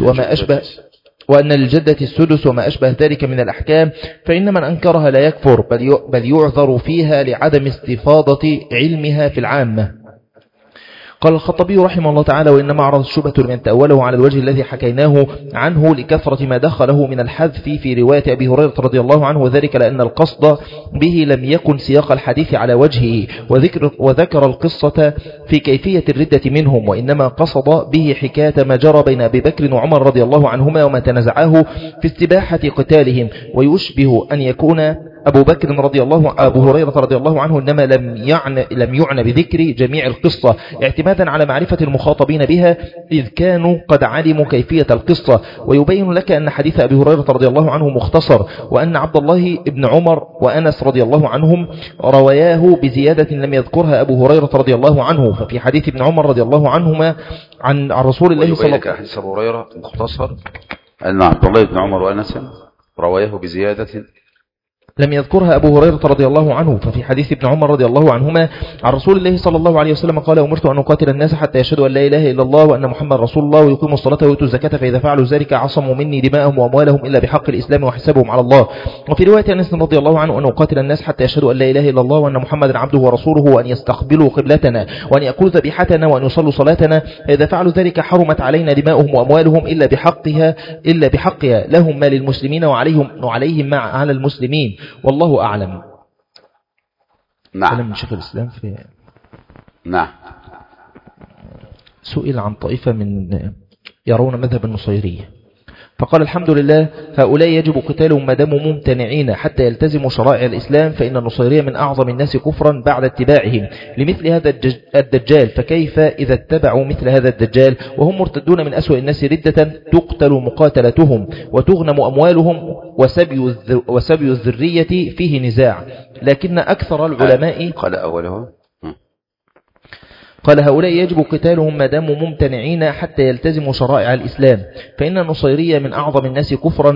وما أشبه ذلك من الأحكام، فإن من أنكرها لا يكفر بل يعذر فيها لعدم استفاضة علمها في العامة. قال الخطبي رحمه الله تعالى: وإنما عرض الشبهة لمن تأوله على الوجه الذي حكيناه عنه لكثرة ما دخله من الحذف في رواية أبي هريرة رضي الله عنه، وذلك لأن القصد به لم يكن سياق الحديث على وجهه، وذكر القصة في كيفية الردة منهم، وإنما قصد به حكاية ما جرى بين أبي بكر وعمر رضي الله عنهما وما تنازعاه في استباحة قتالهم، ويشبه أن يكون أبو هريرة رضي الله عنه إنما لم يعنى بذكر جميع القصة اعتمادا على معرفة المخاطبين بها، إذ كانوا قد علموا كيفية القصة. ويبين لك أن حديث أبي هريرة رضي الله عنه مختصر، وأن عبد الله بن عمر وأنس رضي الله عنهم رواياه بزيادة لم يذكرها أبو هريرة رضي الله عنه. ففي حديث ابن عمر رضي الله عنهما عن رسول الله صلى الله عليه وسلم حديث أبو هريرة مختصر أن عبد الله بن عمر وأنس رواياه بزيادة لم يذكرها أبو هريرة رضي الله عنه. ففي حديث ابن عمر رضي الله عنهما عن رسول الله صلى الله عليه وسلم قال: أمرت أن أقاتل الناس حتى يشهدوا أن لا إله إلا الله وأن محمد رسول الله ويقيموا الصلاة ويؤتوا الزكاة، فإذا فعلوا ذلك عصموا مني دماءهم وأموالهم إلا بحق الإسلام وحسابهم على الله. وفي رواية أنس رضي الله عنه: أن أقاتل الناس حتى يشهدوا أن لا إله إلا الله وأن محمد عبده ورسوله وأن يستقبلوا قبلتنا وأن يأكلوا ذبيحتنا وأن يصلوا صلاتنا، فإذا فعلوا ذلك حرمت علينا دماؤهم وأموالهم إلا بحقها لهم ما للمسلمين وعليهم على المسلمين، والله أعلم. نعم. كلام من شيخ الإسلام في نعم. سئل عن طائفة من يرون مذهب النصيرية، فقال: الحمد لله، هؤلاء يجب قتالهم ما داموا ممتنعين حتى يلتزموا شرائع الإسلام، فإن النصيرية من أعظم الناس كفرا بعد اتباعهم لمثل هذا الدجال، فكيف إذا اتبعوا مثل هذا الدجال وهم مرتدون من أسوأ الناس ردة تقتل مقاتلتهم وتغنم أموالهم وسبي الذرية فيه نزاع، لكن أكثر العلماء قال: هؤلاء يجب قتالهم ما داموا ممتنعين حتى يلتزموا شرائع الإسلام، فإن النصيرية من أعظم الناس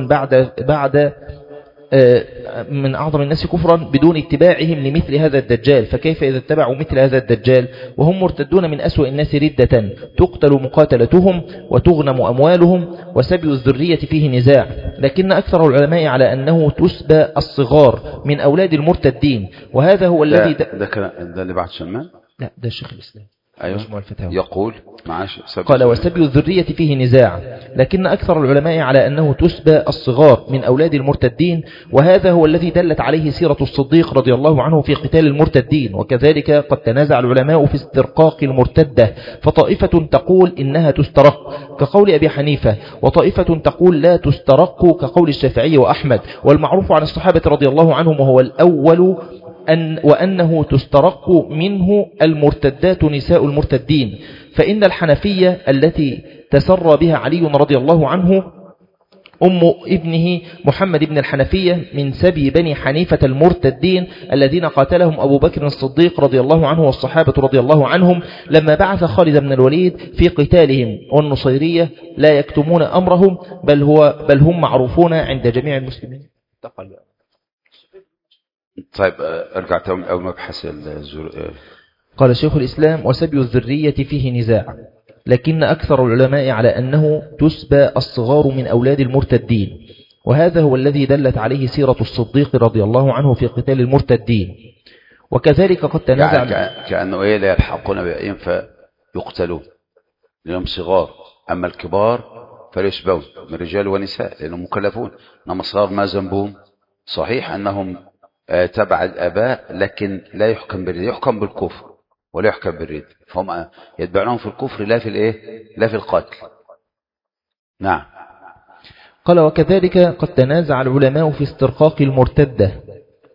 كفرا بدون اتباعهم لمثل هذا الدجال، فكيف إذا اتبعوا مثل هذا الدجال وهم مرتدون من أسوأ الناس ردة تقتل مقاتلتهم وتغنم أموالهم وسبي الذرية فيه نزاع، لكن أكثر العلماء على أنه تسبى الصغار من أولاد المرتدين، وهذا هو الذي ده اللي بعد شمان. لا، ده الشيخ الإسلام. أيوة. يقول قال: وسبي الذرية فيه نزاع، لكن أكثر العلماء على أنه تسبى الصغار من أولاد المرتدين، وهذا هو الذي دلت عليه سيرة الصديق رضي الله عنه في قتال المرتدين. وكذلك قد تنازع العلماء في استرقاق المرتدة، فطائفة تقول إنها تسترق كقول أبي حنيفة، وطائفة تقول لا تسترق كقول الشافعي وأحمد، والمعروف عن الصحابة رضي الله عنهم وهو الأول وأنه تسترق منه المرتدات نساء المرتدين، فإن الحنفية التي تسرى بها علي رضي الله عنه أم ابنه محمد بن الحنفية من سبي بني حنيفة المرتدين الذين قاتلهم أبو بكر الصديق رضي الله عنه والصحابة رضي الله عنهم لما بعث خالد بن الوليد في قتالهم، والنصيرية لا يكتمون أمرهم بل هم معروفون عند جميع المسلمين. طيب ارجع أو مبحث قال شيخ الإسلام: وسبي الذرية فيه نزاع، لكن أكثر العلماء على أنه تسبى الصغار من أولاد المرتدين، وهذا هو الذي دلت عليه سيرة الصديق رضي الله عنه في قتال المرتدين. وكذلك قد تنازع كأنه لا يلحقون بأيهم فيقتلون لأنهم صغار، أما الكبار فليسبون من رجال ونساء لأنهم مكلفون، أما الصغار ما ذنبهم؟ صحيح أنهم تبع الآباء، لكن لا يحكم بالرد، يحكم بالكفر ولا يحكم بالرد، فهم يتبعونهم في الكفر لا في القتل. نعم. قال: وكذلك قد تنازع العلماء في استرقاق المرتدة،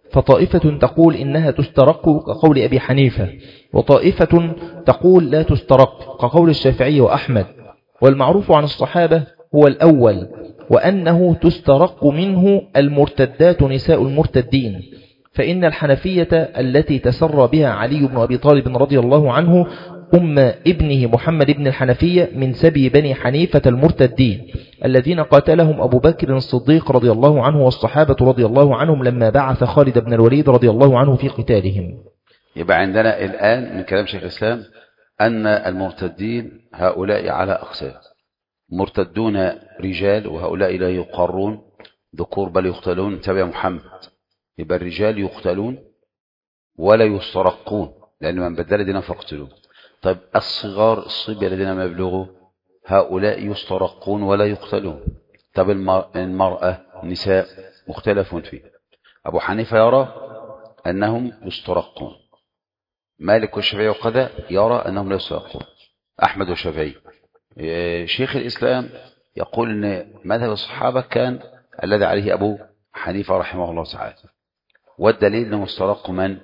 فطائفة تقول إنها تسترق كقول أبي حنيفة، وطائفة تقول لا تسترق كقول الشافعي وأحمد. والمعروف عن الصحابة هو الأول، وأنه تسترق منه المرتدات نساء المرتدين، فإن الحنفية التي تسرى بها علي بن أبي طالب رضي الله عنه أم ابنه محمد بن الحنفية من سبي بني حنيفة المرتدين الذين قاتلهم أبو بكر الصديق رضي الله عنه والصحابة رضي الله عنهم لما بعث خالد بن الوليد رضي الله عنه في قتالهم. يبقى عندنا الآن من كلام شيخ الإسلام أن المرتدين هؤلاء على أقسام: مرتدون رجال، وهؤلاء لا يقرون ذكور بل يقتلون. تبع محمد، يبقى الرجال يقتلون ولا يسترقون، لأن من بدل دينا فاقتلوه. طيب الصغار الصبية الذين ما يبلغوا هؤلاء يسترقون ولا يقتلون. طب المرأة النساء مختلف فيه. أبو حنيفة يرى أنهم يسترقون، مالك والشافعي وقذا يرى أنهم لا يسترقون، أحمد والشافعي. شيخ الإسلام يقول أن مذهب الصحابة كان الذي عليه أبو حنيفة رحمه الله تعالى، والدليل أنه استرق من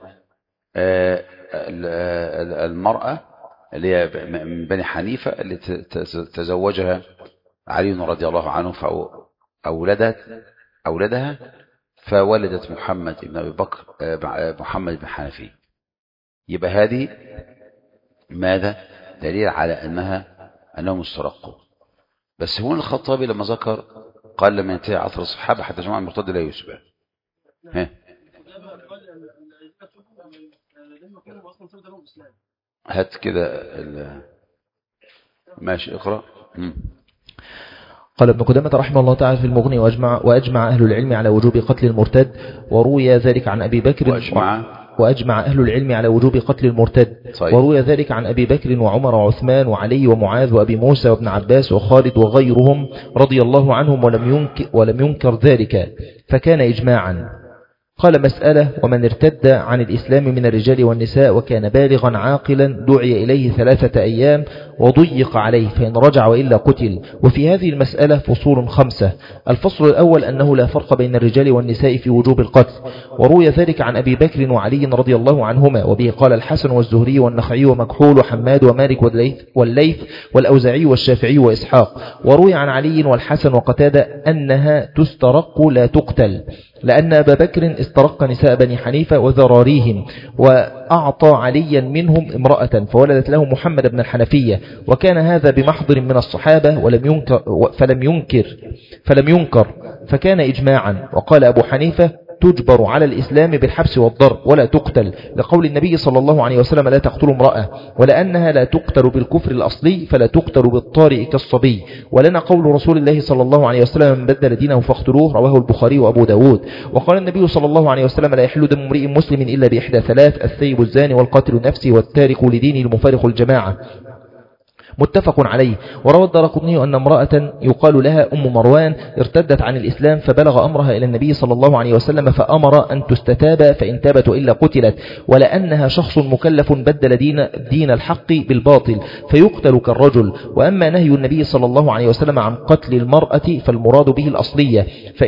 المرأة اللي هي من بني حنيفة اللي تزوجها علي رضي الله عنه فأولدها فولدت محمد بن أبي بكر محمد بن حنفي. يبقى هذه ماذا؟ دليل على أنهم استرقوا. بس هون الخطابي لما ذكر قال لما ينتهي عصر الصحابة حتى جماعة المرتد لا يسبع. هات كده ماشي اقرأ. قال ابن قدامة رحمه الله تعالى في المغني: وأجمع أهل العلم على وجوب قتل المرتد، وروي ذلك عن أبي بكر. وأجمع أهل العلم على وجوب قتل المرتد. طيب. وروي ذلك عن أبي بكر وعمر وعثمان وعلي ومعاذ وأبي موسى وابن عباس وخالد وغيرهم رضي الله عنهم، ولم ينكر ذلك، فكان إجماعا. قال: مسألة: ومن ارتد عن الإسلام من الرجال والنساء وكان بالغا عاقلا دعي إليه 3 أيام وضيق عليه، فإن رجع وإلا قتل. وفي هذه المسألة فصول 5. الفصل الأول أنه لا فرق بين الرجال والنساء في وجوب القتل، وروي ذلك عن أبي بكر وعلي رضي الله عنهما، وبه قال الحسن والزهري والنخعي ومكحول وحماد ومالك والليث والأوزاعي والشافعي وإسحاق. وروي عن علي والحسن وقتادة أنها تسترق لا تقتل، لأن أبا بكر استرق نساء بني حنيفة وذراريهم، وأعطى عليا منهم امرأة فولدت له محمد بن الحنفية، وكان هذا بمحضر من الصحابة فلم ينكر فكان إجماعا. وقال أبو حنيفة: تجبر على الإسلام بالحبس والضرب ولا تقتل، لقول النبي صلى الله عليه وسلم: لا تقتلوا امرأة، ولأنها لا تقتل بالكفر الأصلي فلا تقتل بالطارئ كالصبي. ولنا قول رسول الله صلى الله عليه وسلم: من بدل دينه فاقتلوه، رواه البخاري وأبو داود. وقال النبي صلى الله عليه وسلم: لا يحل دم امرئ مسلم إلا بإحدى 3: الثيب الزاني والقاتل نفسه والتارك لدينه المفارق الجماعة. متفق عليه. وروى الدارقطني أن امرأة يقال لها أم مروان ارتدت عن الإسلام، فبلغ أمرها إلى النبي صلى الله عليه وسلم فأمر أن تستتاب، فإن تابت إلا قتلت، ولأنها شخص مكلف بدل دين الحق بالباطل فيقتل كالرجل. وأما نهي النبي صلى الله عليه وسلم عن قتل المرأة فالمراد به الأصلية،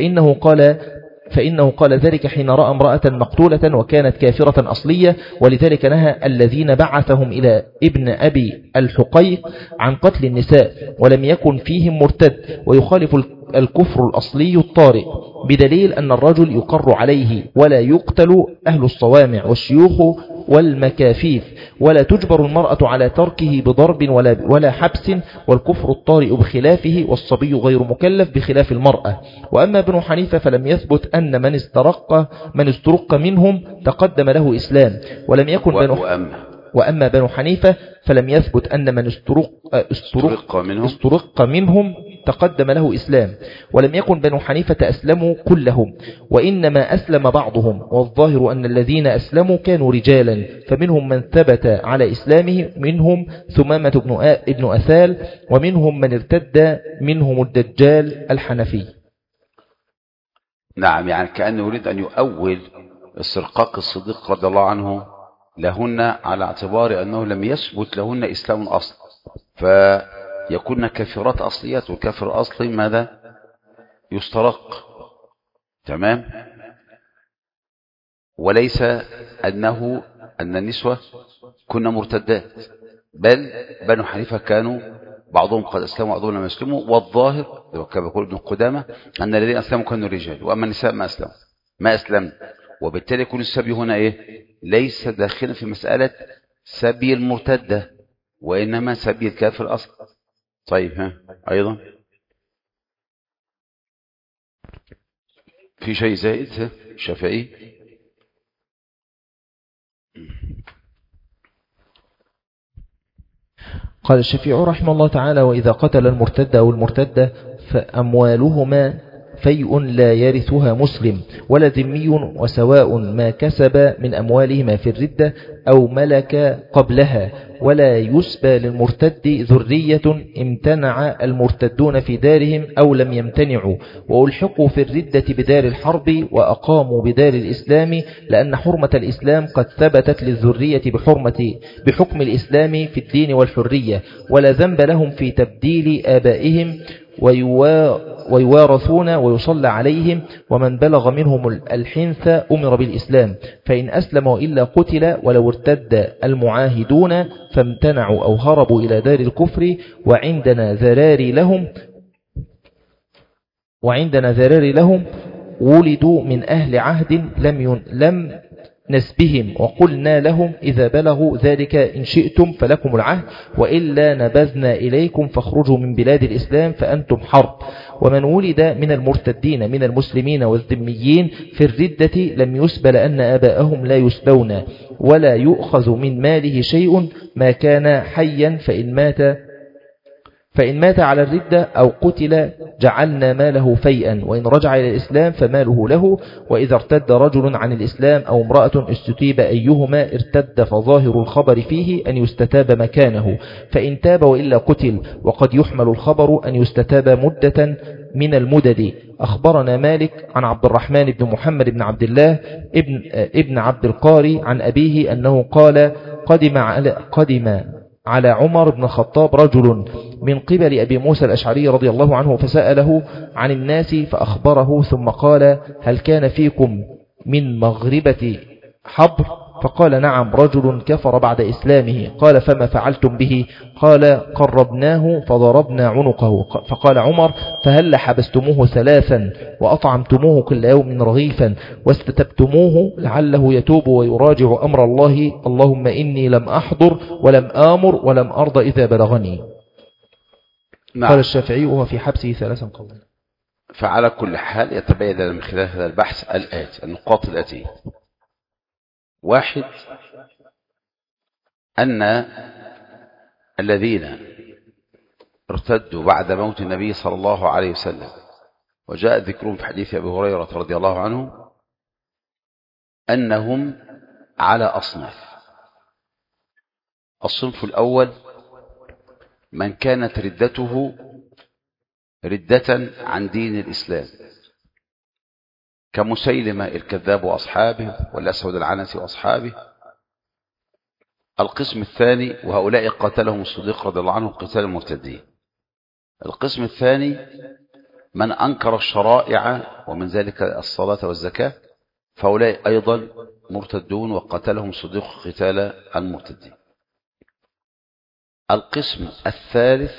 فإنه قال ذلك حين رأى امرأة مقتولة وكانت كافرة أصلية، ولذلك نهى الذين بعثهم إلى ابن أبي الحقيق عن قتل النساء ولم يكن فيهم مرتد، ويخالف الكفر الأصلي الطارئ، بدليل أن الرجل يقر عليه ولا يقتل أهل الصوامع والشيوخ والمكافيف، ولا تجبر المرأة على تركه بضرب ولا حبس، والكفر الطارئ بخلافه، والصبي غير مكلف بخلاف المرأة. وأما ابن حنيفة فلم يثبت أن من استرق منهم تقدم له إسلام، ولم يكن وأما بنو حنيفة فلم يثبت أن من استرق منهم تقدم له إسلام، ولم يكن بنو حنيفة أسلموا كلهم، وإنما أسلم بعضهم، والظاهر أن الذين أسلموا كانوا رجالا، فمنهم من ثبت على إسلامه، منهم ثمامة ابن أثال، ومنهم من ارتد، منهم الدجال الحنفي. نعم، يعني كأنه يريد أن يؤول استرقاق الصديق رضي الله عنه لهن على اعتبار أنه لم يثبت لهن إسلام أصل، فيكون كافرات أصليات، والكافر الأصلي ماذا؟ يسترق. تمام. وليس أن النسوة كنا مرتدات، بل بنو حنيفة كانوا بعضهم قد أسلموا وبعضهم لم يسلموا، والظاهر كما يقول ابن قدامة أن الذين أسلموا كانوا رجال، وأما النساء ما أسلموا، وبالتالي يكون السبي هنا ليس داخلا في مسألة سبي المرتدة، وإنما سبي الكافر أصلا. طيب أيضا في شيء زائد شافعي؟ قال الشافعي رحمه الله تعالى: وإذا قتل المرتد أو المرتدة فأموالهما فيء لا يرثها مسلم ولا ذمي، وسواء ما كسب من أموالهما في الردة أو ملك قبلها، ولا يسبى للمرتد ذرية امتنع المرتدون في دارهم أو لم يمتنعوا، وألحقوا في الردة بدار الحرب وأقاموا بدار الإسلام، لأن حرمة الإسلام قد ثبتت للذرية بحكم الإسلام في الدين والحرية، ولا ذنب لهم في تبديل آبائهم، ويوارثون ويصلى عليهم، ومن بلغ منهم الحنث أمر بالإسلام، فإن أسلم وإلا قتل، ولو ارتد المعاهدون فامتنعوا أو هربوا إلى دار الكفر، وعندنا ذرار لهم ولدوا من أهل عهد لم نسبهم، وقلنا لهم إذا بلغوا ذلك إن شئتم فلكم العهد، وإلا نبذنا إليكم فاخرجوا من بلاد الإسلام فأنتم حرب. ومن ولد من المرتدين من المسلمين والذميين في الردة لم يسب، لأن آباءهم لا يسبون، ولا يؤخذ من ماله شيء ما كان حيا، فإن مات على الردة أو قتل جعلنا ماله فيئا، وإن رجع إلى الإسلام فماله له. وإذا ارتد رجل عن الإسلام أو امرأة استتيب أيهما ارتد، فظاهر الخبر فيه أن يستتاب مكانه، فإن تاب وإلا قتل، وقد يحمل الخبر أن يستتاب مدة من المدد. أخبرنا مالك عن عبد الرحمن بن محمد بن عبد الله ابن عبد القاري عن أبيه أنه قال: قدم على عمر بن الخطاب رجل من قبل أبي موسى الأشعري رضي الله عنه، فسأله عن الناس فأخبره، ثم قال: هل كان فيكم من مغربة حبر؟ فقال: نعم، رجل كفر بعد إسلامه. قال: فما فعلتم به؟ قال: قربناه فضربنا عنقه. فقال عمر: فهل حبستموه 3 وأطعمتموه كل يوم رغيفا واستتبتموه لعله يتوب ويراجع أمر الله؟ اللهم إني لم أحضر ولم آمر ولم أرض إذا بلغني. نعم. قال الشافعي: وهو في حبسه 3 قولا. فعلى كل حال يتبين من خلال هذا البحث النقاط الآتية: 1، أن الذين ارتدوا بعد موت النبي صلى الله عليه وسلم، وجاء ذكرهم في حديث أبي هريرة رضي الله عنه، أنهم على أصناف. الصنف الأول من كانت ردته ردة عن دين الإسلام، كمسيلمة الكذاب وأصحابه، والأسود العنسي وأصحابه. القسم الثاني، وهؤلاء قاتلهم الصديق رضي الله عنه قتال المرتدين. القسم الثاني من أنكر الشرائع، ومن ذلك الصلاة والزكاة، فهؤلاء أيضا مرتدون وقتلهم الصديق قتال المرتدين. القسم الثالث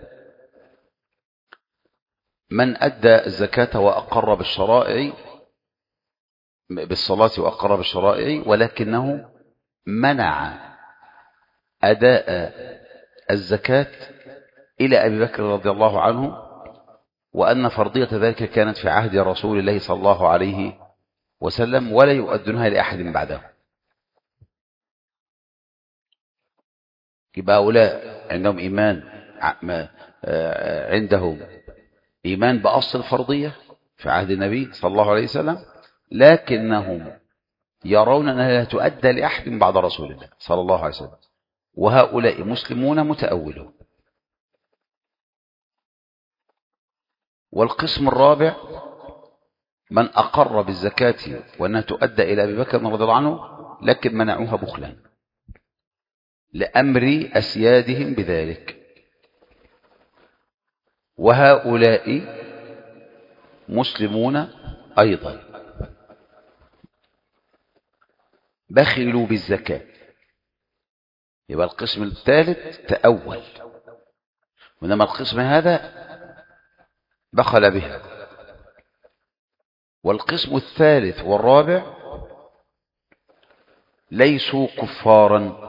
من أدى الزكاة وأقر بالشرائع، بالصلاة وأقر بالشرائع، ولكنه منع أداء الزكاة إلى أبي بكر رضي الله عنه، وأن فرضية ذلك كانت في عهد رسول الله صلى الله عليه وسلم، ولا يؤدونها لأحد بعده. يبقى هؤلاء عندهم إيمان بأصل الفرضية في عهد النبي صلى الله عليه وسلم، لكنهم يرون أنها لا تؤدى لأحد بعد رسول الله صلى الله عليه وسلم، وهؤلاء مسلمون متأولون. والقسم الرابع من أقر بالزكاة وأنها تؤدى إلى أبي بكر رضي الله عنه، لكن منعوها بخلا لأمر أسيادهم بذلك، وهؤلاء مسلمون أيضا. بخلوا بالزكاة. يبقى القسم الثالث تأول، وإنما القسم هذا بخل بها. والقسم الثالث والرابع ليسوا كفارا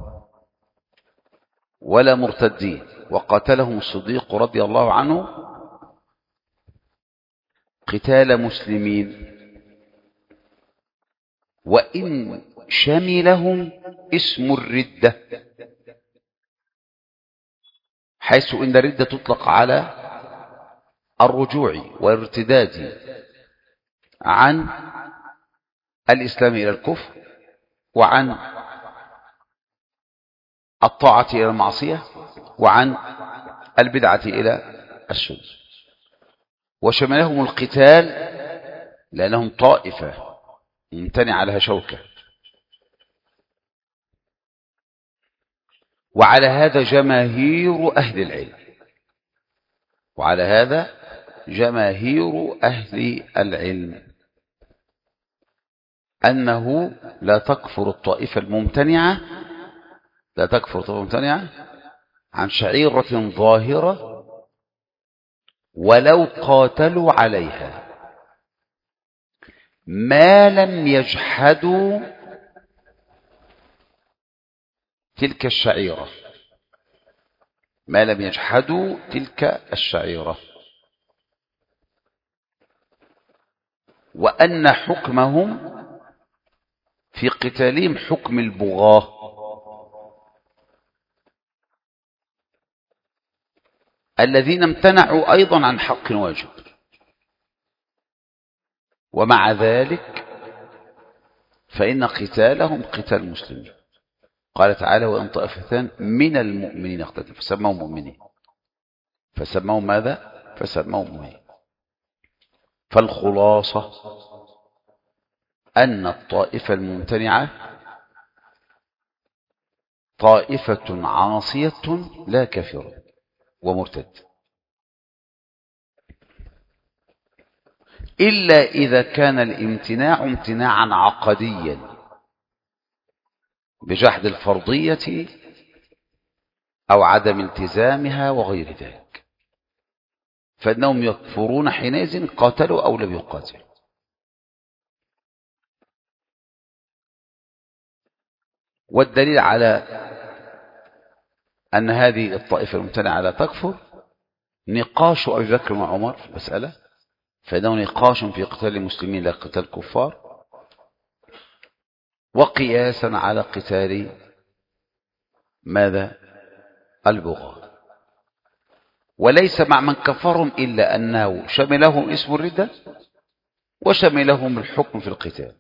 ولا مرتدين، وقاتلهم الصديق رضي الله عنه قتال مسلمين، وإن شملهم اسم الردة، حيث إن الردة تطلق على الرجوع والارتداد عن الإسلام إلى الكفر، وعن الطاعة إلى المعصية، وعن البدعة إلى السنة. وشملهم القتال لأنهم طائفة ممتنع لها شوكة. وعلى هذا جماهير أهل العلم، وعلى هذا جماهير أهل العلم أنه لا تكفر الطائفة الممتنعة، لا تكفر الطائفة الممتنعة عن شعيرة ظاهرة ولو قاتلوا عليها ما لم يجحدوا تلك الشعيرة، ما لم يجحدوا تلك الشعيرة. وأن حكمهم في قتالهم حكم البغاة، الذين امتنعوا أيضا عن حق واجب، ومع ذلك فإن قتالهم قتال المسلمين. قال تعالى: وإن طائفتان من المؤمنين اقتتلوا فسموهم مؤمنين، فسموهم ماذا؟ فسموهم مؤمنين. فالخلاصة أن الطائفة الممتنعة طائفة عاصية لا كافرة ومرتد، إلا إذا كان الامتناع امتناعا عقديا بجحد الفرضية أو عدم التزامها وغير ذلك، فإنهم يكفرون حينئذ قاتلوا أو لم يقاتلوا. والدليل على أن هذه الطائفة الممتنعة لا تكفر نقاش أبي بكر وعمر في المسألة، فإنه نقاش في قتال المسلمين لا قتال الكفار، وقياسا على قتال ماذا؟ البغاة. وليس مع من كفرهم إلا أنه شملهم اسم الردة وشملهم الحكم في القتال،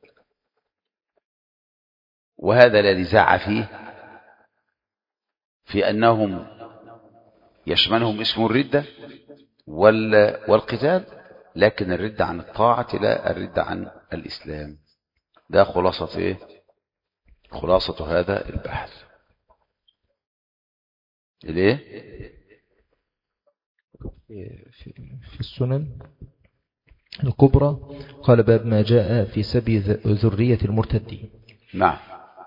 وهذا لا نزاع فيه، في أنهم يشملهم اسم الردة والقتال، لكن الردة عن الطاعة لا الردة عن الإسلام. ده خلاصة إيه؟ خلاصة هذا البحث. ليه؟ في السنن الكبرى قال: باب ما جاء في سبي ذرية المرتدين. نعم.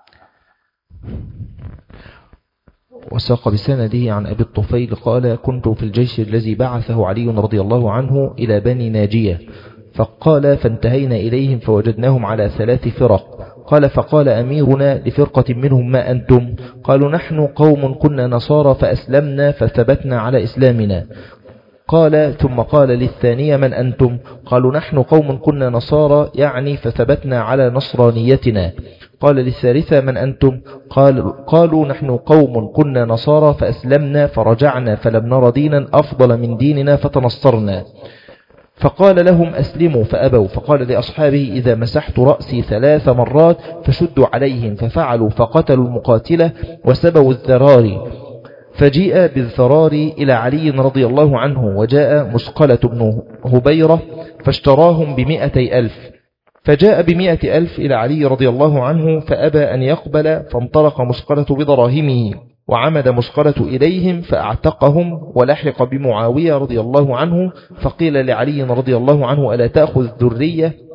وساق بسنده عن أبي الطفيل قال: كنت في الجيش الذي بعثه علي رضي الله عنه إلى بني ناجية، فقال: فانتهينا إليهم فوجدناهم على 3 فرق. قال: فقال أميرنا لفرقة منهم: ما أنتم؟ قالوا: نحن قوم كنا نصارى فأسلمنا فثبتنا على إسلامنا. قال: ثم قال للثانية: من أنتم؟ قالوا: نحن قوم كنا نصارى يعني فثبتنا على نصرانيتنا. قال للثالثة: من أنتم؟ قالوا: نحن قوم كنا نصارى فأسلمنا فرجعنا فلم نر دينا أفضل من ديننا فتنصرنا. فقال لهم: أسلموا، فأبوا. فقال لأصحابه: إذا مسحت رأسي 3 مرات فشدوا عليهم. ففعلوا، فقتلوا المقاتلة وسبوا الذراري. فجيء بالذراري إلى علي رضي الله عنه، وجاء مسقلة بن هبيرة فاشتراهم ب200,000. فجاء ب100,000 إلى علي رضي الله عنه فأبى أن يقبل، فانطلق مسقلة بدراهمه، وعمد مسقلة إليهم فأعتقهم ولحق بمعاوية رضي الله عنه. فقيل لعلي رضي الله عنه: ألا تأخذ ذرية؟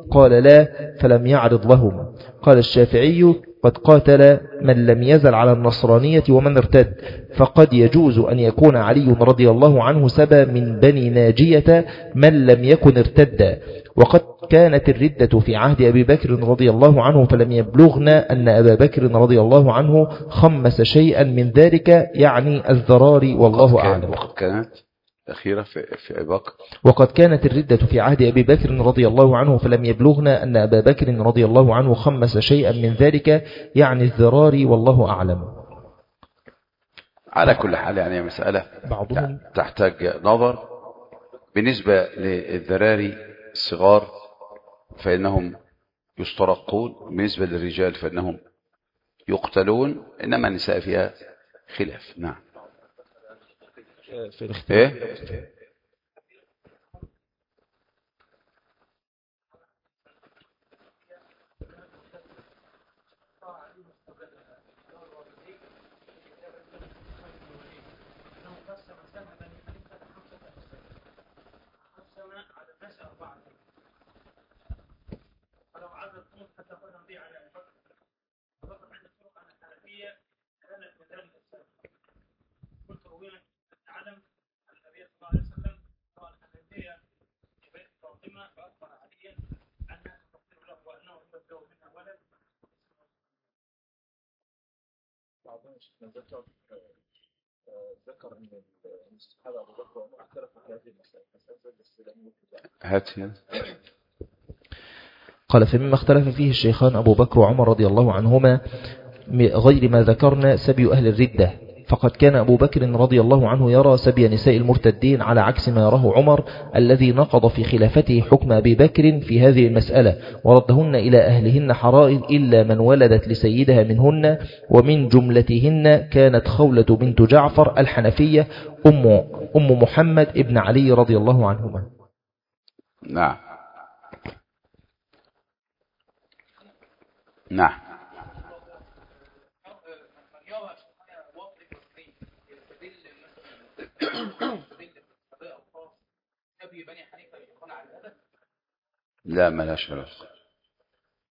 قال لا، فلم يعرض لهم. قال الشافعي قد قاتل من لم يزل على النصرانية ومن ارتد، فقد يجوز أن يكون علي رضي الله عنه سبى من بني ناجية من لم يكن ارتد. وقد كانت الردة في عهد أبي بكر رضي الله عنه، فلم يبلغنا أن أبا بكر رضي الله عنه خمس شيئا من ذلك، يعني الذرار، والله أعلم. وقد كانت أخيرة في أبي بكر. وقد كانت الردة في عهد أبي بكر رضي الله عنه، فلم يبلغنا أن أبا بكر رضي الله عنه خمس شيئا من ذلك، يعني الذرار، والله أعلم. على كل حال يعني مسألة بعضهم تحتاج نظر. بالنسبة للذراري الصغار فإنهم يسترقون، بالنسبة للرجال فإنهم يقتلون، إنما النساء فيها خلاف. نعم. إيه؟ ذكر ان الصحابه ابو بكر وعمر اختلفوا في هذه المسائل، بس لم قال فمما اختلف فيه الشيخان أبو بكر وعمر رضي الله عنهما غير ما ذكرنا سبي أهل الردة، فقد كان أبو بكر رضي الله عنه يرى سبي نساء المرتدين على عكس ما يراه عمر الذي نقض في خلافته حكم أبي بكر في هذه المسألة، وردهن إلى أهلهن حرائر إلا من ولدت لسيدها منهن، ومن جملتهن كانت خولة بنت جعفر الحنفية أم محمد ابن علي رضي الله عنهما. نعم. نعم. لا، ما لاش علاقة.